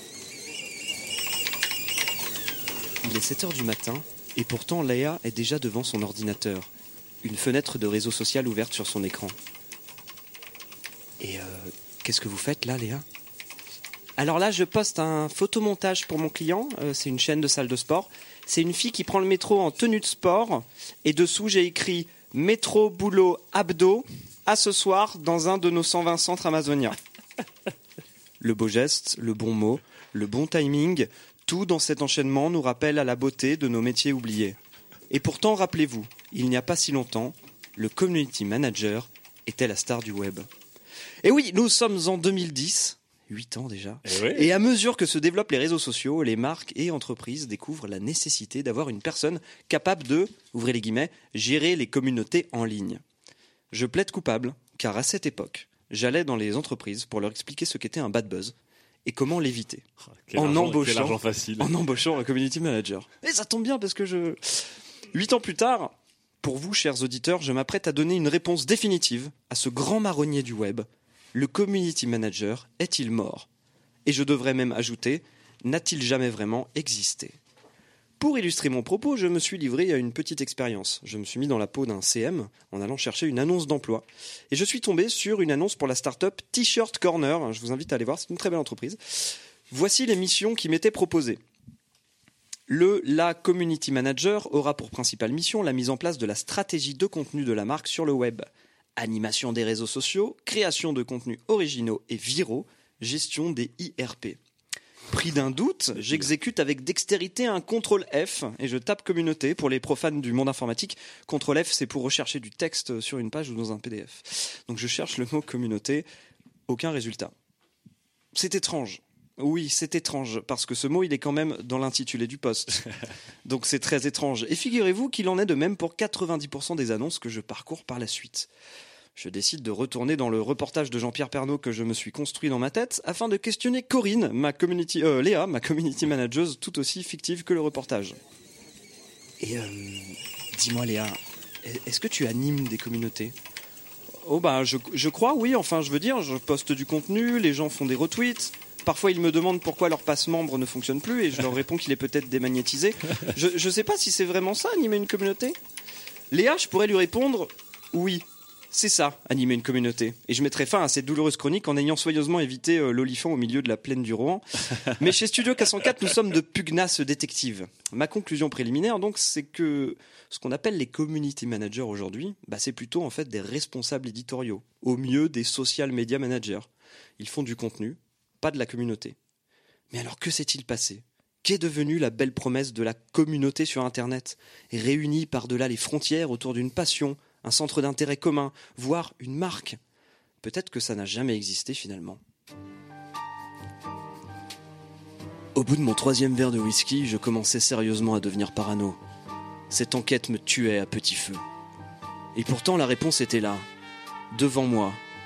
Il est sept heures du matin et pourtant Léa est déjà devant son ordinateur. Une fenêtre de réseau social ouverte sur son écran. Et euh, qu'est-ce que vous faites là, Léa? Alors là, je poste un photomontage pour mon client. Euh, c'est une chaîne de salle de sport. C'est une fille qui prend le métro en tenue de sport. Et dessous, j'ai écrit métro, boulot, abdos. À ce soir, dans un de nos cent vingt centres amazoniens. Le beau geste, le bon mot, le bon timing, tout dans cet enchaînement nous rappelle à la beauté de nos métiers oubliés. Et pourtant, rappelez-vous, il n'y a pas si longtemps, le community manager était la star du web. Et oui, nous sommes en deux mille dix, huit ans déjà. Et, ouais. Et à mesure que se développent les réseaux sociaux, les marques et entreprises découvrent la nécessité d'avoir une personne capable de, ouvrez les guillemets, gérer les communautés en ligne. Je plaide coupable, car à cette époque, j'allais dans les entreprises pour leur expliquer ce qu'était un bad buzz et comment l'éviter. Quel en argent- embauchant- quel argent facile. En embauchant un community manager. Et ça tombe bien parce que je... Huit ans plus tard, pour vous, chers auditeurs, je m'apprête à donner une réponse définitive à ce grand marronnier du web. Le community manager est-il mort? Et je devrais même ajouter, n'a-t-il jamais vraiment existé? Pour illustrer mon propos, je me suis livré à une petite expérience. Je me suis mis dans la peau d'un C M en allant chercher une annonce d'emploi. Et je suis tombé sur une annonce pour la start-up T-Shirt Corner. Je vous invite à aller voir, c'est une très belle entreprise. Voici les missions qui m'étaient proposées. Le la community manager aura pour principale mission la mise en place de la stratégie de contenu de la marque sur le web. Animation des réseaux sociaux, création de contenus originaux et viraux, gestion des I R P. Pris d'un doute, j'exécute avec dextérité un contrôle F et je tape communauté pour les profanes du monde informatique. contrôle F, c'est pour rechercher du texte sur une page ou dans un P D F. Donc je cherche le mot communauté, aucun résultat. C'est étrange. Oui, c'est étrange, parce que ce mot, il est quand même dans l'intitulé du poste. Donc c'est très étrange. Et figurez-vous qu'il en est de même pour quatre-vingt-dix pour cent des annonces que je parcours par la suite. Je décide de retourner dans le reportage de Jean-Pierre Pernaut que je me suis construit dans ma tête afin de questionner Corinne, ma community, euh, Léa, ma community manageuse tout aussi fictive que le reportage. Et euh, dis-moi Léa, est-ce que tu animes des communautés? Oh bah je, je crois oui, enfin je veux dire, je poste du contenu, les gens font des retweets. Parfois, ils me demandent pourquoi leur passe-membre ne fonctionne plus et je leur réponds qu'il est peut-être démagnétisé. Je ne sais pas si c'est vraiment ça, animer une communauté. Léa, je pourrais lui répondre oui, c'est ça, animer une communauté. Et je mettrai fin à cette douloureuse chronique en ayant soigneusement évité euh, l'olifant au milieu de la plaine du Rohan. Mais chez Studio K cent quatre, nous sommes de pugnaces détectives. Ma conclusion préliminaire, donc, c'est que ce qu'on appelle les community managers aujourd'hui, bah, c'est plutôt en fait des responsables éditoriaux, au mieux des social media managers. Ils font du contenu, pas de la communauté. Mais alors que s'est-il passé? Qu'est devenue la belle promesse de la communauté sur Internet, réunie par-delà les frontières autour d'une passion, un centre d'intérêt commun, voire une marque? Peut-être que ça n'a jamais existé finalement. Au bout de mon troisième verre de whisky, je commençais sérieusement à devenir parano. Cette enquête me tuait à petit feu. Et pourtant la réponse était là, devant moi.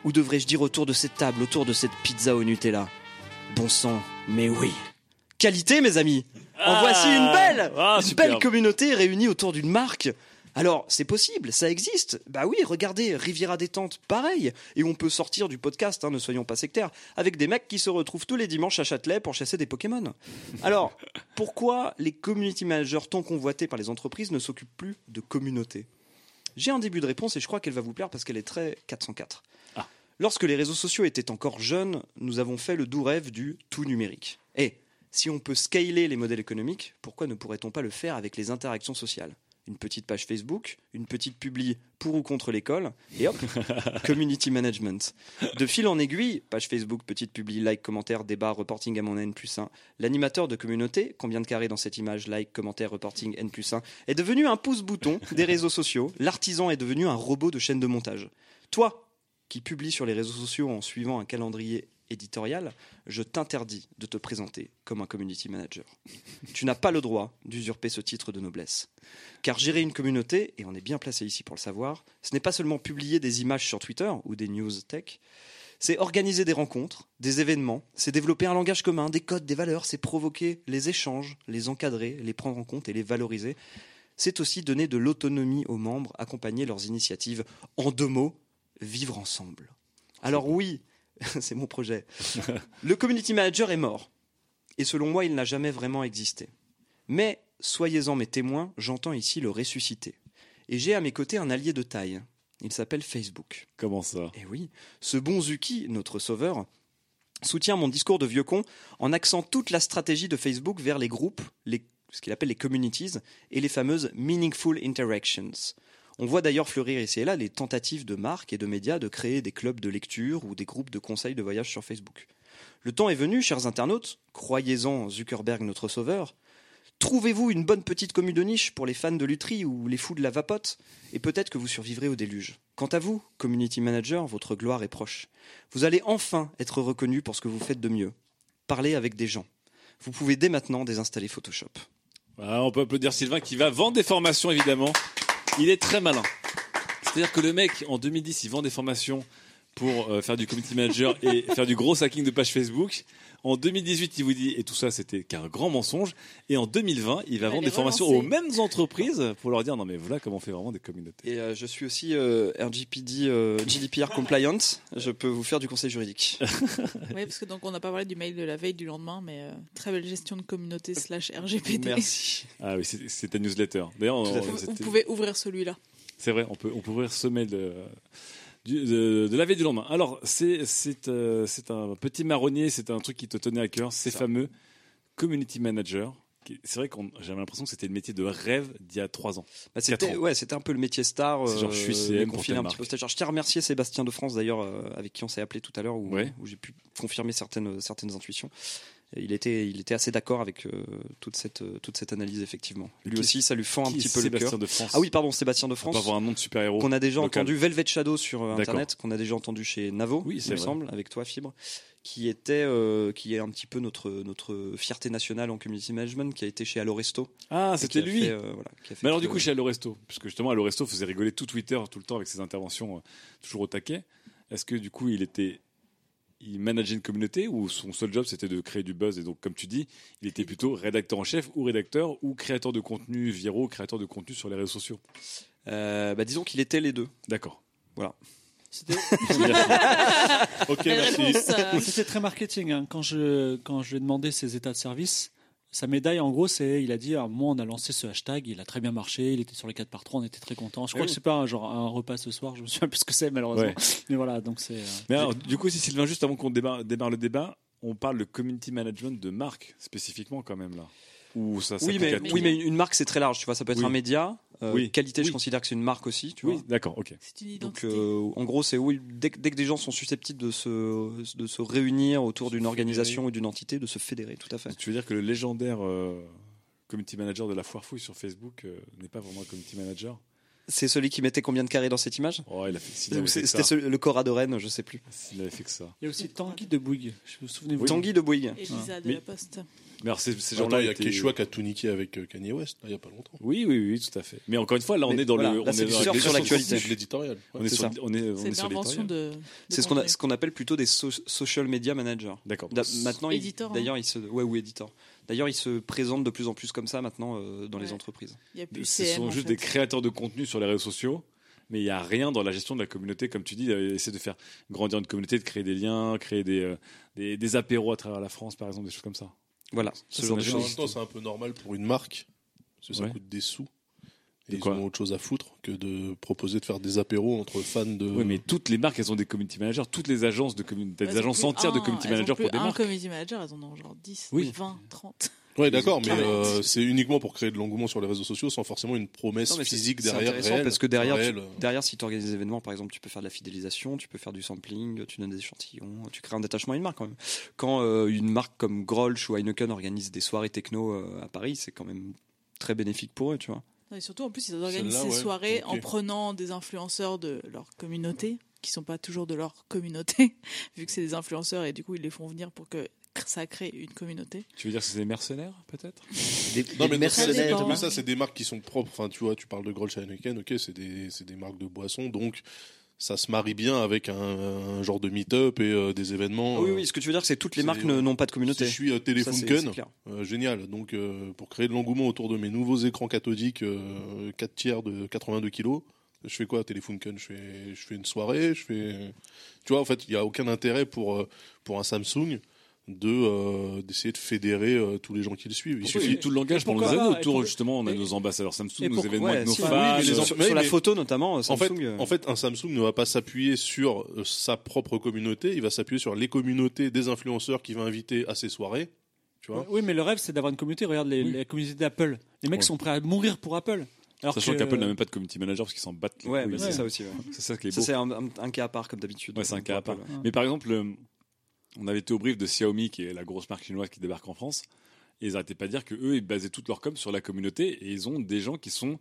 Ou devrais-je dire autour de cette table, autour de cette pizza au Nutella? Bon sang, mais oui. Qualité, mes amis. En Ah. voici une belle, Ah, une superbe. belle communauté réunie autour d'une marque. Alors, c'est possible, ça existe. Bah oui, regardez, Riviera Détente, pareil. Et on peut sortir du podcast, hein, ne soyons pas sectaires, avec des mecs qui se retrouvent tous les dimanches à Châtelet pour chasser des Pokémon. Alors, pourquoi les community managers tant convoités par les entreprises ne s'occupent plus de communauté? J'ai un début de réponse et je crois qu'elle va vous plaire parce qu'elle est très quatre cent quatre. Ah. Lorsque les réseaux sociaux étaient encore jeunes, nous avons fait le doux rêve du tout numérique. Et si on peut scaler les modèles économiques, pourquoi ne pourrait-on pas le faire avec les interactions sociales? Une petite page Facebook, une petite publi pour ou contre l'école, et hop, community management. De fil en aiguille, page Facebook, petite publi, like, commentaire, débat, reporting à mon N plus un. L'animateur de communauté, combien de carrés dans cette image, like, commentaire, reporting, N plus un, est devenu un pouce-bouton des réseaux sociaux. L'artisan est devenu un robot de chaîne de montage. Toi, qui publies sur les réseaux sociaux en suivant un calendrier éditorial, je t'interdis de te présenter comme un community manager. Tu n'as pas le droit d'usurper ce titre de noblesse. Car gérer une communauté, et on est bien placé ici pour le savoir, ce n'est pas seulement publier des images sur Twitter ou des news tech, c'est organiser des rencontres, des événements, c'est développer un langage commun, des codes, des valeurs, c'est provoquer les échanges, les encadrer, les prendre en compte et les valoriser. C'est aussi donner de l'autonomie aux membres, accompagner leurs initiatives. En deux mots, vivre ensemble. Alors oui, c'est mon projet. Le community manager est mort. Et selon moi, il n'a jamais vraiment existé. Mais, soyez-en mes témoins, j'entends ici le ressusciter. Et j'ai à mes côtés un allié de taille. Il s'appelle Facebook. Comment ça? Et oui, ce bon Zuki, notre sauveur, soutient mon discours de vieux con en axant toute la stratégie de Facebook vers les groupes, les, ce qu'il appelle les communities, et les fameuses meaningful interactions. On voit d'ailleurs fleurir ici et là les tentatives de marques et de médias de créer des clubs de lecture ou des groupes de conseils de voyage sur Facebook. Le temps est venu, chers internautes, croyez-en Zuckerberg notre sauveur, trouvez-vous une bonne petite commu de niche pour les fans de lutherie ou les fous de la vapote, et peut-être que vous survivrez au déluge. Quant à vous, community manager, votre gloire est proche. Vous allez enfin être reconnu pour ce que vous faites de mieux. Parlez avec des gens. Vous pouvez dès maintenant désinstaller Photoshop. Ah, on peut applaudir Sylvain qui va vendre des formations, évidemment. Il est très malin. C'est-à-dire que le mec, en deux mille dix, il vend des formations pour euh, faire du community manager et faire du gros hacking de page Facebook. En deux mille dix-huit, il vous dit, et tout ça, c'était qu'un grand mensonge. Et en deux mille vingt, il va Il va vendre les des formations relancer. aux mêmes entreprises pour leur dire, non mais voilà comment on fait vraiment des communautés. Et euh, je suis aussi euh, R G P D, euh, G D P R compliant. Je peux vous faire du conseil juridique. Oui, parce que donc on n'a pas parlé du mail de la veille du lendemain, mais euh, très belle gestion de communauté slash R G P D. Merci. Ah oui, c'est c'est ta newsletter. D'ailleurs, Tout à on- fait. Vous, c'était- vous pouvez ouvrir celui-là. c'est vrai, on peut, on peut ouvrir ce mail de, du- de, de la veille du lendemain. Alors, c'est c'est euh, c'est un petit marronnier, c'est un truc qui te tenait à cœur, ces Ça. fameux community managers. qui- C'est vrai qu'on j'avais l'impression que c'était le métier de rêve d'il y a trois ans. Bah, c'était, Quatre ans. ouais, c'était un peu le métier star. C'est genre, je suis C M mais pour confiné telle un petit marque. peu au stagiaire. Je tiens à remercier Sébastien de France d'ailleurs, euh, avec qui on s'est appelé tout à l'heure, où, Ouais. où j'ai pu confirmer certaines, certaines intuitions. Et il était, il était assez d'accord avec euh, toute, cette, euh, toute cette analyse, effectivement. Lui Qui- aussi, ça lui fend un Qui est petit peu le Sébastien cœur. de France. Ah oui, pardon, Sébastien de On peut France. avoir un nom de super-héros. Qu'on a déjà local. entendu Velvet Shadow sur euh, D'accord. internet, qu'on a déjà entendu chez Navo, Oui, il c'est me vrai. semble, avec toi Fibre, qui était euh, qui est un petit peu notre notre fierté nationale en community management, qui a été chez Alloresto. Ah, et c'était qui a lui. fait, euh, voilà, qui a fait Mais alors que- du coup, chez Alloresto, puisque justement Alloresto faisait rigoler tout Twitter tout le temps avec ses interventions euh, toujours au taquet. Est-ce que du coup, il était il manageait une communauté ou son seul job c'était de créer du buzz et donc comme tu dis, il était plutôt rédacteur en chef ou rédacteur ou créateur de contenu viraux, créateur de contenu sur les réseaux sociaux. Euh, bah, disons qu'il était les deux. D'accord. Voilà. C'était Ok, Belle merci. réponse, euh, c'était très marketing. Hein. Quand, je, quand je lui ai demandé ses états de service, sa médaille, en gros, c'est il a dit ah, moi, on a lancé ce hashtag, il a très bien marché, il était sur les quatre par trois, on était très contents. Je crois oui. que c'est pas un, genre, un repas ce soir, je me souviens plus ce que c'est, malheureusement. Ouais. Mais voilà, donc c'est. euh, Mais alors, du coup, si Sylvain, juste avant qu'on démarre, démarre le débat, on parle de community management de marque spécifiquement quand même là. Ou ça Oui, s'applique mais, à tout. oui, mais une marque c'est très large. Tu vois, ça peut être Oui. un média. Euh, Oui. Qualité, je Oui. considère que c'est une marque aussi. Tu Oui, vois. d'accord, ok. C'est une Donc, identité. euh, en gros, c'est oui, dès, que- dès que des gens sont susceptibles de se, de se réunir autour d'une organisation ou d'une entité, de se fédérer, tout à fait. Tu veux dire que le légendaire euh, community manager de la foire fouille sur Facebook euh, n'est pas vraiment un community manager? C'est celui qui mettait combien de carrés dans cette image? Oh, il a fait, s'il avait fait C'est- que C'était ça. celui- le Cora de Rennes, je sais plus. S'il avait fait que ça. Il y a aussi Tanguy de Bouygues. Je me souviens. Tanguy de Bouygues. Elisa de Mais- la Poste. Mais alors, ces, ces Attends, gens-là il y a étaient- Quechua qui a tout niqué avec euh, Kanye West, là, il y a pas longtemps. Oui, oui, oui, tout à fait. Mais encore une fois, là, on Mais est dans voilà, le, là, on c'est est du dans surf la- sur l'actualité. C'est de l'éditorial. On est C'est sur, ça. on est, on C'est est sur l'invention l'éditorial. de. de C'est ce qu'on a- contenu. ce qu'on appelle plutôt des so- social media managers. D'accord. Da- maintenant, il- Éditeur, hein. d'ailleurs, il se, ouais, ou éditeur. D'ailleurs, ils se présentent de plus en plus comme ça maintenant euh, dans les Ouais. entreprises. Il y a plus Ce C M, sont en juste fait. des créateurs de contenu sur les réseaux sociaux, mais il n'y a rien dans la gestion de la communauté, comme tu dis, euh, essayer de faire grandir une communauté, de créer des liens, créer des, euh, des, des apéros à travers la France, par exemple, des choses comme ça. Voilà, Ça, ce genre ça de n'a En jamais choses. même temps, c'est un peu normal pour une marque, parce que ça Ouais. coûte des sous. Et De ils quoi ont autre chose à foutre que de proposer de faire des apéros entre fans de. Oui, mais toutes les marques, elles ont des community managers, toutes les agences de community, Elles des ont agences plus entières de un- community elles ont managers plus pour des un marques. community manager, elles en ont genre dix, Oui. vingt, trente. Ouais, d'accord, mais Ah ouais. euh, c'est uniquement pour créer de l'engouement sur les réseaux sociaux sans forcément une promesse Non, mais c'est- physique c'est derrière. intéressant réelle, parce que derrière, tu- réelle. derrière, si tu organises des événements, par exemple, tu peux faire de la fidélisation, tu peux faire du sampling, tu donnes des échantillons, tu crées un détachement à une marque quand même. Quand euh, une marque comme Grolsch ou Heineken organise des soirées techno euh, à Paris, c'est quand même très bénéfique pour eux, tu vois. Non, et surtout, en plus, ils organisent Celle-là, ces ouais. soirées Ok. en prenant des influenceurs de leur communauté, qui sont pas toujours de leur communauté, vu que c'est des influenceurs et du coup, ils les font venir pour que ça crée une communauté. Tu veux dire que c'est des mercenaires, peut-être Des, Non, mais Ça c'est dépend. c'est pas ça, c'est des marques qui sont propres. Enfin, tu vois, tu parles de Grolsch Heineken, ok, c'est des, c'est des marques de boissons, donc ça se marie bien avec un, un genre de meet-up et euh, des événements. Oui, euh, oui, ce que tu veux dire, c'est que toutes les c'est- marques ne- n'ont pas de communauté. Si je suis euh, Ça, c'est- Telefunken, c'est clair. euh, génial. Donc, euh, pour créer de l'engouement autour de mes nouveaux écrans cathodiques euh, quatre tiers de quatre-vingt-deux kilos, je fais quoi à Telefunken? Je fais, je fais une soirée, je fais. Tu vois, en fait, il n'y a aucun intérêt pour, euh, pour un Samsung de euh, d'essayer de fédérer euh, tous les gens qui le suivent. Il Il suffit. suffit tout le langage pour nous pourquoi amener pas, autour, et pour- justement, on a et- nos ambassadeurs Samsung, Et nos pour- événements ouais, avec nos si, fans. oui, mais les les en- en- sur mais- la mais- photo notamment, En Samsung. fait, euh, en fait, un Samsung ne va pas s'appuyer sur euh, sa propre communauté, il va s'appuyer sur les communautés des influenceurs qu'il va inviter à ses soirées. Tu vois. Oui, mais le rêve, c'est d'avoir une communauté. Regarde les, Oui. la communauté d'Apple. Les mecs Ouais. sont prêts à mourir pour Apple. Alors Sachant que- qu'Apple n'a même pas de community manager parce qu'ils s'en battent les ouais, couilles. mais c'est Ouais. ça aussi. ouais. C'est ça qui est Ça, beau. c'est un, un- un cas à part, comme d'habitude. Ouais, c'est un cas à part. Apple. Mais par exemple, euh, on avait été au brief de Xiaomi, qui est la grosse marque chinoise qui débarque en France, et ils n'arrêtaient pas de dire que eux, ils basaient toute leur com sur la communauté, et ils ont des gens qui sont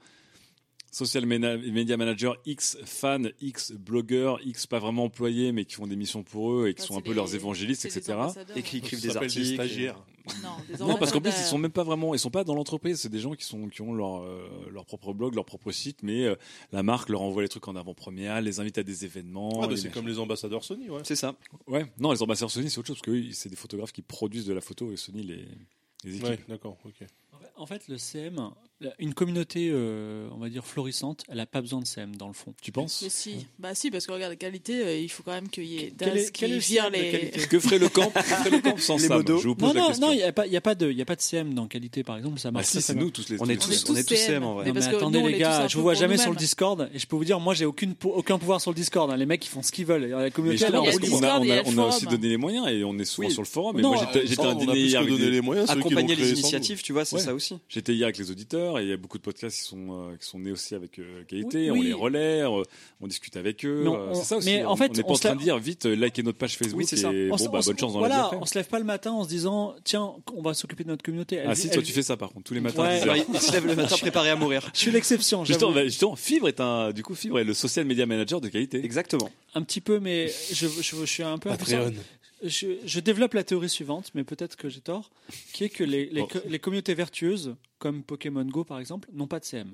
social mena- media manager, X fans, X blogueurs, X pas vraiment employés, mais qui font des missions pour eux et qui Bah, sont c'est un peu les- leurs évangélistes, c'est et des cetera. ambassadeurs. Et qui écrivent Ça des s'appelle des articles. stagiaires. Non, des Non, parce qu'en plus, ils ambassadeurs. sont même pas vraiment, ils sont pas dans l'entreprise. C'est des gens qui sont, qui ont leur, euh, leur propre blog, leur propre site, mais euh, la marque leur envoie les trucs en avant-première, les invite à des événements. Ah, bah, les c'est machins. comme les ambassadeurs Sony, ouais. C'est ça. Ouais, non, les ambassadeurs Sony, c'est autre chose, parce que eux, c'est des photographes qui produisent de la photo et Sony les, les équipes. Ouais, d'accord, ok. En fait, le C M, une communauté, euh, on va dire, florissante, elle n'a pas besoin de C M dans le fond. Tu penses Mais si, bah si, parce que regarde la qualité, euh, il faut quand même qu'il y ait Quel Das est- quel est qui le vire cercle de les. qualité Que ferait le camp, que ferait le camp sans Les Sam modos. Je vous pose Non, la non, question. non, il n'y a, pas- il y a, pas de- il y a pas de C M dans qualité, par exemple, ça Ah marche si, très, c'est très nous bien. tous les On est tous tous- les- on est tous C M, en vrai. Mais Non, parce mais que attendez nous, on les les pousse gars, un je peu vous vois pour jamais sur le nous-mêmes. Discord et je peux vous dire, moi j'ai aucune, po- aucun pouvoir sur le Discord. hein. Les mecs ils font ce qu'ils veulent. La Mais communauté elle est justement, en il y a roue le libre. on a, Discord, on il y a a, le on a forum. aussi donné les moyens et on est souvent Oui. sur le forum. Mais Non, moi, j'étais, j'étais Ça, à un on a dîner plus hier que avec donné des- les moyens, ceux qui vont Accompagner créer les sans nous. initiatives, tu vois, c'est Ouais. ça aussi. J'étais hier avec les auditeurs et il y a beaucoup de podcasts qui sont, euh, qui sont nés aussi avec euh, qualité. Oui, on oui. les relaie, euh, on discute avec eux. Mais on- euh, c'est ça aussi. mais on, en fait, on n'est pas on en se train la- de dire vite, euh, likez notre page Facebook Oui, c'est ça. et On bon, se- bah, on se- bonne chance dans la voilà, vie après. on se lève pas le matin en se disant tiens, on va s'occuper de notre communauté. Elle- Ah si, elle- toi tu fais ça par contre, tous les matins. Ouais. à dix heures. Alors, il se lève le matin préparé à mourir. Je suis l'exception. Justement, j'avoue. bah, justement, Fibre est un, du coup, Fibre est le social media manager de qualité. Exactement. Un petit peu, mais je, je, je suis un peu impuissant. Patreon. Je, je développe la théorie suivante, mais peut-être que j'ai tort, qui est que les, les, Bon. co- les communautés vertueuses, comme Pokémon Go par exemple, n'ont pas de C M.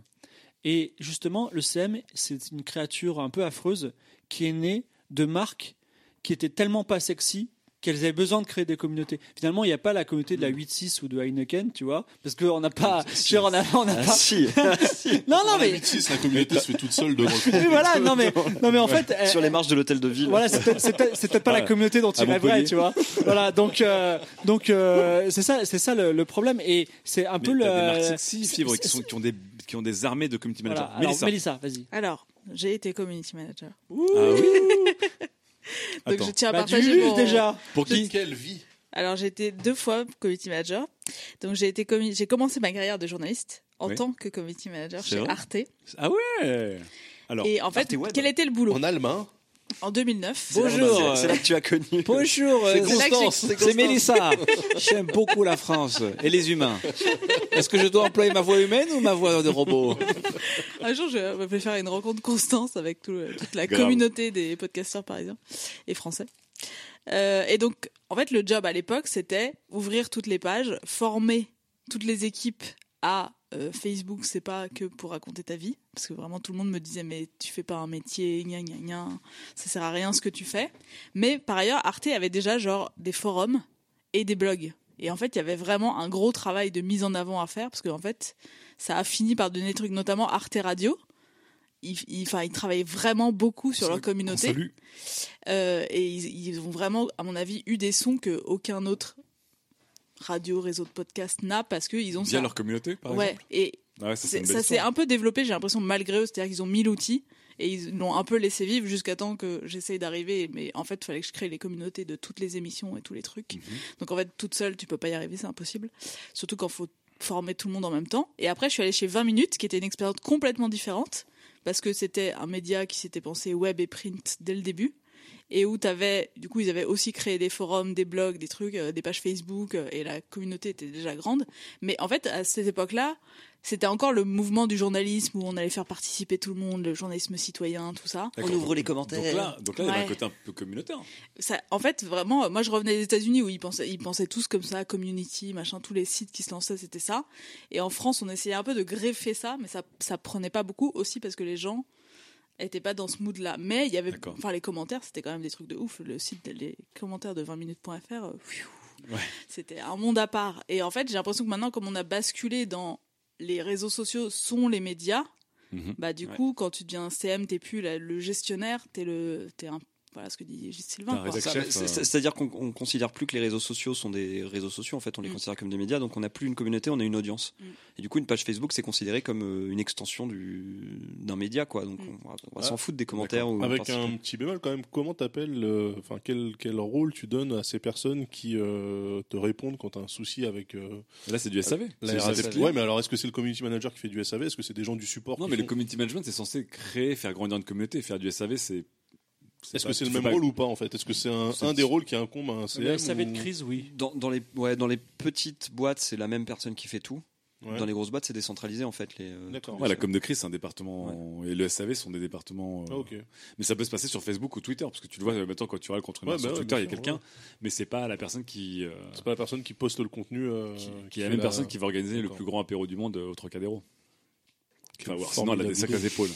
Et justement, le C M, c'est une créature un peu affreuse qui est née de marques qui étaient tellement pas sexy qu'elles avaient besoin de créer des communautés. Finalement, il n'y a pas la communauté de la huit six ou de Heineken, tu vois, parce qu'on n'a pas... je veux dire, on a, on a Ah, pas... si. Non, non, Dans la mais... huit six, la communauté se fait toute seule devant le Oui, voilà, non, mais, non, mais en fait... elle- Sur les marches de l'hôtel de ville. Voilà, c'est peut-être, c'est peut-être- c'est peut-être pas la Ouais. communauté dont tu À rêverais, Montpellier. tu vois. Voilà, donc euh, donc euh, c'est ça, c'est ça le, le problème et c'est un Mais peu le. t'as des marques sexy, Fibre, qui, c'est- sont, qui, ont des, qui ont des armées de community managers. Voilà. Alors, Mélissa. Mélissa, vas-y. Alors, j'ai été community manager. Ah oui. Donc Attends. je tiens à Bah, partager dis-le mon... déjà. Pour qui Quelle vie. Alors j'ai été deux fois community manager. Donc j'ai été commu- j'ai commencé ma carrière de journaliste en Oui. tant que community manager C'est chez vrai Arte. Ah ouais. Alors, Et en fait, Arte Web. quel était le boulot En allemand. En deux mille neuf. C'est là- Bonjour. C'est c'est là que tu as connu. bonjour, C'est Constance, Constance. c'est C'est Constance. Mélissa. J'aime beaucoup la France et les humains. Est-ce que je dois employer ma voix humaine ou ma voix de robot? Un jour, je vais faire une rencontre Constance avec tout le- toute la Grave. communauté des podcasteurs parisiens et français. Euh, et donc, en fait, le job à l'époque, c'était ouvrir toutes les pages, former toutes les équipes à euh, Facebook, c'est pas que pour raconter ta vie, parce que vraiment tout le monde me disait mais tu fais pas un métier, gna gna gna, ça sert à rien ce que tu fais. Mais par ailleurs, Arte avait déjà genre des forums et des blogs. Et en fait, il y avait vraiment un gros travail de mise en avant à faire, parce qu'en fait, ça a fini par donner des trucs, notamment Arte Radio. Ils, ils, enfin, ils travaillaient vraiment beaucoup sur Ça, leur communauté. Salut. Euh, et ils, ils ont vraiment, à mon avis, eu des sons qu'aucun autre radio, réseau de podcast n'a, parce qu'ils ont Via ça. leur communauté, par ouais, exemple. et Ah ouais, ça, c'est c'est- une belle ça s'est histoire. un peu développé, j'ai l'impression, malgré eux. C'est-à-dire qu'ils ont mis l'outil et ils l'ont un peu laissé vivre jusqu'à temps que j'essaye d'arriver. Mais en fait, il fallait que je crée les communautés de toutes les émissions et tous les trucs. Mhm. Donc en fait, toute seule, tu peux pas y arriver, c'est impossible. Surtout quand faut former tout le monde en même temps. Et après, je suis allée chez vingt minutes, qui était une expérience complètement différente, parce que c'était un média qui s'était pensé web et print dès le début. Et où t'avais, du coup, ils avaient aussi créé des forums, des blogs, des trucs, euh, des pages Facebook, euh, et la communauté était déjà grande. Mais en fait, à cette époque-là, c'était encore le mouvement du journalisme où on allait faire participer tout le monde, le journalisme citoyen, tout ça. D'accord. On ouvre les commentaires. Donc là, donc là il y avait Ouais. un côté un peu communautaire. Ça, en fait, vraiment, moi, je revenais des États-Unis où ils pensaient, ils pensaient tous comme ça, community, machin, tous les sites qui se lançaient, c'était ça. Et en France, on essayait un peu de greffer ça, mais ça, ça prenait pas beaucoup aussi parce que les gens étaient pas dans ce mood-là. Mais il y avait, D'accord. enfin, les commentaires, c'était quand même des trucs de ouf. Le site, les commentaires de vingt minutes point f r, euh, pfiou, Ouais. c'était un monde à part. Et en fait, j'ai l'impression que maintenant, comme on a basculé dans les réseaux sociaux sont les médias, Mhm. bah du Ouais. coup, quand tu deviens C M, t'es plus la- le gestionnaire, t'es le, t'es un, voilà ce que dit Sylvain. T'as un quoi. rédac Ça, chef, mais c'est- euh, c'est- C'est-à-dire qu'on on considère plus que les réseaux sociaux sont des réseaux sociaux, en fait, on les Mm. considère comme des médias, donc on n'a plus une communauté, on a une audience. Mm. Et du coup, une page Facebook, c'est considéré comme euh, une extension du- d'un média, quoi. Donc Mm. on va, on va Ah, s'en foutre des commentaires. Ou Avec participer. un petit bémol quand même, comment t'appelles, euh, enfin quel, quel rôle tu donnes à ces personnes qui euh, te répondent quand t'as un souci avec euh, Là, c'est du S A V. la C'est du R A S A F? V. Ouais, mais alors est-ce que c'est le community manager qui fait du S A V? Est-ce que c'est des gens du support Non, qui mais le font- community management, c'est censé créer, faire grandir une communauté. Faire du S A V, c'est. Est-ce pas- que c'est le tu fais même pas- rôle ou pas en fait? Est-ce que c'est un, C'est- un des rôles qui incombe à un C M? Le S A V de ou- crise, oui. Dans, dans les, ouais, dans les petites boîtes, c'est la même personne qui fait tout. Ouais. Dans les grosses boîtes, c'est décentralisé, en fait. Les, euh, D'accord. Ouais, la com de crise, c'est un département. Et le S A V sont des départements. euh, Ah, ok. Mais ça peut se passer sur Facebook ou Twitter, parce que tu le vois euh, maintenant quand tu regardes contre une Ouais, marque sur bah ouais, Twitter, il y a bien sûr, quelqu'un, ouais. mais c'est pas la personne qui. euh, C'est pas la personne qui poste le contenu. euh, qui, qui qui est la fait même la- personne qui va organiser le D'accord. plus grand apéro du monde euh, au Trocadéro. Enfin, voir, sinon, formidable elle a des sacs idée. à épaules.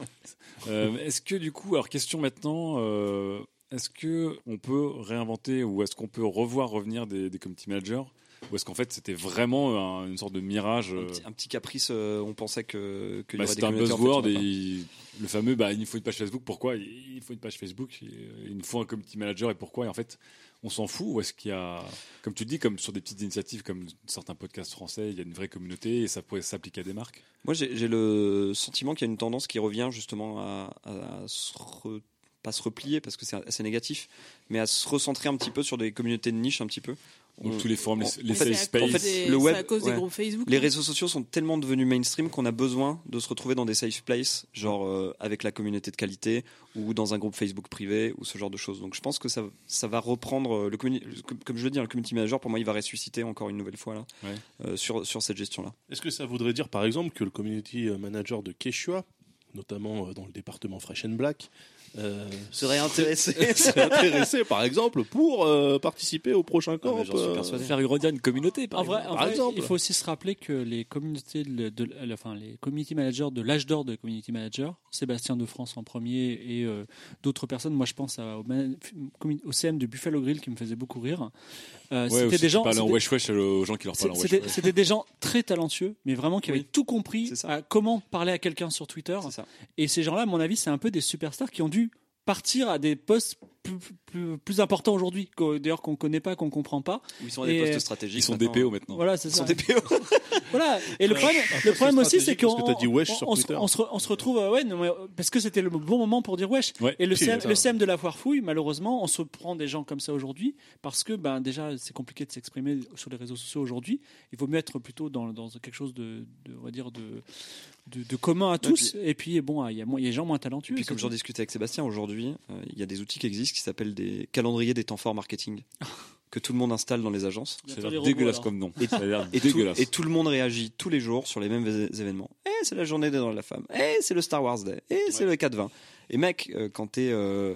Euh, est-ce que du coup, alors question maintenant, euh, est-ce que on peut réinventer ou est-ce qu'on peut revoir revenir des, des community managers ou est-ce qu'en fait c'était vraiment un- une sorte de mirage un, euh, petit, un petit caprice, euh, on pensait que, que bah, y aurait des c'était un communautés, en fait, buzzword il y en a et il- le fameux bah, il faut une page Facebook. Pourquoi il faut une page Facebook et, euh, il nous faut un community manager et pourquoi et en fait on s'en fout ou est-ce qu'il y a comme tu dis comme sur des petites initiatives comme certains podcasts français il y a une vraie communauté et ça pourrait s'appliquer à des marques. Moi, j'ai j'ai le sentiment qu'il y a une tendance qui revient justement à, à se re- pas se replier parce que c'est assez négatif, mais à se recentrer un petit peu sur des communautés de niche un petit peu. Donc On- tous les forums, les, on- les en fait, safe c'est à space. cause des- le web, c'est à cause ouais. des groupes Facebook. Les hein. réseaux sociaux sont tellement devenus mainstream qu'on a besoin de se retrouver dans des safe places, genre euh, avec la communauté de qualité ou dans un groupe Facebook privé ou ce genre de choses. Donc je pense que ça, ça va reprendre euh, le communi- comme, comme je le dis, le community manager pour moi il va ressusciter encore une nouvelle fois là Ouais. euh, sur sur cette gestion là. Est-ce que ça voudrait dire par exemple que le community manager de Quechua, notamment euh, dans le département Fresh and Black, euh, Serait intéressé. serait intéressé par exemple pour euh, participer au prochain camp? mais j'en suis euh, persuadé. Faire grandir une communauté par En vrai, exemple. en Par vrai, exemple. il faut aussi se rappeler que les communautés de, de- de- enfin les community managers de l'âge d'or de community manager, Sébastien de France en premier et euh, d'autres personnes. Moi, je pense à- au, man- au C M de Buffalo Grill qui me faisait beaucoup rire. Euh, Ouais, c'était aussi, des gens. qui parlent en c'était- wesh wesh aux gens qui leur parlent en wesh C'était wesh. c'était des gens très talentueux, mais vraiment qui avaient Oui. tout compris C'est ça. à comment parler à quelqu'un sur Twitter. C'est ça. Et ces gens-là, à mon avis, c'est un peu des superstars qui ont dû partir à des postes plus, plus, plus importants aujourd'hui, qu'au- d'ailleurs qu'on connaît pas, qu'on comprend pas. Ils sont à des Et, postes euh, stratégiques. Ils sont maintenant. des P O maintenant. Voilà, c'est Ils ça. sont des P O. Voilà. Et le problème, Un le poste problème aussi, c'est stratégique, parce qu'on que t'as dit wesh sur on, se- Twitter. on se, re- on se retrouve, euh, ouais, non, mais, euh, parce que c'était le bon moment pour dire wesh. Ouais. Et le Puis, C M, attends. le C M de la foire fouille, malheureusement, on se prend des gens comme ça aujourd'hui parce que, ben, déjà, c'est compliqué de s'exprimer sur les réseaux sociaux aujourd'hui. Il vaut mieux être plutôt dans, dans quelque chose de, de, on va dire, de, de, de commun à tous. Et puis, bon, il y a, moins- il y a des gens moins talentueux. Et puis c'est comme tout. j'en discutais avec Sébastien aujourd'hui, euh, il y a des outils qui existent qui s'appellent des calendriers des temps forts marketing que tout le monde installe dans les agences. Ça a Bientôt l'air les robots, dégueulasse alors. comme nom. Et- Ça a l'air Et tout, dégueulasse. et tout le monde réagit tous les jours sur les mêmes é- événements. Eh, c'est la journée des droits de la femme. Eh, c'est le Star Wars Day. Eh, c'est le quatre vingt. Et mec, euh, quand t'es euh,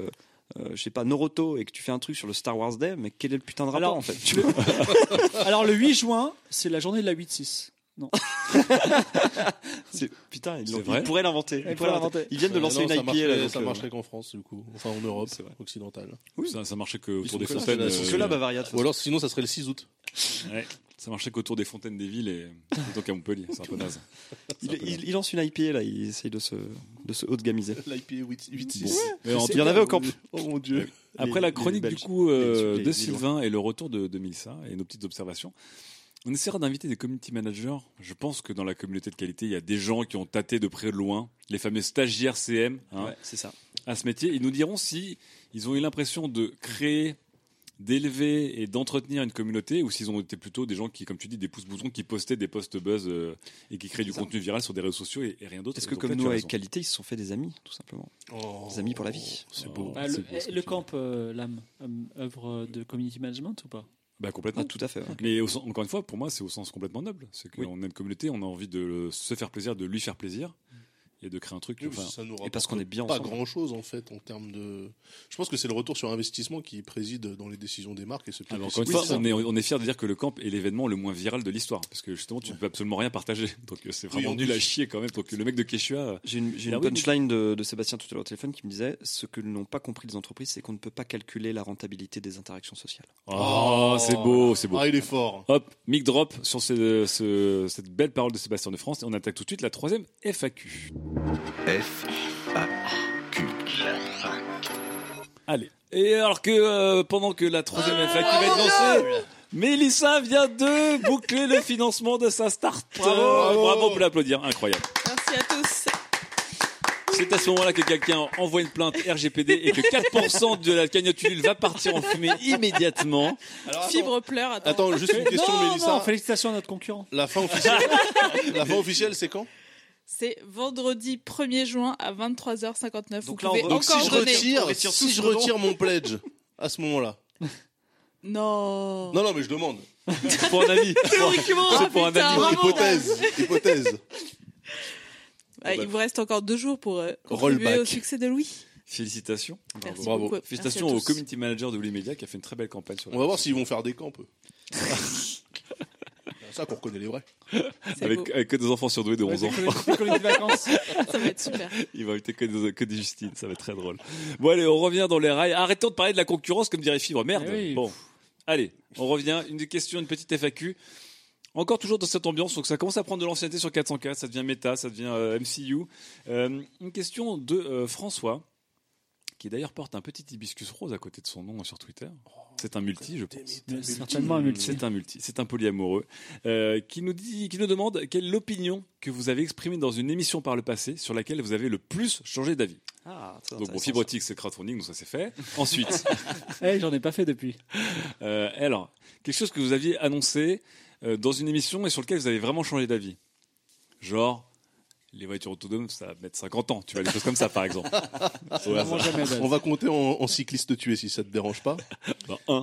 euh, je sais pas, Naruto et que tu fais un truc sur le Star Wars Day, mais quel est le putain de rapport Alors, en fait? le... Alors le huit juin, c'est la journée de la huit six. Non. c'est... Putain, ils, c'est ils pourraient l'inventer. Ils, ils, pourraient l'inventer. Ils viennent de lancer non, une I P A. Marcherait, là, ça euh... marcherait qu'en France, du coup. Enfin, en Europe occidentale. Oui, ça, ça marchait que autour des que fontaines. Là, euh, ils sont que là, Bavaria. Ou alors, sinon, ça serait le six août. Ouais. Ça marchait qu'autour des fontaines des villes et donc à Montpellier. C'est un peu naze. Il, il, il lance une I P A là, il essaye de se, de se haut de gamiser. L'I P A huit six. Bon. Il y en avait au camp. Oh mon dieu. Après les, la chronique les du coup euh, les, de les Sylvain et le retour de, de Mélissa et nos petites observations, on essaiera d'inviter des community managers. Je pense que dans la communauté de qualité, il y a des gens qui ont tâté de près de loin, les fameux stagiaires C M, hein, ouais, c'est ça. à ce métier. Ils nous diront si ils ont eu l'impression de créer, d'élever et d'entretenir une communauté, ou s'ils ont été plutôt des gens qui, comme tu dis, des pouces-boutons, qui postaient des posts buzz euh, et qui créaient du contenu viral sur des réseaux sociaux et, et rien d'autre. Est-ce que donc, comme là, nous, avec raison. qualité, ils se sont fait des amis, tout simplement. Oh, des amis pour la vie. C'est beau. Ah, le, beau, le camp, euh, l'âme, œuvre de community management ou pas? Bah complètement. Ah, tout à fait. Ouais. Mais au, encore une fois, pour moi, c'est au sens complètement noble. C'est qu'on oui. a une communauté, on a envie de se faire plaisir, de lui faire plaisir. Et de créer un truc. Oui, enfin, ça nous et parce qu'on est bien pas ensemble. grand chose en fait en termes de. Je pense que c'est le retour sur investissement qui préside dans les décisions des marques et ce. Ah, encore une fois, on est on est fier de dire que le camp est l'événement le moins viral de l'histoire parce que justement tu ne ouais. peux absolument rien partager. Donc c'est vraiment oui, nul à chier quand même. Donc le mec de Quechua. J'ai une, j'ai une punchline de, de Sébastien tout à l'heure au téléphone qui me disait ce que n'ont pas compris les entreprises, c'est qu'on ne peut pas calculer la rentabilité des interactions sociales. Oh, oh c'est beau, c'est beau. Ah, il est fort. Hop, mic drop sur ce, ce, cette belle parole de Sébastien de France et on attaque tout de suite la troisième F A Q. F A Q. Allez. Et alors que euh, pendant que la troisième F A Q va être lancée, Mélissa vient de boucler le financement de sa start. Bravo, bravo. Bravo, on peut l'applaudir, incroyable. Merci à tous. C'est à ce moment-là que quelqu'un envoie une plainte R G P D et que quatre pour cent de la cagnotte Ulule va partir en fumée immédiatement. Alors, Fibre pleure. Attends, attends juste une question, non, Mélissa. Non, félicitations à notre concurrent. La fin officielle, la fin officielle, c'est quand? C'est vendredi premier juin à vingt-trois heures cinquante-neuf. Donc vous là, pouvez on... Donc encore si je donner. retire, on retire si je retire mon pledge à ce moment-là. Non. Non, non, mais je demande. C'est pour un avis. Théoriquement, c'est pour un putain, avis. vraiment. Hypothèse. Hypothèse. Ah, il vous reste encore deux jours pour euh, Rollback. contribuer au succès de Louis. Félicitations. Merci Bravo. beaucoup. Félicitations Merci à au tous. community manager de Louis Media qui a fait une très belle campagne sur la On va voir s'ils vont faire des camps. C'est ça qu'on reconnaît les vrais. Avec, avec que des enfants surdoués de onze ans. Colonie de vacances. Ça va être super. Il va inviter que des, que des Justines, ça va être très drôle. Bon allez, on revient dans les rails. Arrêtons de parler de la concurrence comme dirait Fibre. Merde. Eh oui. Bon, allez, on revient. Une question, une petite F A Q. Encore toujours dans cette ambiance, donc ça commence à prendre de l'ancienneté sur quatre cent quatre, ça devient méta, ça devient euh, M C U. Euh, une question de euh, François, qui d'ailleurs porte un petit hibiscus rose à côté de son nom sur Twitter. C'est un multi, je pense. C'est certainement un multi. C'est un multi, c'est un polyamoureux, euh, qui nous dit, qui nous demande quelle est l'opinion que vous avez exprimée dans une émission par le passé sur laquelle vous avez le plus changé d'avis. Ah, donc bon, Fibrotique, c'est crowdfunding, donc ça c'est fait. Ensuite, hey, j'en ai pas fait depuis. Euh, alors, quelque chose que vous aviez annoncé euh, dans une émission et sur lequel vous avez vraiment changé d'avis. Genre, les voitures autonomes, ça va mettre cinquante ans. Tu vois, des choses comme ça, par exemple. Ouais, on va compter en, en cycliste tué si ça te dérange pas. Ben, un.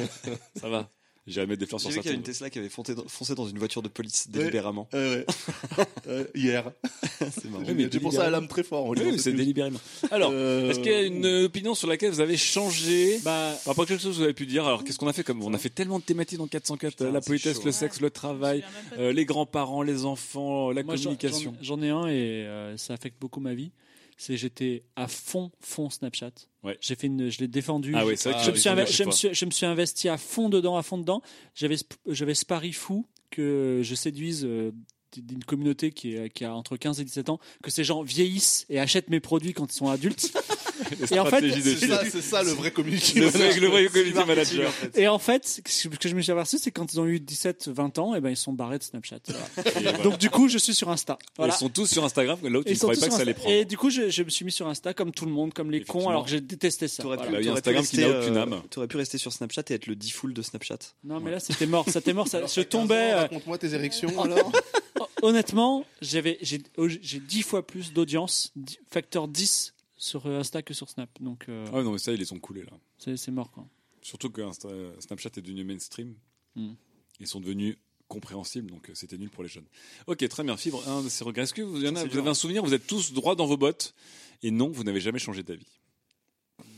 Ça va. J'ai à mettre des fleurs sur J'ai sa vu qu'il y a tombe. une Tesla qui avait foncé dans, foncé dans une voiture de police délibérément. Ouais, ouais. euh, hier. C'est marrant. Oui, mais j'ai pensé à l'âme très fort. En oui, c'est délibérément. Alors, euh... est-ce qu'il y a une opinion sur laquelle vous avez changé bah, par rapport à quelque chose que vous avez pu dire? Alors, qu'est-ce qu'on a fait comme on a fait tellement de thématiques dans quatre cent quatre, Putain, la politesse, chaud, le sexe, ouais. le travail, euh, les grands-parents, les enfants, la Moi, communication. J'en, j'en ai un et euh, ça affecte beaucoup ma vie. C'est j'étais à fond fond Snapchat. Ouais. J'ai fait une, je l'ai défendu. Ah ouais, c'est vrai que je, me suis inv- je, me suis, je me suis investi à fond dedans, à fond dedans. J'avais j'avais ce pari fou que je séduise euh, d'une communauté qui, est, qui a entre quinze et dix-sept ans, que ces gens vieillissent et achètent mes produits quand ils sont adultes. Et en fait, c'est ça, c'est ça le vrai community le manager. Vrai, le vrai community manager. En fait. Et en fait, ce que je me suis aperçu, c'est que quand ils ont eu dix-sept vingt ans, et ben ils sont barrés de Snapchat. Voilà. Voilà. Donc du coup, je suis sur Insta. Voilà. Ils sont tous sur Instagram, là où tu ne croyais pas que ça allait prendre. Et du coup, je, je me suis mis sur Insta comme tout le monde, comme les cons, alors que j'ai détesté ça. T'aurais voilà. pu, bah, t'aurais Instagram pu qui n'a aucune euh, âme. T'aurais pu rester sur Snapchat et être le default de Snapchat. Non, mais ouais. Là, c'était mort. C'était mort. Ça, je tombais. Euh... Raconte-moi tes érections alors. Honnêtement, j'avais j'ai, j'ai dix fois plus d'audience, facteur dix sur Insta que sur Snap. Donc, euh, ah non, mais ça, ils les ont coulés là. C'est, c'est mort quoi. Surtout que Insta, Snapchat est devenu mainstream. Mm. Ils sont devenus compréhensibles, donc c'était nul pour les jeunes. Ok, très bien. Fibre, un de ces regrets. Est-ce que vous, y en a, vous avez un souvenir? Vous êtes tous droits dans vos bottes et non, vous n'avez jamais changé d'avis. Non, moi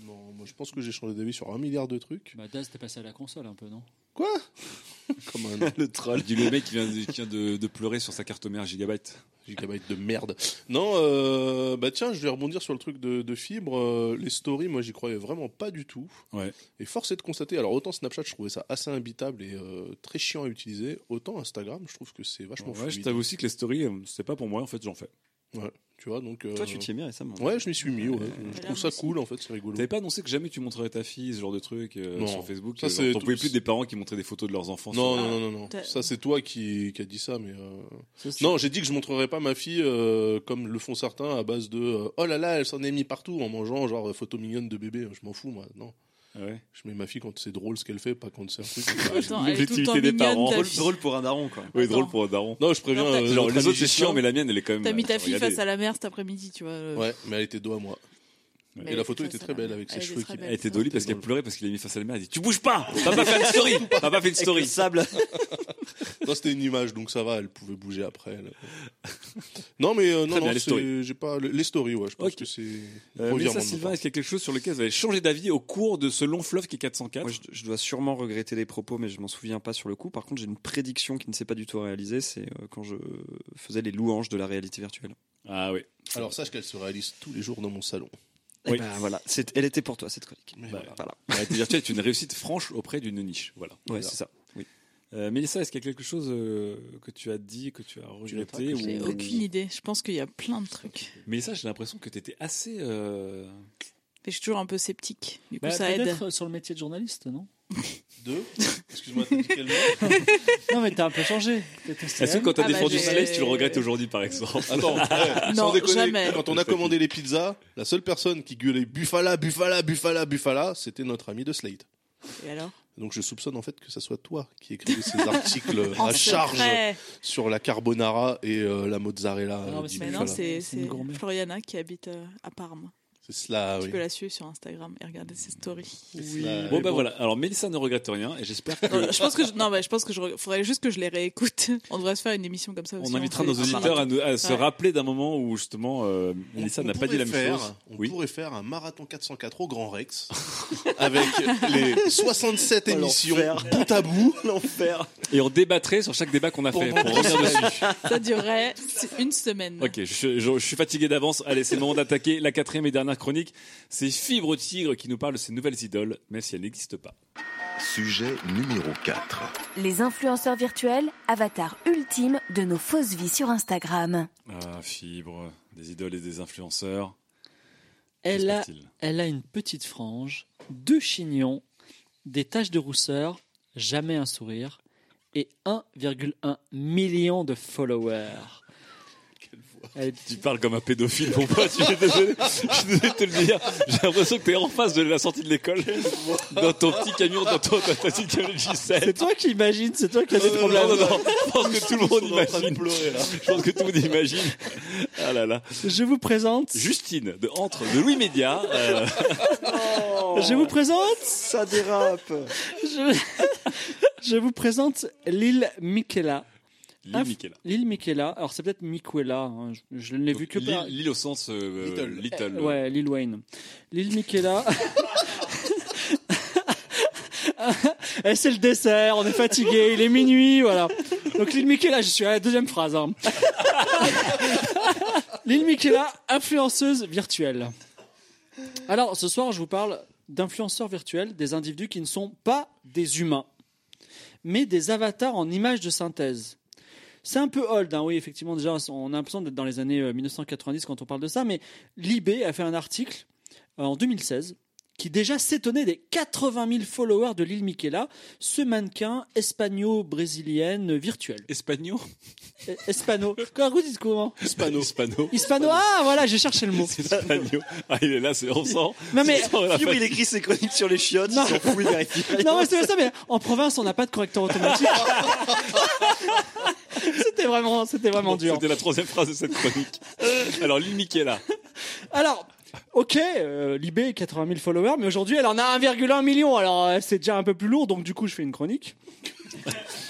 Je pense que j'ai changé d'avis sur un milliard de trucs. Bah, Daz, t'es passé à la console un peu, non? Quoi? Comme un le troll. Dis le mec qui vient, de, qui vient de, de pleurer sur sa carte mère gigabyte. Gigabyte de merde. Non, euh, bah tiens, je vais rebondir sur le truc de, de fibre. Euh, les stories, moi, j'y croyais vraiment pas du tout. Ouais. Et force est de constater. Alors, autant Snapchat, je trouvais ça assez imbitable et euh, très chiant à utiliser. Autant Instagram, je trouve que c'est vachement Ouais, fluide. je t'avoue aussi que les stories, euh, c'est pas pour moi. En fait, j'en fais. Ouais. Tu vois, donc. Euh... Toi, tu t'y es mis récemment. Ouais, je m'y suis mis. Ouais. Ouais. Je trouve ça cool, en fait, c'est rigolo. T'avais pas annoncé que jamais tu montrerais ta fille, ce genre de truc euh, Non. sur Facebook. Ça, euh, c'est T'en tout- pouvais plus des parents qui montraient des photos de leurs enfants. Non, sur- non, non, non, non. T'as- Ça, c'est toi qui, qui a dit ça, mais. Euh... Ça, c'est- Non, j'ai dit que je montrerai pas ma fille euh, comme le font certains à base de euh, oh là là, elle s'en est mis partout en mangeant genre euh, photo mignonne de bébé. Je m'en fous, moi. Non. Ah ouais. Je mets ma fille quand c'est drôle ce qu'elle fait, pas quand c'est un truc. Attends, elle est tout le temps L'objectivité des mignonne, parents. ta Drôle, fille. drôle pour un daron, quoi. Oui, Attends. drôle pour un daron. Non, je préviens. Non, t'as- euh, Genre, notre les ami autres, c'est Gislain. chiant, mais la mienne, elle est quand même. T'as mis ta euh, fille regardez. face à la mer cet après-midi, tu vois. le- Ouais, mais elle était dos à moi. Mais Et la photo face était à très la belle mer. avec ses Elle cheveux était très qui- belle. Elle était jolie parce qu'elle drôle. pleurait parce qu'il a mis face à la mer. Elle dit tu bouges pas. T'as pas fait une story. T'as pas fait une story. Sable. Non, c'était une image, donc ça va, elle pouvait bouger après. elle. Non, mais euh, non, Très bien, non, les c'est- stories. j'ai pas les stories, ouais. Je pense Ok. que c'est. Euh, revirement Mélissa de ma Sylvain, part. est-ce qu'il y a quelque chose sur lequel vous avez changé d'avis au cours de ce long fleuve qui est quatre cent quatre? Moi, je, je dois sûrement regretter les propos, mais je m'en souviens pas sur le coup. Par contre, j'ai une prédiction qui ne s'est pas du tout réalisée. C'est euh, quand je faisais les louanges de la réalité virtuelle. Ah oui. Alors sache qu'elle se réalise tous les jours dans mon salon. Et Oui. ben voilà, c'est- elle était pour toi cette chronique. Mais Voilà. voilà. La réalité virtuelle est une réussite franche auprès d'une niche. Voilà. Ouais, Voilà. c'est ça. Oui. Euh, Mélissa, est-ce qu'il y a quelque chose euh, que tu as dit, que tu as regretté que ou... J'ai aucune idée. Je pense qu'il y a plein de trucs. Mélissa, j'ai l'impression que tu étais assez. euh, Mais je suis toujours un peu sceptique. Du coup, Bah, ça aide. peut-être sur le métier de journaliste, non? Deux. Excuse-moi, t'as dit quel mot? Non, mais t'as un peu changé. T'étais Est-ce que C M. quand t'as Ah bah, défendu j'ai- Slash, tu le regrettes aujourd'hui, par exemple? Attends, ouais, sans Non, déconner, jamais. quand on a commandé les pizzas, la seule personne qui gueulait Buffala, Buffala, Buffala, Buffala, c'était notre ami de Slate. Et alors Donc je soupçonne en fait que ça soit toi qui écrivais ces articles En à charge secret. sur la carbonara et euh, la mozzarella. Non, mais euh, c'est- dit Mais Buffala. non, c'est C'est une c'est gourmet. Floriana qui habite euh, à Parme. C'est cela, Tu oui. peux la suivre sur Instagram et regarder ses stories. C'est cela, Bon, oui. bah voilà. Alors, Mélissa ne regrette rien et j'espère que. Non, je pense que je, non, bah, je pense que je re- faudrait juste que je les réécoute. On devrait se faire une émission comme ça aussi. On invitera fait nos des- auditeurs à, nous- à se Ouais. rappeler d'un moment où justement euh, On- Mélissa on n'a pas dit la même pourrait chose. faire- On Oui. pourrait faire un marathon quatre cent quatre au Grand Rex avec les soixante-sept Oh, émissions l'enfer. bout à bout. L'enfer. Et on débattrait sur chaque débat qu'on a fait Pendant pour revenir dessus. Ça durerait une semaine. Ok, je, suis- je- je suis fatigué d'avance. Allez, c'est le moment d'attaquer la quatrième et dernière chronique. C'est Fibre Tigre qui nous parle de ses nouvelles idoles, même si elles n'existent pas. Sujet numéro quatre. Les influenceurs virtuels, avatars ultimes de nos fausses vies sur Instagram. Ah, Fibre, des idoles et des influenceurs. Elle a, Qu'est-ce passe-t-il elle a une petite frange, deux chignons, des taches de rousseur, jamais un sourire et un virgule un million de followers. Elle- Tu parles comme un pédophile, mon pote. Je suis désolé, je suis désolé de te le dire. J'ai l'impression que t'es en face de la sortie de l'école, dans ton petit camion, dans ton, ta petite camion J sept. C'est toi qui imagines, c'est toi qui as des Non, problèmes. non, non, je pense que tout le monde On est en train de imagine. pleurer, là. Je pense que tout le monde imagine. Ah là là. Je vous présente. Justine, de Entre, de Louis Média. euh, Je vous présente. Ça dérape. Je, je vous présente Lil Miquela. Lil Inf- Miquela. Lil Miquela. Alors c'est peut-être Miquela. hein, Je, je ne l'ai vu que Lil, par. Lil au sens euh, Little. little. Euh, ouais, Lil Wayne. Lil Miquela. Eh, c'est le dessert, on est fatigué, il est minuit, voilà. Donc Lil Miquela, je suis à la deuxième phrase. Hein. Lil Miquela, influenceuse virtuelle. Alors, ce soir, je vous parle d'influenceurs virtuels, des individus qui ne sont pas des humains, mais des avatars en images de synthèse. C'est un peu old, hein, oui, effectivement, déjà, on a l'impression d'être dans les années euh, mille neuf cent quatre-vingt-dix quand on parle de ça, mais Libé a fait un article euh, en deux mille seize qui déjà s'étonnait des quatre-vingt mille followers de Lil Miquela, ce mannequin espagno-brésilienne virtuelle. Espagnol. Eh, Espano. Comment vous dites comment Hispano. Hispano. Hispano. Ah, voilà, j'ai cherché le mot. C'est espagnol. Ah, il est là, c'est on sent. Non, mais- on sent la Fibre, fête. il écrit ses chroniques sur les chiottes, Non. il s'en fout, il vérifie. Non, mais c'est ça, mais en province, on n'a pas de correcteur automatique. C'était vraiment, c'était vraiment Bon, dur. C'était la troisième phrase de cette chronique. Alors, Lil Miquela. Alors, ok, euh, Libé, quatre-vingt mille followers, mais aujourd'hui, elle en a un virgule un million. Alors, euh, c'est déjà un peu plus lourd, donc du coup, je fais une chronique.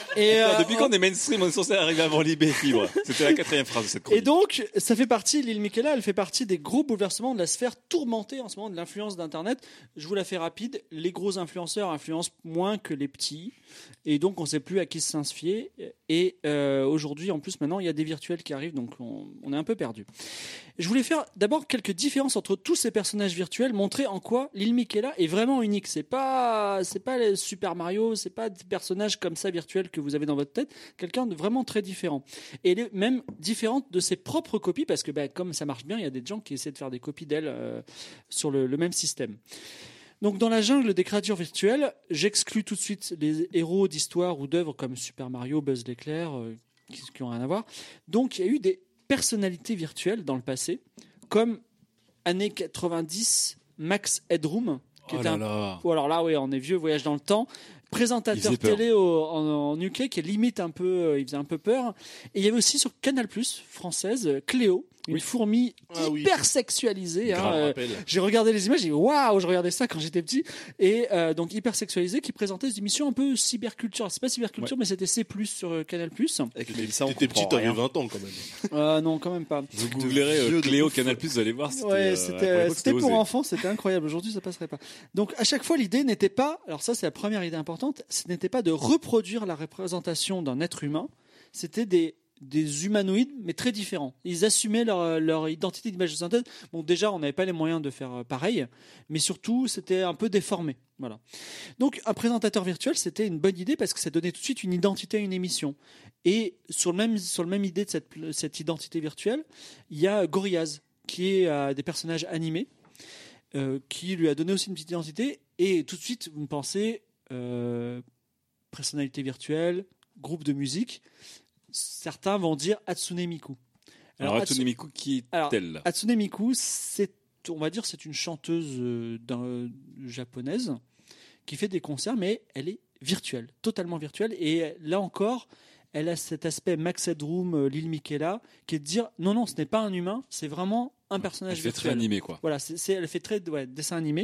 Et, euh, Depuis quand on est mainstream, on est censé arriver avant Libé Fibre. C'était la quatrième phrase de cette chronique. Et donc, ça fait partie, l'île Miquela, elle fait partie des gros bouleversements de la sphère tourmentée en ce moment de l'influence d'Internet. Je vous la fais rapide. Les gros influenceurs influencent moins que les petits. Et donc, on ne sait plus à qui se fier. Et euh, aujourd'hui, en plus, maintenant, il y a des virtuels qui arrivent, donc on, on est un peu perdu. Je voulais faire d'abord quelques différences entre tous ces personnages virtuels, montrer en quoi l'île Miquela est vraiment unique. C'est pas, c'est pas les Super Mario, c'est pas des personnages comme ça virtuels que vous avez dans votre tête. Quelqu'un de vraiment très différent. Et elle est même différente de ses propres copies, parce que bah, comme ça marche bien, il y a des gens qui essaient de faire des copies d'elle euh, sur le, le même système. Donc dans la jungle des créatures virtuelles, j'exclus tout de suite les héros d'histoire ou d'œuvres comme Super Mario, Buzz l'éclair, euh, qui, qui ont rien à voir. Donc il y a eu des personnalités virtuelles dans le passé, comme années quatre-vingt-dix, Max Headroom, qui Oh est là un... là. Ou alors là, oui, on est vieux, voyage dans le temps. Il Présentateur faisait peur. télé au- en, en U K qui est limite un peu, euh, il faisait un peu peur. Et il y avait aussi sur Canal Plus française euh, Cléo, une Oui. fourmi Ah oui. hyper sexualisée. hein, Grave euh, rappel. j'ai regardé les images, j'ai dit waouh, je regardais ça quand j'étais petit. Et euh, donc hyper sexualisée, qui présentait des émissions un peu cyberculture. C'est pas cyberculture, mais c'était C plus sur euh, Canal Plus. Avec Mélissa, on T'étais comprend petit, t'avais rien. vingt ans quand même. Euh, non, quand même pas. Vous googlerez euh, vieux de Cléo ouf. Canal Plus, vous allez voir. C'était, Ouais, euh, c'était, pour l'époque, c'était pour osé. enfants, c'était incroyable. Aujourd'hui, ça passerait pas. Donc, à chaque fois, l'idée n'était pas, alors ça, c'est la première idée importante, ce n'était pas de reproduire la représentation d'un être humain, c'était des, des humanoïdes, mais très différents. Ils assumaient leur, leur identité d'image de synthèse. Bon, déjà, on n'avait pas les moyens de faire euh, pareil, mais surtout, c'était un peu déformé. Voilà. Donc, un présentateur virtuel, c'était une bonne idée parce que ça donnait tout de suite une identité à une émission. Et sur le même, sur le même idée de cette, cette identité virtuelle, il y a Gorillaz, qui est euh, des personnages animés, euh, qui lui a donné aussi une petite identité. Et tout de suite, vous me pensez euh, personnalité virtuelle, groupe de musique. Certains vont dire Hatsune Miku. Alors, Hatsu- Hatsune Miku, qui Alors, est-elle? Hatsune Miku, c'est, on va dire, c'est une chanteuse euh, d'un- japonaise qui fait des concerts, mais elle est virtuelle, totalement virtuelle. Et là encore, elle a cet aspect Max Headroom, euh, l'île Miquela, qui est de dire non, non, ce n'est pas un humain, c'est vraiment un personnage Elle fait très virtuel. animé, quoi. Voilà, c'est, c'est- elle fait très ouais, dessin animé.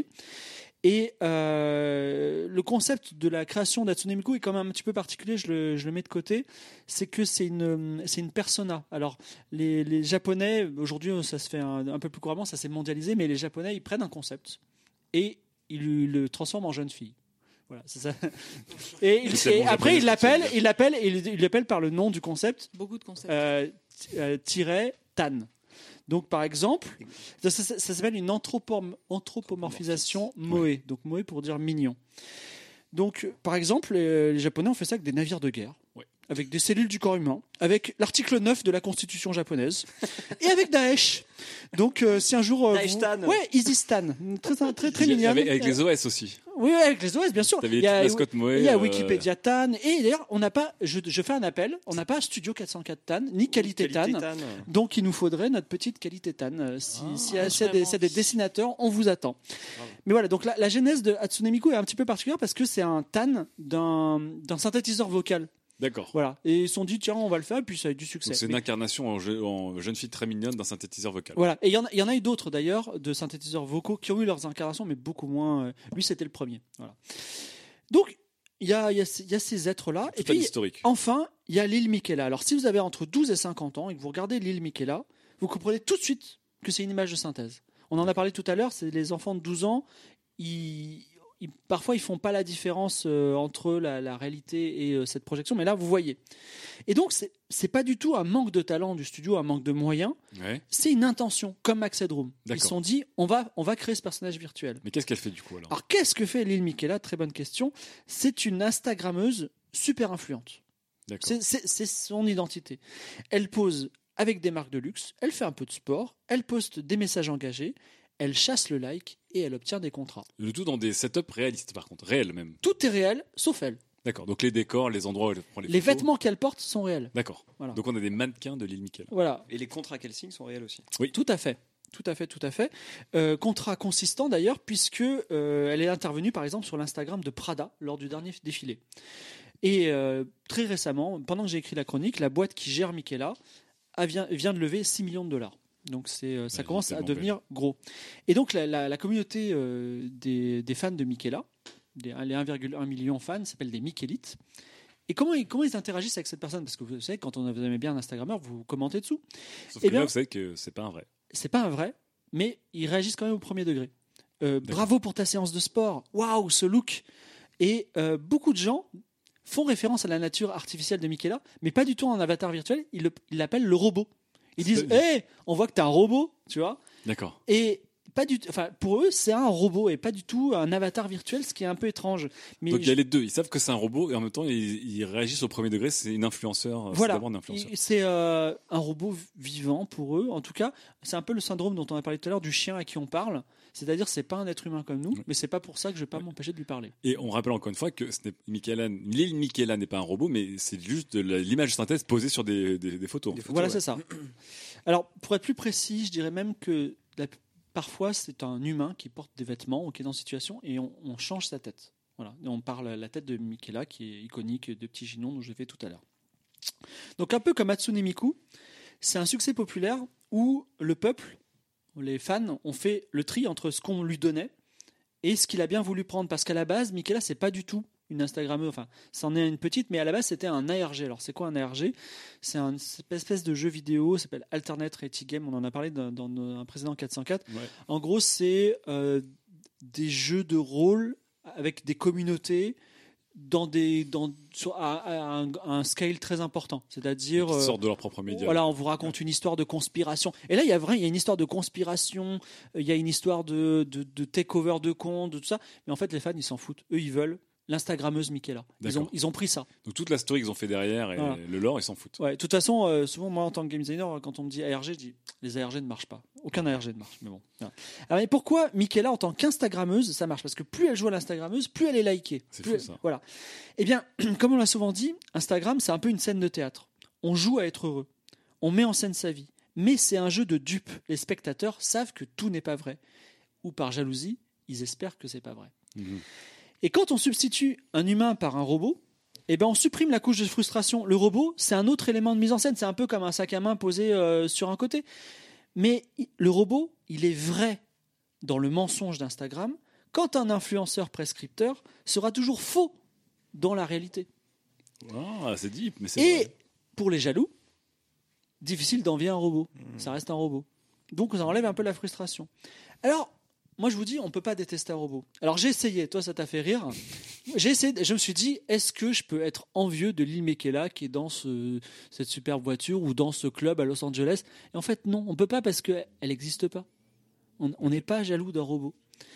Et euh, le concept de la création d'Hatsune Miku est quand même un petit peu particulier, je le, je le mets de côté. C'est que c'est une, c'est une persona. Alors, les, les Japonais, aujourd'hui, ça se fait un, un peu plus couramment, ça s'est mondialisé, mais les Japonais, ils prennent un concept et ils le transforment en jeune fille. Voilà, c'est ça. Et, il- C'est et bon, après, japonais, ils l'appellent, c'est bien. ils l'appellent, et ils ils l'appellent par le nom du concept, Beaucoup de concepts. euh, t- euh, tiret Tan. Donc, par exemple, ça, ça- ça s'appelle une anthropom- anthropomorphisation Moe. Donc, Moe pour dire mignon. Donc, par exemple, les, les Japonais ont fait ça avec des navires de guerre, Ouais. avec des cellules du corps humain, avec l'article neuf de la Constitution japonaise, et avec Daesh. Donc, euh, si un jour. euh, vous- Daeshtan. Ouais, Easystan. Très, très, très, très mignonne. Avec, avec les O S aussi. Oui, oui, avec les O S, bien sûr. T'avais Il les y a, petites mascottes Moe. il y a euh, Wikipédia Tan. Et d'ailleurs, on n'a pas, je, je fais un appel, on n'a pas Studio quatre cent quatre Tan, ni Qualité Tan. Donc, il nous faudrait notre petite Qualité Tan. Euh, Si, Ah, si euh, c'est des, c'est des dessinateurs, on vous attend. Bravo. Mais voilà, donc la, la genèse de Hatsune Miku est un petit peu particulière parce que c'est un Tan d'un d'un synthétiseur vocal. D'accord. Voilà. Et ils se sont dit, tiens, on va le faire, et puis ça a eu du succès. Donc c'est une Mais- incarnation en, je- en jeune fille très mignonne d'un synthétiseur vocal. Voilà, et il y, en a- il y en a eu d'autres d'ailleurs, de synthétiseurs vocaux qui ont eu leurs incarnations, mais beaucoup moins. euh, Lui, c'était le premier. Voilà. Donc, il y a, il y a- il y a ces êtres-là. Tout Et un puis, historique. enfin, il y a l'île Miquela. Alors, si vous avez entre douze et cinquante ans et que vous regardez l'île Miquela, vous comprenez tout de suite que c'est une image de synthèse. On en a parlé tout à l'heure, c'est les enfants de douze ans, ils, ils- parfois ils font pas la différence euh, entre la, la réalité et euh, cette projection, mais là, vous voyez. Et donc, c'est c'est pas du tout un manque de talent du studio, un manque de moyens, Ouais. c'est une intention, comme Max Headroom. Ils se D'accord. sont dit, on va, on va créer ce personnage virtuel. Mais qu'est-ce qu'elle fait du coup alors? Alors, qu'est-ce que fait l'île Miquela? Très bonne question. C'est une Instagrammeuse super influente. D'accord. C'est- C'est c'est son identité. Elle pose avec des marques de luxe, elle fait un peu de sport, elle poste des messages engagés, elle chasse le like et elle obtient des contrats. Le tout dans des setups réalistes par contre, réels même. Tout est réel, sauf elle. D'accord. Donc les décors, les endroits où elle prend les, Les photos. vêtements qu'elle porte sont réels. D'accord. Voilà. Donc on a des mannequins de l'île Miquela. Voilà. Et les contrats qu'elle signe sont réels aussi. Tout à fait. Tout à fait, tout à fait. Euh, contrat consistant d'ailleurs, puisque euh, elle est intervenue par exemple sur l'Instagram de Prada lors du dernier défilé. Et euh, très récemment, pendant que j'ai écrit la chronique, la boîte qui gère Miquela a vient, vient de lever six millions de dollars. Donc c'est, euh, ça La vie commence est à tellement devenir gros. Et donc la, la- la communauté euh, des, des fans de Miquela, des, les un virgule un million fans, s'appelle des Miquelites. Et comment ils, comment ils interagissent avec cette personne? Parce que vous savez, quand on vous aimez bien un Instagrammeur, vous commentez dessous. Sauf Eh que bien, là, vous savez que c'est pas un vrai. C'est pas un vrai, mais ils réagissent quand même au premier degré. Euh, bravo pour ta séance de sport. Waouh, ce look. Et euh, beaucoup de gens font référence à la nature artificielle de Michaela, mais pas du tout en avatar virtuel. Ils le- ils l'appellent le robot. Ils disent, hé, on voit que t'es un robot, tu vois. D'accord. Et pas du t- enfin, pour eux, c'est un robot et pas du tout un avatar virtuel, ce qui est un peu étrange. Mais Donc il y a je- les deux. Ils savent que c'est un robot et en même temps ils, ils réagissent au premier degré. C'est une influenceur. C'est Voilà, d'abord une influenceur. Et c'est euh, un robot vivant pour eux. En tout cas, c'est un peu le syndrome dont on a parlé tout à l'heure du chien à qui on parle. C'est-à-dire, c'est pas un être humain comme nous, mais c'est pas pour ça que je vais pas m'empêcher de lui parler. Et on rappelle encore une fois que ce n'est, Michaela, l'île Michaela n'est pas un robot, mais c'est juste de la- l'image de synthèse posée sur des, des, des photos. Voilà, c'est ça. Alors, pour être plus précis, je dirais même que la- parfois, c'est un humain qui porte des vêtements ou qui est dans une situation et on, on change sa tête. Voilà. Et on parle la tête de Michaela, qui est iconique de Petit Ginon, dont je l'ai fait tout à l'heure. Donc, un peu comme Hatsune Miku, c'est un succès populaire où le peuple, les fans, ont fait le tri entre ce qu'on lui donnait et ce qu'il a bien voulu prendre. Parce qu'à la base, Michaela, c'est pas du tout une Instagrammeuse, enfin, c'en est une petite, mais à la base, c'était un A R G. Alors, c'est quoi un A R G? C'est un- une espèce de jeu vidéo, ça s'appelle Alternate Rating Game, on en a parlé dans, dans un précédent quatre cent quatre. Ouais. En gros, c'est euh, des jeux de rôle avec des communautés dans des, dans, sur, à, à un, à un scale très important. C'est-à-dire... Qui euh, sortent de leurs propres médias. Voilà, on vous raconte une histoire de conspiration. Et là, il y a vrai, il y a une histoire de conspiration, euh, il y a une histoire de, de, de take-over de compte, de tout ça. Mais en fait, les fans, ils s'en foutent. Eux, ils veulent l'Instagrammeuse Michaela. Ils ont, D'accord. ils ont pris ça. Donc toute la story qu'ils ont fait derrière et Voilà. le lore, ils s'en foutent. Ouais, de toute façon, euh, souvent, moi, en tant que game designer, quand on me dit A R G, je dis les A R G ne marchent pas. Aucun A R G ne marche. Mais bon. Voilà. Alors, et pourquoi Michaela, en tant qu'Instagrammeuse, ça marche? Parce que plus elle joue à l'Instagrammeuse, plus elle est likée. C'est Plus fou, elle- ça. Voilà. Eh bien, comme on l'a souvent dit, Instagram, c'est un peu une scène de théâtre. On joue à être heureux. On met en scène sa vie. Mais c'est un jeu de dupes. Les spectateurs savent que tout n'est pas vrai. Ou par jalousie, ils espèrent que c'est pas vrai. Mhm. Et quand on substitue un humain par un robot, eh ben on supprime la couche de frustration. Le robot, c'est un autre élément de mise en scène. C'est un peu comme un sac à main posé euh, sur un côté. Mais i- le robot, il est vrai dans le mensonge d'Instagram, quand un influenceur prescripteur sera toujours faux dans la réalité. Ah, c'est deep, mais c'est Et vrai. pour les jaloux, difficile d'envier un robot. Ça reste un robot. Donc ça enlève un peu la frustration. Alors, moi je vous dis, on ne peut pas détester un robot. Alors j'ai essayé, toi ça t'a fait rire. J'ai essayé, je me suis dit, est-ce que je peux être envieux de Lil Michaela qui est dans ce, cette superbe voiture ou dans ce club à Los Angeles? Et en fait non, on ne peut pas parce qu'elle n'existe pas. On on n'est pas jaloux d'un robot.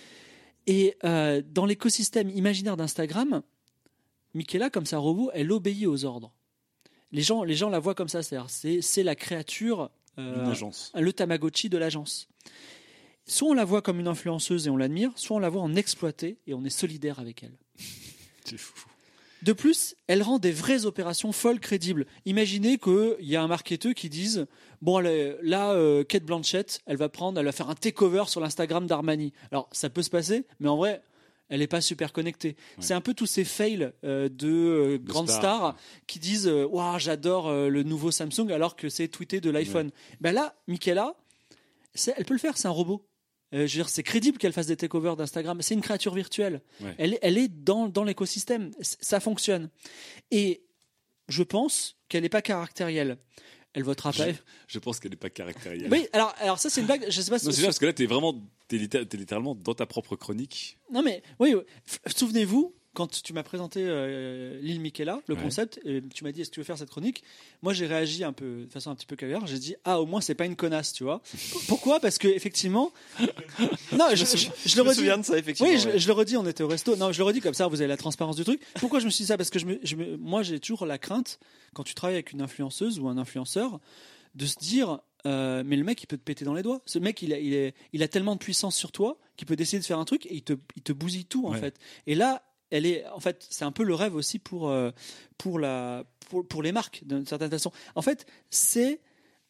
Et euh, dans l'écosystème imaginaire d'Instagram, Michaela, comme c'est un robot, elle obéit aux ordres. Les gens, les gens la voient comme ça, c'est-à-dire c'est, c'est la créature, euh, Une agence. le Tamagotchi de l'agence. Soit on la voit comme une influenceuse et on l'admire, soit on la voit en exploiter et on est solidaire avec elle. C'est fou. De plus, elle rend des vraies opérations folles crédibles. Imaginez qu'il y a un marketeur qui dise bon, allez, là, euh, Kate Blanchett, elle va prendre, elle va faire un takeover sur l'Instagram d'Armani. Alors, ça peut se passer, mais en vrai, elle n'est pas super connectée. Ouais. C'est un peu tous ces fails euh, de euh, grandes stars. stars qui disent euh, waouh, j'adore euh, le nouveau Samsung alors que c'est tweeté de l'iPhone. Ben là, Michaela, c'est- elle peut le faire, c'est un robot. Euh, je veux dire, c'est crédible qu'elle fasse des takeovers d'Instagram. C'est une créature virtuelle. Ouais. Elle, est- elle est dans, dans l'écosystème. C- Ça fonctionne. Et je pense qu'elle n'est pas caractérielle. Elle votera pas. Je, je pense qu'elle n'est pas caractérielle. Oui, alors, alors ça, c'est une blague. Je sais pas si. Non, c'est bien parce que là, t'es vraiment, t'es, litté- t'es littéralement dans ta propre chronique. Non, mais oui, oui. F- souvenez-vous, quand tu m'as présenté euh, Lil Michaela, le Ouais. concept, et tu m'as dit est-ce que tu veux faire cette chronique? Moi, j'ai réagi un peu de façon un petit peu caviar. J'ai dit ah, au moins c'est pas une connasse, tu vois. Pourquoi? Parce que effectivement, non, je, je- je Je le me redis. souviens de ça, effectivement. Oui, je, ouais. je le redis, on était au resto. Non, je le redis comme ça, vous avez la transparence du truc. Pourquoi je me suis dit ça? Parce que je me, je me- moi, j'ai toujours la crainte, quand tu travailles avec une influenceuse ou un influenceur, de se dire euh, mais le mec, il peut te péter dans les doigts. Ce mec, il a, il est- il a tellement de puissance sur toi qu'il peut décider de faire un truc et il te, il te bousille tout, en Ouais. fait. Et là, elle est, en fait, c'est un peu le rêve aussi pour, euh, pour, la, pour, pour les marques, d'une certaine façon. En fait, c'est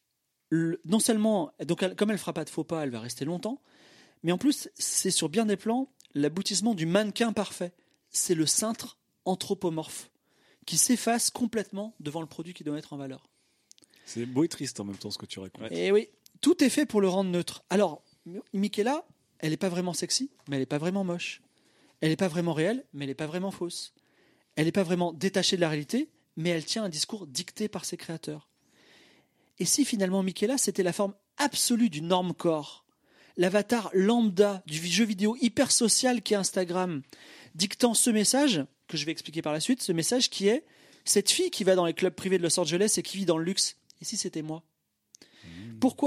le- non seulement, donc elle- comme elle fera pas de faux pas, elle va rester longtemps, mais en plus, c'est sur bien des plans l'aboutissement du mannequin parfait. C'est le cintre anthropomorphe qui s'efface complètement devant le produit qui doit mettre en valeur. C'est beau et triste en même temps ce que tu racontes. Et oui, tout est fait pour le rendre neutre. Alors, Michaela, elle n'est pas vraiment sexy, mais elle n'est pas vraiment moche. Elle n'est pas vraiment réelle, mais elle n'est pas vraiment fausse. elle n'est pas vraiment détachée de la réalité, mais elle tient un discours dicté par ses créateurs. Et si finalement Michaela, c'était la forme absolue du normcore, l'avatar lambda du jeu vidéo hyper social qu'est Instagram, dictant ce message, que je vais expliquer par la suite, ce message qui est cette fille qui va dans les clubs privés de Los Angeles et qui vit dans le luxe. Et si c'était moi ? Pourquoi ?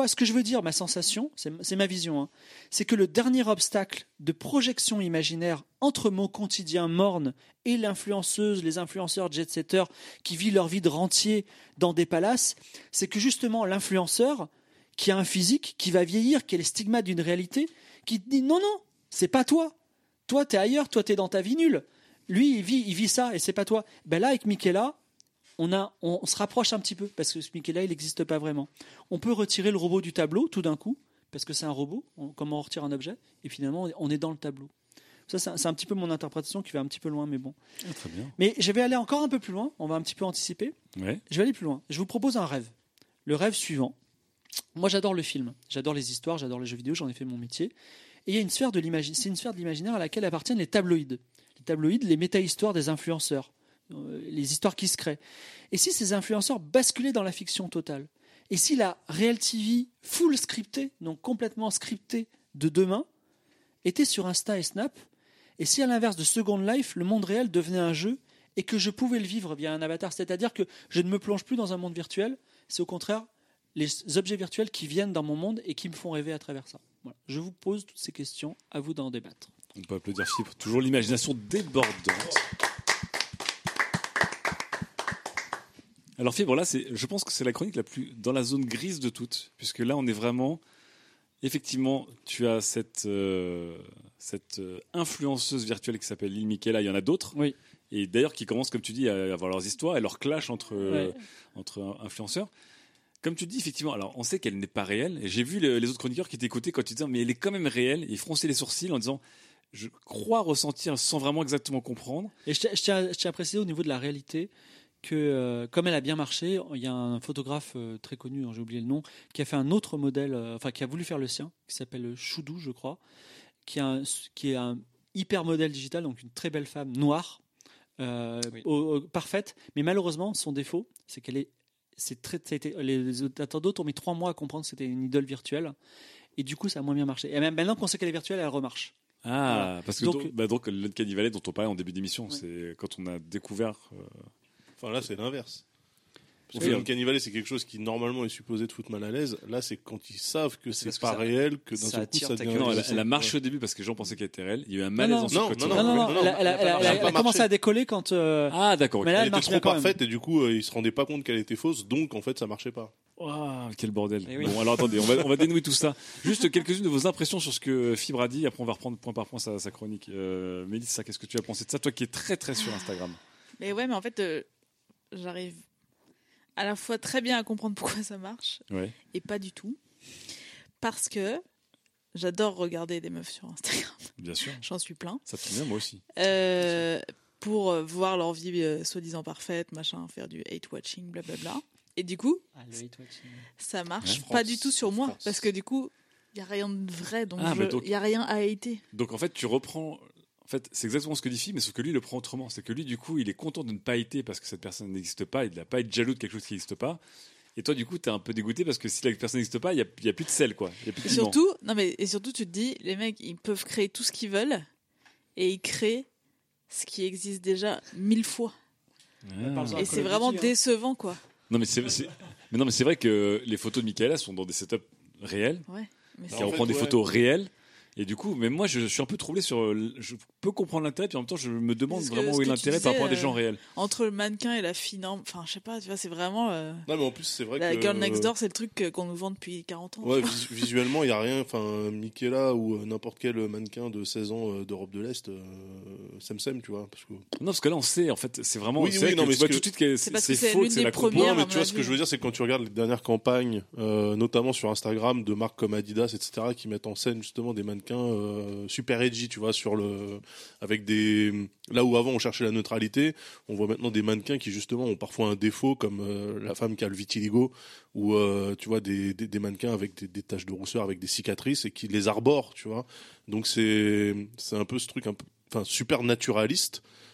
Ce que je veux dire, ma sensation, c'est, c'est ma vision, hein, c'est que le dernier obstacle de projection imaginaire entre mon quotidien morne et l'influenceuse, les influenceurs jet-setters qui vivent leur vie de rentier dans des palaces, c'est que justement l'influenceur qui a un physique, qui va vieillir, qui est les stigmates d'une réalité, qui te dit non, non, c'est pas toi. Toi, t'es ailleurs, toi, t'es dans ta vie nulle. Lui, il vit, il vit ça et c'est pas toi. Ben là, avec Michaela, On, a, on, on se rapproche un petit peu parce que ce Michaela il n'existe pas vraiment. On peut retirer le robot du tableau tout d'un coup parce que c'est un robot, on, comment on retire un objet et finalement on est dans le tableau. Ça c'est un, c'est un petit peu mon interprétation qui va un petit peu loin mais bon. Ah, très bien. Mais je vais aller encore un peu plus loin, on va un petit peu anticiper. Ouais. Je vais aller plus loin. Je vous propose un rêve. Le rêve suivant. Moi j'adore le film, j'adore les histoires, j'adore les jeux vidéo, j'en ai fait mon métier. Et il y a une sphère de l'imaginaire, c'est une sphère de l'imaginaire à laquelle appartiennent les tabloïds. Les tabloïds, les méta-histoires des influenceurs. Les histoires qui se créent. Et si ces influenceurs basculaient dans la fiction totale ? Et si la Real T V full scriptée, donc complètement scriptée de demain, était sur Insta et Snap ? Et si à l'inverse de Second Life, le monde réel devenait un jeu et que je pouvais le vivre via un avatar ? C'est-à-dire que je ne me plonge plus dans un monde virtuel, c'est au contraire les objets virtuels qui viennent dans mon monde et qui me font rêver à travers ça. Voilà. Je vous pose toutes ces questions, à vous d'en débattre. On peut applaudir Fibre, toujours l'imagination débordante. Alors Fibre, là, c'est, je pense que c'est la chronique la plus dans la zone grise de toutes, puisque là, on est vraiment, effectivement, tu as cette euh, cette euh, influenceuse virtuelle qui s'appelle Lil Michaela. Il y en a d'autres, oui. Et d'ailleurs qui commencent, comme tu dis, à avoir leurs histoires et leurs clashs entre euh, ouais. entre influenceurs. Comme tu dis, effectivement, alors on sait qu'elle n'est pas réelle. Et j'ai vu le, les autres chroniqueurs qui t'écoutaient quand tu disais, mais elle est quand même réelle. Et ils fronçaient les sourcils en disant, je crois ressentir sans vraiment exactement comprendre. Et je tiens, je tiens, je tiens à préciser au niveau de la réalité que euh, comme elle a bien marché, il y a un photographe euh, très connu, hein, j'ai oublié le nom, qui a fait un autre modèle, euh, enfin qui a voulu faire le sien, qui s'appelle Choudou, je crois, qui, a un, qui est un hyper modèle digital, donc une très belle femme noire, euh, oui. au, au, parfaite, mais malheureusement son défaut, c'est qu'elle est, c'est très, ça a été, les internautes ont mis trois mois à comprendre que c'était une idole virtuelle, et du coup ça a moins bien marché. Et même maintenant qu'on sait qu'elle est virtuelle, elle remarche. Ah, voilà. Parce que donc, donc, bah donc l'Uncanny Valley dont on parlait en début d'émission, ouais. C'est quand on a découvert. Euh... Enfin là, c'est l'inverse. Parce que l'Uncanny Valley, c'est quelque chose qui normalement est supposé te foutre mal à l'aise. Là, c'est quand ils savent que c'est, c'est pas ça, réel, que d'un seul coup ça devient. Non, elle, elle a marché ouais. au début parce que les gens pensaient qu'elle était réelle. Il y a eu un malaise non, ensuite. Non, quand non, non, non, non, non, elle a, elle a, elle a, elle a, elle a commencé à décoller quand. Euh... Ah d'accord. Mais là, elle, elle était trop trop parfaite et du coup, euh, ils se rendaient pas compte qu'elle était fausse, donc en fait, ça marchait pas. Waouh, quel bordel. Oui. Bon, alors attendez, on va, on va dénouer tout ça. Juste quelques-unes de vos impressions sur ce que Fibre a dit. Après, on va reprendre point par point sa, sa chronique. Euh, Mélissa, qu'est-ce que tu as pensé de ça, toi qui es très très sur Instagram? Mais ouais, mais en fait, euh, j'arrive à la fois très bien à comprendre pourquoi ça marche ouais. et pas du tout. Parce que j'adore regarder des meufs sur Instagram. Bien sûr. J'en suis plein. Ça te bien, moi aussi. Euh, pour euh, voir leur vie euh, soi-disant parfaite, machin, faire du hate-watching, blablabla. Et du coup, ah, le hate-watching. Ça marche ouais, pas du tout sur moi. France. Parce que du coup, il n'y a rien de vrai. Donc, ah, il donc... n'y a rien à hater. Donc en fait, tu reprends... En fait, c'est exactement ce que dit Fibre, mais sauf que lui, il le prend autrement. C'est que lui, du coup, il est content de ne pas hater parce que cette personne n'existe pas. Il ne va pas être jaloux de quelque chose qui n'existe pas. Et toi, du coup, t'es un peu dégoûté parce que si la personne n'existe pas, il n'y a, y a plus de sel, quoi. Y a plus de et, surtout, non mais, et surtout, tu te dis, les mecs, ils peuvent créer tout ce qu'ils veulent et ils créent ce qui existe déjà mille fois. Ah. Et c'est vraiment décevant, quoi. Non, mais c'est, c'est... mais non, mais c'est vrai que les photos de Michaela sont dans des setups réels. Ouais. Mais qui reprend des ouais. photos réelles. Et du coup, même moi, je, je suis un peu troublé sur. Je peux comprendre l'intérêt, puis en même temps, je me demande vraiment où est l'intérêt par rapport à des gens réels. Euh, entre le mannequin et la fille, enfin, je sais pas, tu vois, c'est vraiment. Euh, non, mais en plus, c'est vrai la que. Girl Next Door, c'est le truc qu'on nous vend depuis quarante ans. Ouais, vis- visuellement, il y a rien. Enfin, Michaela ou euh, n'importe quel mannequin de seize ans euh, d'Europe de l'Est, euh, sem-sem, tu vois. Parce que... Non, parce que là, on sait, en fait, c'est vraiment. Oui, c'est oui, non, mais tu vois que... tout de suite que c'est, c'est, c'est, c'est faux, que c'est la première. Non, mais tu vois, ce que je veux dire, c'est que quand tu regardes les dernières campagnes, euh, notamment sur Instagram, de marques comme Adidas, et cetera, qui mettent en scène justement des mannequins. Euh, super edgy, tu vois, sur le, avec des, là où avant on cherchait la neutralité, on voit maintenant des mannequins qui justement ont parfois un défaut, comme euh, la femme qui a le vitiligo, ou euh, tu vois des, des, des mannequins avec des, des taches de rousseur, avec des cicatrices et qui les arborent, tu vois. Donc c'est, c'est un peu ce truc un peu, enfin super naturaliste.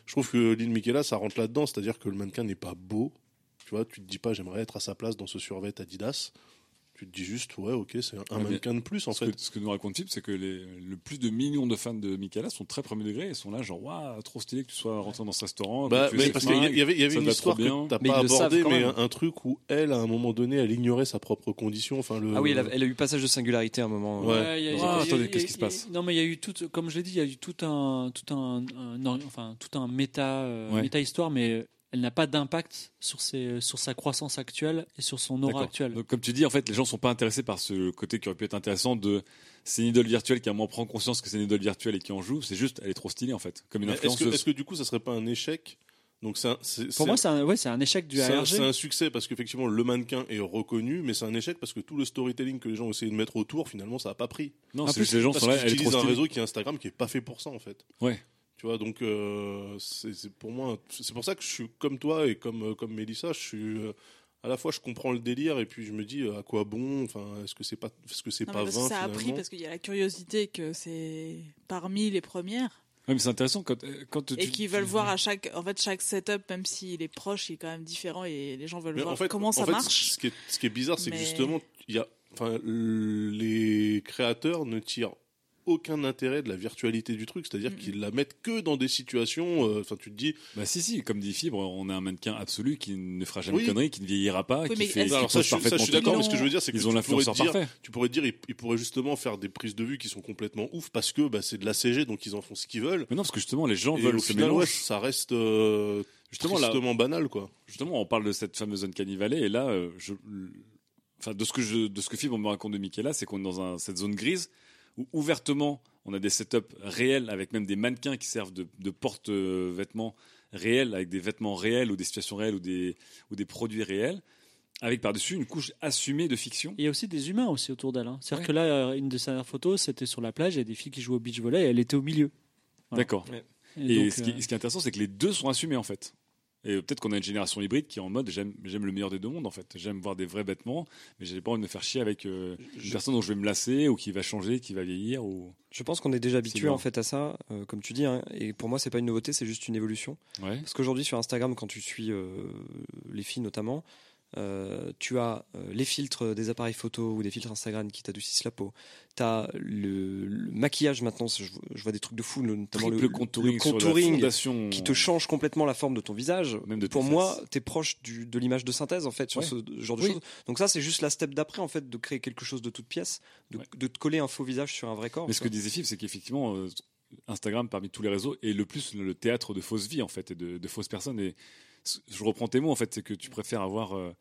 je trouve que Lil Miquela, ça rentre là-dedans, c'est-à-dire que le mannequin n'est pas beau. Tu vois, tu te dis pas, j'aimerais être à sa place dans ce survêt Adidas. Tu te dis juste, ouais, ok, c'est un, un mannequin de plus, en ce fait. Que, ce que nous raconte Philippe, c'est que les, le plus de millions de fans de Miquela sont très premier degré et sont là, genre, waouh, trop stylé que tu sois rentré dans ce restaurant. Bah, que tu mais aies parce faim, qu'il y avait, il y avait ça une va histoire trop bien. que t'as Mais pas ils le savent abordée, quand mais même. un, un truc où elle, à un moment donné, elle ignorait sa propre condition. Enfin, le... Ah oui, elle a, elle a eu passage de singularité à un moment. Ouais. Ouais, il y a- il y a- Ah, il y a- attendez, il y a- qu'est-ce qui se il y a- passe Non, mais il y a eu tout, comme je l'ai dit, il y a eu tout un, tout un, un- un- enfin, tout un méta, euh, Ouais. méta histoire, mais elle n'a pas d'impact sur ses, sur sa croissance actuelle et sur son aura D'accord. actuelle. Donc, comme tu dis, en fait, les gens sont pas intéressés par ce côté qui aurait pu être intéressant de c'est une idole virtuelle qui à un moment prend conscience que c'est une idole virtuelle et qui en joue. C'est juste, elle est trop stylée en fait, comme une Mais Est-ce que, influenceuse. est-ce que du coup, ça serait pas un échec? Donc, c'est un- c'est- Pour c'est- moi, c'est un, ouais, c'est un échec du c'est un, A R G. c'est un succès parce qu'effectivement, le mannequin est reconnu, mais c'est un échec parce que tout le storytelling que les gens ont essayé de mettre autour, finalement, ça a pas pris. Non, En c'est plus, juste les gens Parce sont là, qu'ils elle est trop utilisent un stylée. réseau qui est Instagram qui est pas fait pour ça, en fait. Ouais. Tu vois, donc euh, c'est c'est pour moi, c'est pour ça que je suis comme toi et comme euh, comme Mélissa, je suis euh, à la fois je comprends le délire et puis je me dis euh, à quoi bon, enfin est-ce que c'est pas, est-ce que c'est Non, pas mais parce que vain ça a finalement. pris parce qu'il y a la curiosité que c'est parmi les premières Ouais, mais c'est intéressant quand, quand et tu- qui tu- veulent voir à chaque, en fait, chaque setup, même s'il est proche, il est quand même différent et les gens veulent Mais voir en fait, comment en ça fait, marche. Ce qui est, ce qui est bizarre, c'est Mais- que justement, il y a, enfin, les créateurs ne tirent aucun intérêt de la virtualité du truc, c'est-à-dire Mhm. qu'ils la mettent que dans des situations. euh, Enfin, tu te dis. Bah si si, comme dit Fibre, on a un mannequin absolu qui ne fera jamais Oui. de conneries, qui ne vieillira pas, Oui, qui mais fait. est-ce- qui Alors ça, pose je, suis- ça, je parfaitement suis d'accord, tout. mais ce que je veux dire, c'est que Ils tu ont pourrais l'influenceur dire, parfait. tu pourrais dire, ils, ils pourraient justement faire des prises de vue qui sont complètement ouf parce que bah, c'est de la C G, donc ils en font ce qu'ils veulent. Mais non, parce que justement, les gens Et veulent au ce final, ouais, mélange. ça reste euh, Justement, là- tristement banal, quoi. Justement, on parle de cette fameuse zone Valley et là, euh, je, enfin, de ce que je, de ce que Fibre me raconte de Miquela, c'est qu'on est dans un, cette zone grise où ouvertement, on a des setups réels avec même des mannequins qui servent de, de porte-vêtements réels, avec des vêtements réels ou des situations réelles ou des, ou des produits réels, avec par-dessus une couche assumée de fiction. Et il y a aussi des humains aussi autour d'elle. Hein. C'est-à-dire Ouais. que là, euh, une de ses dernières photos, c'était sur la plage, il y a des filles qui jouaient au beach volley et elle était au milieu. Voilà. D'accord. Ouais. Et, Et donc, ce, qui, euh, ce qui est intéressant, c'est que les deux sont assumés en fait. Et peut-être qu'on a une génération hybride qui est en mode j'aime, j'aime le meilleur des deux mondes en fait. J'aime voir des vrais vêtements, mais j'ai pas envie de me faire chier avec euh, une personne dont je vais me lasser ou qui va changer, qui va vieillir. Ou... Je pense qu'on est déjà habitué bien. en fait à ça, euh, comme tu dis, hein, et pour moi c'est pas une nouveauté, c'est juste une évolution. Ouais. Parce qu'aujourd'hui sur Instagram, quand tu suis euh, les filles notamment, euh, tu as euh, les filtres des appareils photo ou des filtres Instagram qui t'adoucissent la peau. Tu as le, le maquillage maintenant, je, je vois des trucs de fou, notamment Triple le contouring, le sur la contouring fondation. qui te change complètement la forme de ton visage. Même de Pour tes moi, fesses. tu es proche du, de l'image de synthèse en fait sur Ouais. ce genre de Oui. choses. Donc ça c'est juste la step d'après en fait de créer quelque chose de toute pièce, de, Ouais. de te coller un faux visage sur un vrai corps. Mais ce que disait Fibre, c'est qu'effectivement, euh, Instagram, parmi tous les réseaux, est le plus le théâtre de fausses vies, en fait, et de, de fausses personnes. Et c- je reprends tes mots, en fait, c'est que tu préfères avoir euh,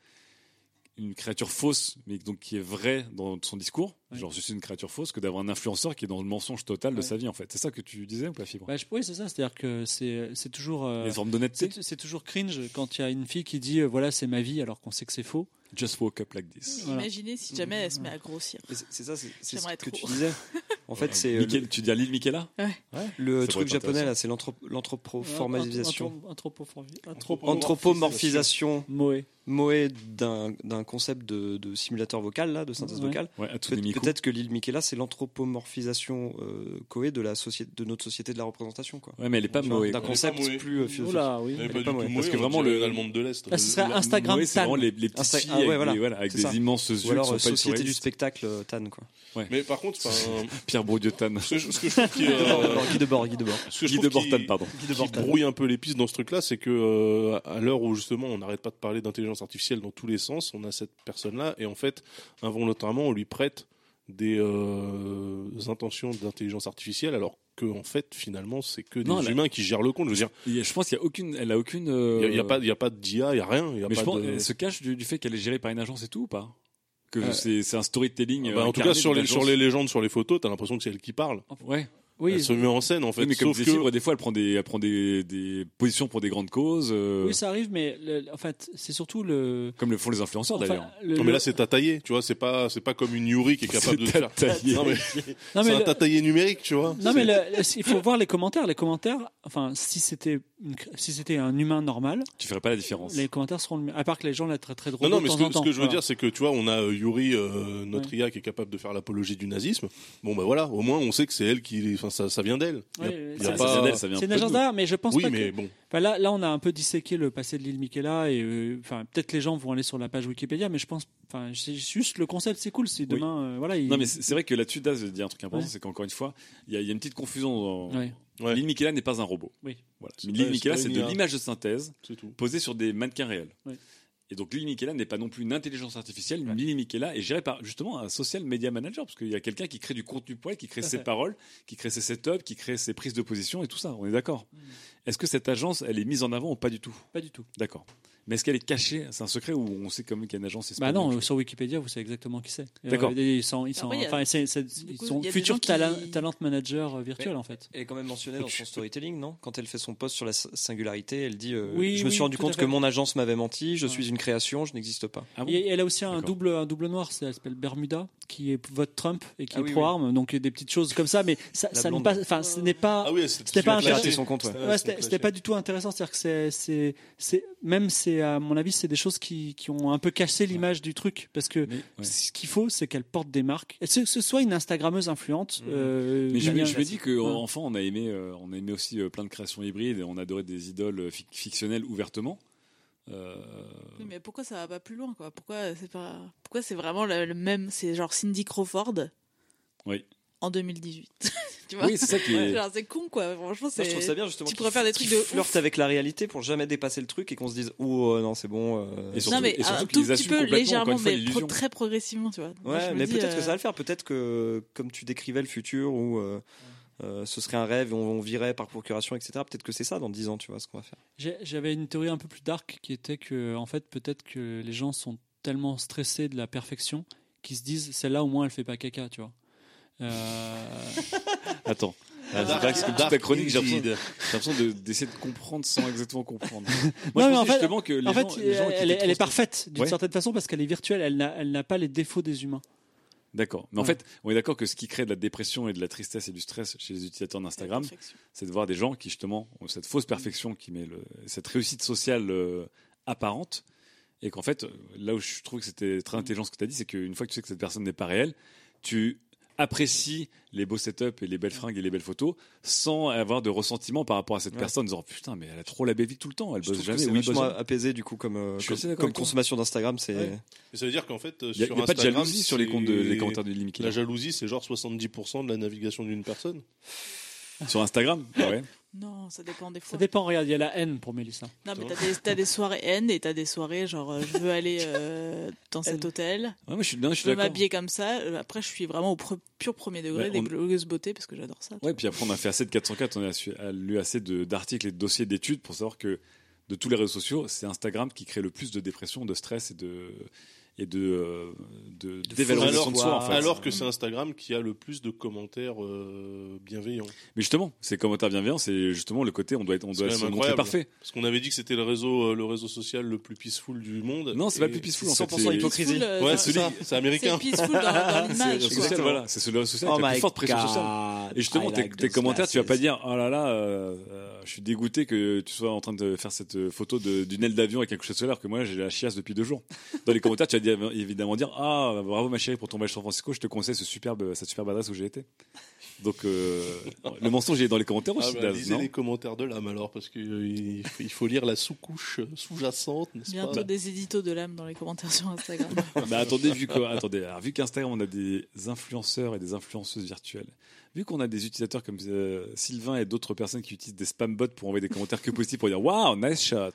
une créature fausse, mais donc qui est vraie dans son discours, Ouais. genre je suis une créature fausse, que d'avoir un influenceur qui est dans le mensonge total de Ouais. sa vie, en fait. C'est ça que tu disais ou pas, Fibre bah, je- oui, c'est ça. C'est-à-dire que c'est, c'est toujours. euh, Les formes d'honnêteté. c'est, c'est toujours cringe quand il y a une fille qui dit euh, voilà, c'est ma vie alors qu'on sait que c'est faux. Just woke up like this. Voilà. Imaginez si jamais elle se met à grossir. Et c'est c'est ça, c'est c'est ce J'aimerais que trop. tu disais. En fait, c'est euh, Michael- tu dis à l'île Michaela Ouais. Ouais. le, Ça le pourrait truc être japonais intéressant. là, c'est l'anthropo- l'anthropomorphisation. Anthropophormie- Anthropomorphisation Moé. Moé d'un d'un concept de, de simulateur vocal là, de synthèse Ouais. vocale. Ouais, à Peut- Miku. Peut-être que l'île Miquela, c'est l'anthropomorphisation euh, Koé de la société, de notre société de la représentation quoi. Ouais, mais elle est pas Tu vois, Moé. d'un quoi. concept Moé. plus euh, philosophique. Oula, oui. Elle est Elle pas est du pas tout moche. mouillée, Parce que on vraiment, dirait le- l'allemande de l'Est. Ah, ce serait La- Instagram Moé, c'est Tan. vraiment les, les petits Insta- filles ah ouais, avec, voilà. des, voilà, avec C'est des ça. immenses yeux Ou alors qui sont euh, pas société du surréalistes. spectacle euh, Tan quoi. Mais par contre, enfin, Pierre Bourdieu Tan. ce que je ce que je trouve qui, euh, Guy de bord, Guy de bord. ce que je Guy trouve de qui- Bortan, pardon. qui brouille un peu les pistes dans ce truc-là, c'est que euh, à l'heure où justement on n'arrête pas de parler d'intelligence artificielle dans tous les sens, on a cette personne-là et en fait involontairement on lui prête des euh, intentions d'intelligence artificielle alors que en fait finalement c'est que des Non, elle a- humains qui gèrent le compte. Je veux dire, Il y a- Je pense qu'il y a aucune, elle a aucune. il euh, y a- il y a pas, il y a pas d'I A, il y a rien. Il y a Mais pas je pense, de... elle se cache du, du fait qu'elle est gérée par une agence et tout ou pas Que Euh, c'est c'est un storytelling. Bah, euh, en tout incarné cas sur les d'une sur agence. les légendes, sur les photos, t'as l'impression que c'est elle qui parle. Ouais. Oui, Elle se met en scène en fait. Oui, mais comme sauf disait que Fibre, des fois, elle prend des, elle prend des, des positions pour des grandes causes. euh, oui, ça arrive, mais le- en fait, c'est surtout le. Comme le font les influenceurs enfin, d'ailleurs. le- non mais là c'est tataillé, tu vois, c'est pas c'est pas comme une Yuri qui est capable de C'est faire. tataillé. Non mais Non, mais c'est un le- tataillé numérique, tu vois. Non C'est- mais le- le- il faut voir les commentaires. Les commentaires, enfin, si c'était une- si c'était un humain normal, Tu ferais pas la différence. les commentaires seront le même. À part que les gens la traiteraient de robot Non, non, mais de ce temps que, en temps. ce que je veux Voilà. dire, c'est que tu vois, on a euh, Yuri, euh, notre I A, qui est capable de faire l'apologie du nazisme. Bon, ben voilà, au moins on sait que c'est elle qui, enfin, ça, ça vient d'elle. Il y a- Ouais, il y a ça- pas- ça vient d'elle, ça vient C'est une peu de agence nous. derrière, mais je pense Oui, pas mais que. bon. Enfin, là, là, on a un peu disséqué le passé de l'île Miquela et euh, enfin, peut-être les gens vont aller sur la page Wikipédia, mais je pense, enfin, c'est juste le concept, c'est cool. Si demain, euh, voilà, il- Non, mais c'est c'est vrai que là-dessus, Daz dit un truc important, Ouais. c'est qu'encore une fois, il y, a- il y a une petite confusion. Dans... Ouais. Ouais. L'île Miquela n'est pas un robot. Oui. Voilà. C'est L'île pas- Miquela, c'est c'est pas de une I A. l'image de synthèse C'est tout. posée sur des mannequins réels. Oui. Et donc l'île Miquela n'est pas non plus une intelligence artificielle. L'île Miquela est gérée par justement un social media manager, parce qu'il y a quelqu'un qui crée du contenu pour elle, qui crée Tout à ses fait. paroles, qui crée ses setups, qui crée ses prises de position et tout ça. On est d'accord. Est-ce que cette agence, elle est mise en avant ou pas du tout? Pas du tout. D'accord. Mais est-ce qu'elle est cachée? C'est un secret ou on sait quand même qu'il y a une agence Bah espagnole? non, quelque euh, chose sur Wikipédia, vous savez exactement qui c'est. D'accord. Euh, ils sont, ils sont, Après, il y a- enfin, c'est- c'est- Du ils coup, sont il y a des futurs gens qui- talent, talent manager euh, virtuels en fait. Elle est quand même mentionnée dans son storytelling, non? Quand elle fait son post sur la s- singularité, elle dit euh, Oui, je me oui, suis rendu tout compte à fait. que mon agence m'avait menti, je Ouais. suis une création, je n'existe pas. Ah bon? Et elle a aussi un D'accord. double, un double noir, c'est- elle s'appelle Bermuda, qui est vote Trump et qui Ah est oui, pro-armes, donc des petites choses comme ça, mais ça, La ça n'est blonde. pas, enfin, ce n'est pas, Ah oui, c'est- c'était pas tu l'as intéressant. clashé. son compte, ouais. Ouais, c'était c'était pas du tout intéressant, c'est-à-dire que c'est, c'est, c'est, même c'est, à mon avis, c'est des choses qui, qui ont un peu cassé l'image du truc, parce que Mais, ouais. ce qu'il faut, c'est qu'elle porte des marques, et que ce soit une Instagrammeuse influente. Mhm. euh, Mais je, bien- me- je me dis que Ouais. enfant, on a aimé, euh, on a aimé aussi euh, plein de créations hybrides et on adorait des idoles euh, fic- fictionnelles ouvertement. Euh, Oui, mais pourquoi ça va pas plus loin, quoi? Pourquoi c'est pas, pourquoi c'est vraiment le, le même, c'est genre Cindy Crawford Oui. en deux mille dix-huit. Tu vois? Oui, c'est ça qui est- Genre, c'est con, quoi. Franchement, c'est. Moi, je trouve ça bien justement. Tu qu'ils pourrais faire des trucs qu'ils de flirtent ouf. avec la réalité pour jamais dépasser le truc et qu'on se dise oh euh, non c'est bon. euh, Et surtout- non mais et surtout un qu'ils tout petit assument peu complètement, encore légèrement, une fois, mais pro- l'illusion. très progressivement, tu vois. Moi, Ouais, je me mais dis, peut-être que euh, ça va le faire. Peut-être que, comme tu décrivais le futur, où euh, euh, ce serait un rêve, et on, on virait par procuration, et cetera. Peut-être que c'est ça dans dix ans, tu vois, ce qu'on va faire. J'ai- J'avais une théorie un peu plus dark qui était que, en fait, peut-être que les gens sont tellement stressés de la perfection qu'ils se disent celle-là au moins elle fait pas caca, tu vois. Euh, Attends. Ah, c'est Dark- vrai que comme toute Dark ta chronique, j'ai l'impression, indeed. j'ai l'impression de- d'essayer de comprendre sans exactement comprendre. Moi, Non, je mais en pensais fait- justement que les en fait, gens, les gens qui elle, est, étaient elle est trop parfaite d'une Ouais. certaine façon parce qu'elle est virtuelle. Elle n'a, elle n'a pas les défauts des humains. D'accord. Mais en Ouais. fait, on est d'accord que ce qui crée de la dépression et de la tristesse et du stress chez les utilisateurs d'Instagram, c'est de voir des gens qui, justement, ont cette fausse perfection, qui met le, cette réussite sociale euh, apparente. Et qu'en fait, là où je trouve que c'était très intelligent ce que tu as dit, c'est qu'une fois que tu sais que cette personne n'est pas réelle, tu apprécies les beaux setups et les belles fringues et les belles photos sans avoir de ressentiment par rapport à cette Ouais. personne en disant putain, mais elle a trop la belle vie tout le temps, elle Je bosse trouve que jamais. c'est oui, elle bosse vachement jamais. apaisé du coup comme euh, Je suis comme, assez d'accord comme avec toi. consommation d'Instagram, c'est. Ouais. Mais ça veut dire qu'en fait, euh, Il y a- sur il y a pas de Instagram, jalousie sur les c'est- comptes de- les commentaires de Limiki. La jalousie, c'est genre soixante-dix pour cent de la navigation d'une personne. Sur Instagram, ah ouais. Non, ça dépend des fois. Ça dépend, regarde, il y a la haine pour Mélissa. Non, mais t'as des, t'as des soirées haine et t'as des soirées genre euh, je veux aller euh, dans cet hôtel. Ouais, moi, je suis, non, je Je suis veux d'accord. m'habiller comme ça. Euh, Après, je suis vraiment au pre- pur premier degré Ouais, des on- blogueuses beauté parce que j'adore ça. Ouais, puis après, on a fait assez de quatre cent quatre, on a su- a lu assez de- d'articles et de dossiers d'études pour savoir que de tous les réseaux sociaux, c'est Instagram qui crée le plus de dépression, de stress et de, et de, euh, de, dévalorisation alors, de soi. En fait. alors que c'est Instagram qui a le plus de commentaires euh, bienveillants. Mais justement, ces commentaires bienveillants, c'est justement le côté on doit, être, on C'est doit quand se même montrer incroyable. parfait. Parce qu'on avait dit que c'était le réseau, euh, le réseau social le plus peaceful du monde. Non, c'est pas Et le plus peaceful, c'est en fait, cent pour cent c'est- hypocrisie. Peaceful, euh, Ouais, c'est- c'est ça, c'est américain. C'est peaceful dans, dans C'est le l'image. réseau quoi. social, voilà, c'est le réseau social Oh qui a la my plus forte pression God, sociale. Et justement, I tes, like tes those commentaires, tu vas pas glasses. dire oh là là, euh, euh, je suis dégoûté que tu sois en train de faire cette photo de, d'une aile d'avion avec un coucher solaire, que moi j'ai la chiasse depuis deux jours. Dans les commentaires, tu vas dire, évidemment dire ah bravo ma chérie pour ton voyage San Francisco, je te conseille ce superbe, cette superbe adresse où j'ai été. Donc euh, le mensonge il est dans les commentaires Ah aussi, bah, Daz, lisez non les commentaires de l'âme alors, parce qu'il il faut lire la sous-couche euh, sous-jacente, n'est-ce Bientôt pas des éditos de l'âme dans les commentaires sur Instagram. Bah attendez, vu que, attendez, alors, vu qu'Instagram on a des influenceurs et des influenceuses virtuelles, vu qu'on a des utilisateurs comme euh, Sylvain et d'autres personnes qui utilisent des spam bots pour envoyer des commentaires que positifs pour dire waouh nice shot,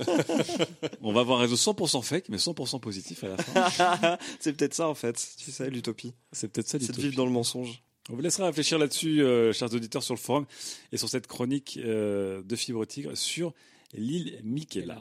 on va avoir un réseau cent pour cent fake mais cent pour cent positif à la fin. C'est peut-être ça en fait, tu sais, l'utopie. C'est peut-être ça C'est de l'utopie. vivre dans le mensonge. On vous laissera réfléchir là-dessus, euh, chers auditeurs, sur le forum et sur cette chronique euh, de Fibre Tigre sur l'île Miquela.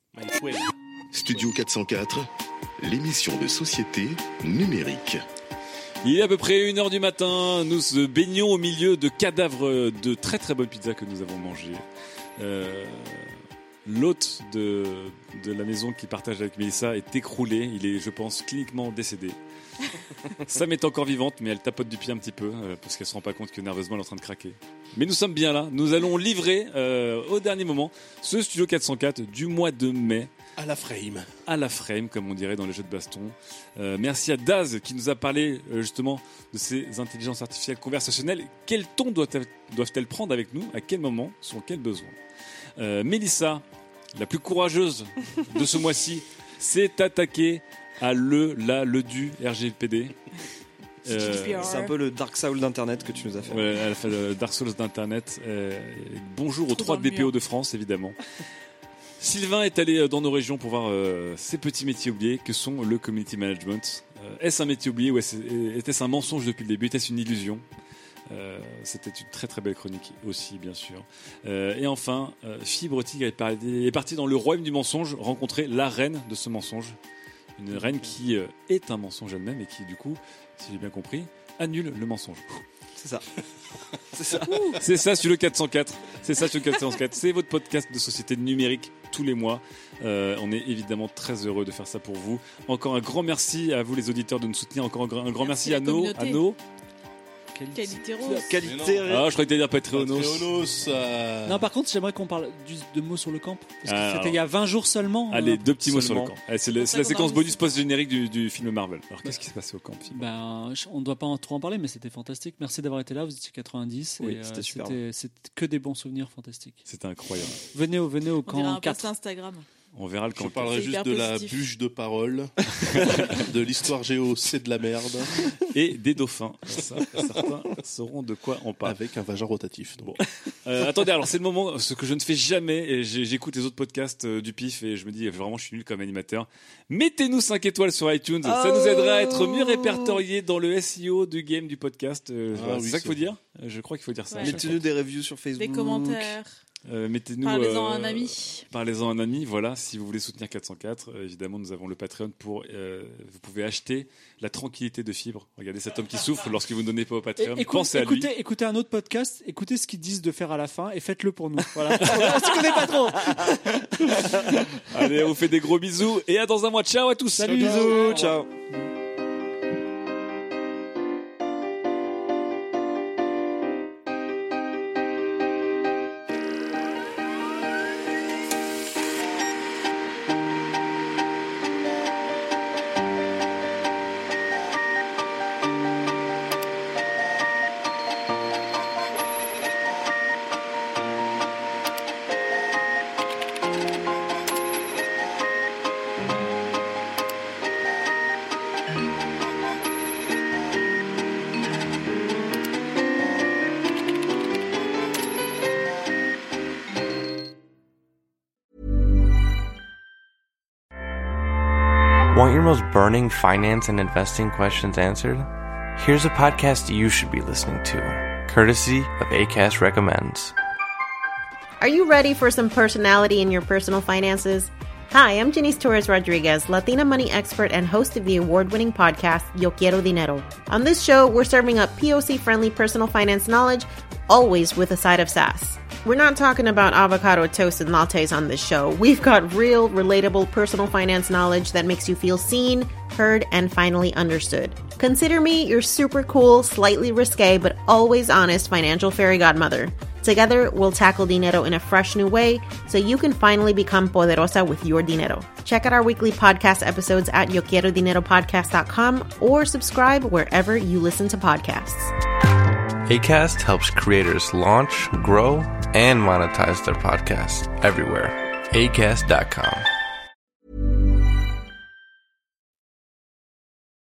Studio quatre cent quatre, l'émission de société numérique. Il est à peu près une heure du matin, nous se baignons au milieu de cadavres de très très bonnes pizzas que nous avons mangées. Euh, l'hôte de, de la maison qu'il partage avec Mélissa est écroulé. Il est, je pense, cliniquement décédé. Sam est encore vivante, mais elle tapote du pied un petit peu euh, parce qu'elle se rend pas compte que nerveusement elle est en train de craquer. Mais nous sommes bien là. Nous allons livrer euh, au dernier moment ce Studio quatre cent quatre du mois de mai. À la frame. À la frame, comme on dirait dans les jeux de baston. Euh, merci à Daz qui nous a parlé euh, justement de ces intelligences artificielles conversationnelles. Quel ton doivent-elles, doivent-elles prendre avec nous? À quel moment? Sur quel besoin? euh, Mélissa, la plus courageuse de ce mois-ci, s'est attaquée à le, la, le du R G P D. Euh, c'est un peu le Dark Souls d'Internet que tu nous as fait. Ouais, elle a fait le Dark Souls d'Internet. Euh, bonjour aux Trop trois dans le D P O mur. de France, évidemment. Sylvain est allé dans nos régions pour voir euh, ces petits métiers oubliés que sont le community management. Euh, est-ce un métier oublié ou est-ce, était-ce un mensonge depuis le début? Était-ce une illusion? euh, C'était une très très belle chronique aussi, bien sûr. Euh, et enfin, euh, Fibre Tigre est, par- est parti dans le royaume du mensonge rencontrer la reine de ce mensonge. Une reine qui euh, est un mensonge elle-même et qui, du coup, si j'ai bien compris, annule le mensonge. C'est ça. C'est ça. C'est ça sur le quatre cent quatre. C'est ça sur le quatre cent quatre. C'est votre podcast de société numérique tous les mois. Euh, on est évidemment très heureux de faire ça pour vous. Encore un grand merci à vous les auditeurs de nous soutenir. Encore un grand, un grand merci, Merci à la nos, communauté. à nos. Qualitéros. Qualité. Ah, je croyais que t'allais dire Patreonos. Patreonos, euh, Non, par contre, j'aimerais qu'on parle du- de mots sur le camp. Parce que Ah, c'était il y a vingt jours seulement. Allez, hein. deux petits mots Seulement. sur le camp. Allez, c'est le- C'est c'est pour la ça qu'on séquence enregistre. bonus post-générique du, du film Marvel. Alors, qu'est-ce qui s'est passé au camp, Fibre? Ben, je- on ne doit pas en- trop en parler, mais c'était fantastique. Merci d'avoir été là. Vous étiez quatre-vingt-dix. Oui, et, euh, c'était super. c'était, c'était que des bons souvenirs fantastiques. C'était incroyable. Venez au, venez au On dirait un camp post quatre. Instagram. On verra le Je camp. parlerai C'est juste hyper de la positif. bûche de parole, de l'histoire géo, c'est de la merde, Et des dauphins. Ça, certains sauront de quoi on parle. avec un vagin rotatif. Donc. Euh, attendez, alors c'est le moment, ce que je ne fais jamais, et j'ai- j'écoute les autres podcasts euh, du P I F et je me dis vraiment je suis nul comme animateur. Mettez-nous cinq étoiles sur iTunes, ça nous aidera à être mieux répertoriés dans le S E O du game du podcast. Euh, Ah voilà, oui, c'est ça c'est qu'il faut vrai. dire. Euh, Je crois qu'il faut dire ça. Ouais. à chaque Mettez-nous des reviews sur Facebook. Des commentaires. Euh, mettez-nous, Parlez-en à euh, un ami. Parlez-en à un ami, voilà, si vous voulez soutenir quatre cent quatre, euh, évidemment nous avons le Patreon pour, euh, vous pouvez acheter la tranquillité de Fibre. Regardez cet homme qui souffre lorsque vous ne donnez pas au Patreon, Et- écoute- pensez à lui. écoutez, écoutez un autre podcast, écoutez ce qu'ils disent de faire à la fin et faites-le pour nous. Voilà. On se connaît pas trop. Allez, on vous fait des gros bisous et à dans un mois, ciao à tous. Salut. Bisous, ciao. Want your most burning finance and investing questions answered? Here's a podcast you should be listening to, courtesy of Acast Recommends. Are you ready for some personality in your personal finances? Hi, I'm Janice Torres Rodriguez, Latina money expert and host of the award-winning podcast Yo Quiero Dinero. On this show, we're serving up P O C-friendly personal finance knowledge, always with a side of sass. We're not talking about avocado toast and lattes on this show. We've got real, relatable personal finance knowledge that makes you feel seen, heard, and finally understood. Consider me your super cool, slightly risque, but always honest financial fairy godmother. Together, we'll tackle dinero in a fresh new way so you can finally become poderosa with your dinero. Check out our weekly podcast episodes at yo quiero dinero podcast dot com or subscribe wherever you listen to podcasts. Acast helps creators launch, grow, and monetize their podcasts everywhere. acast dot com.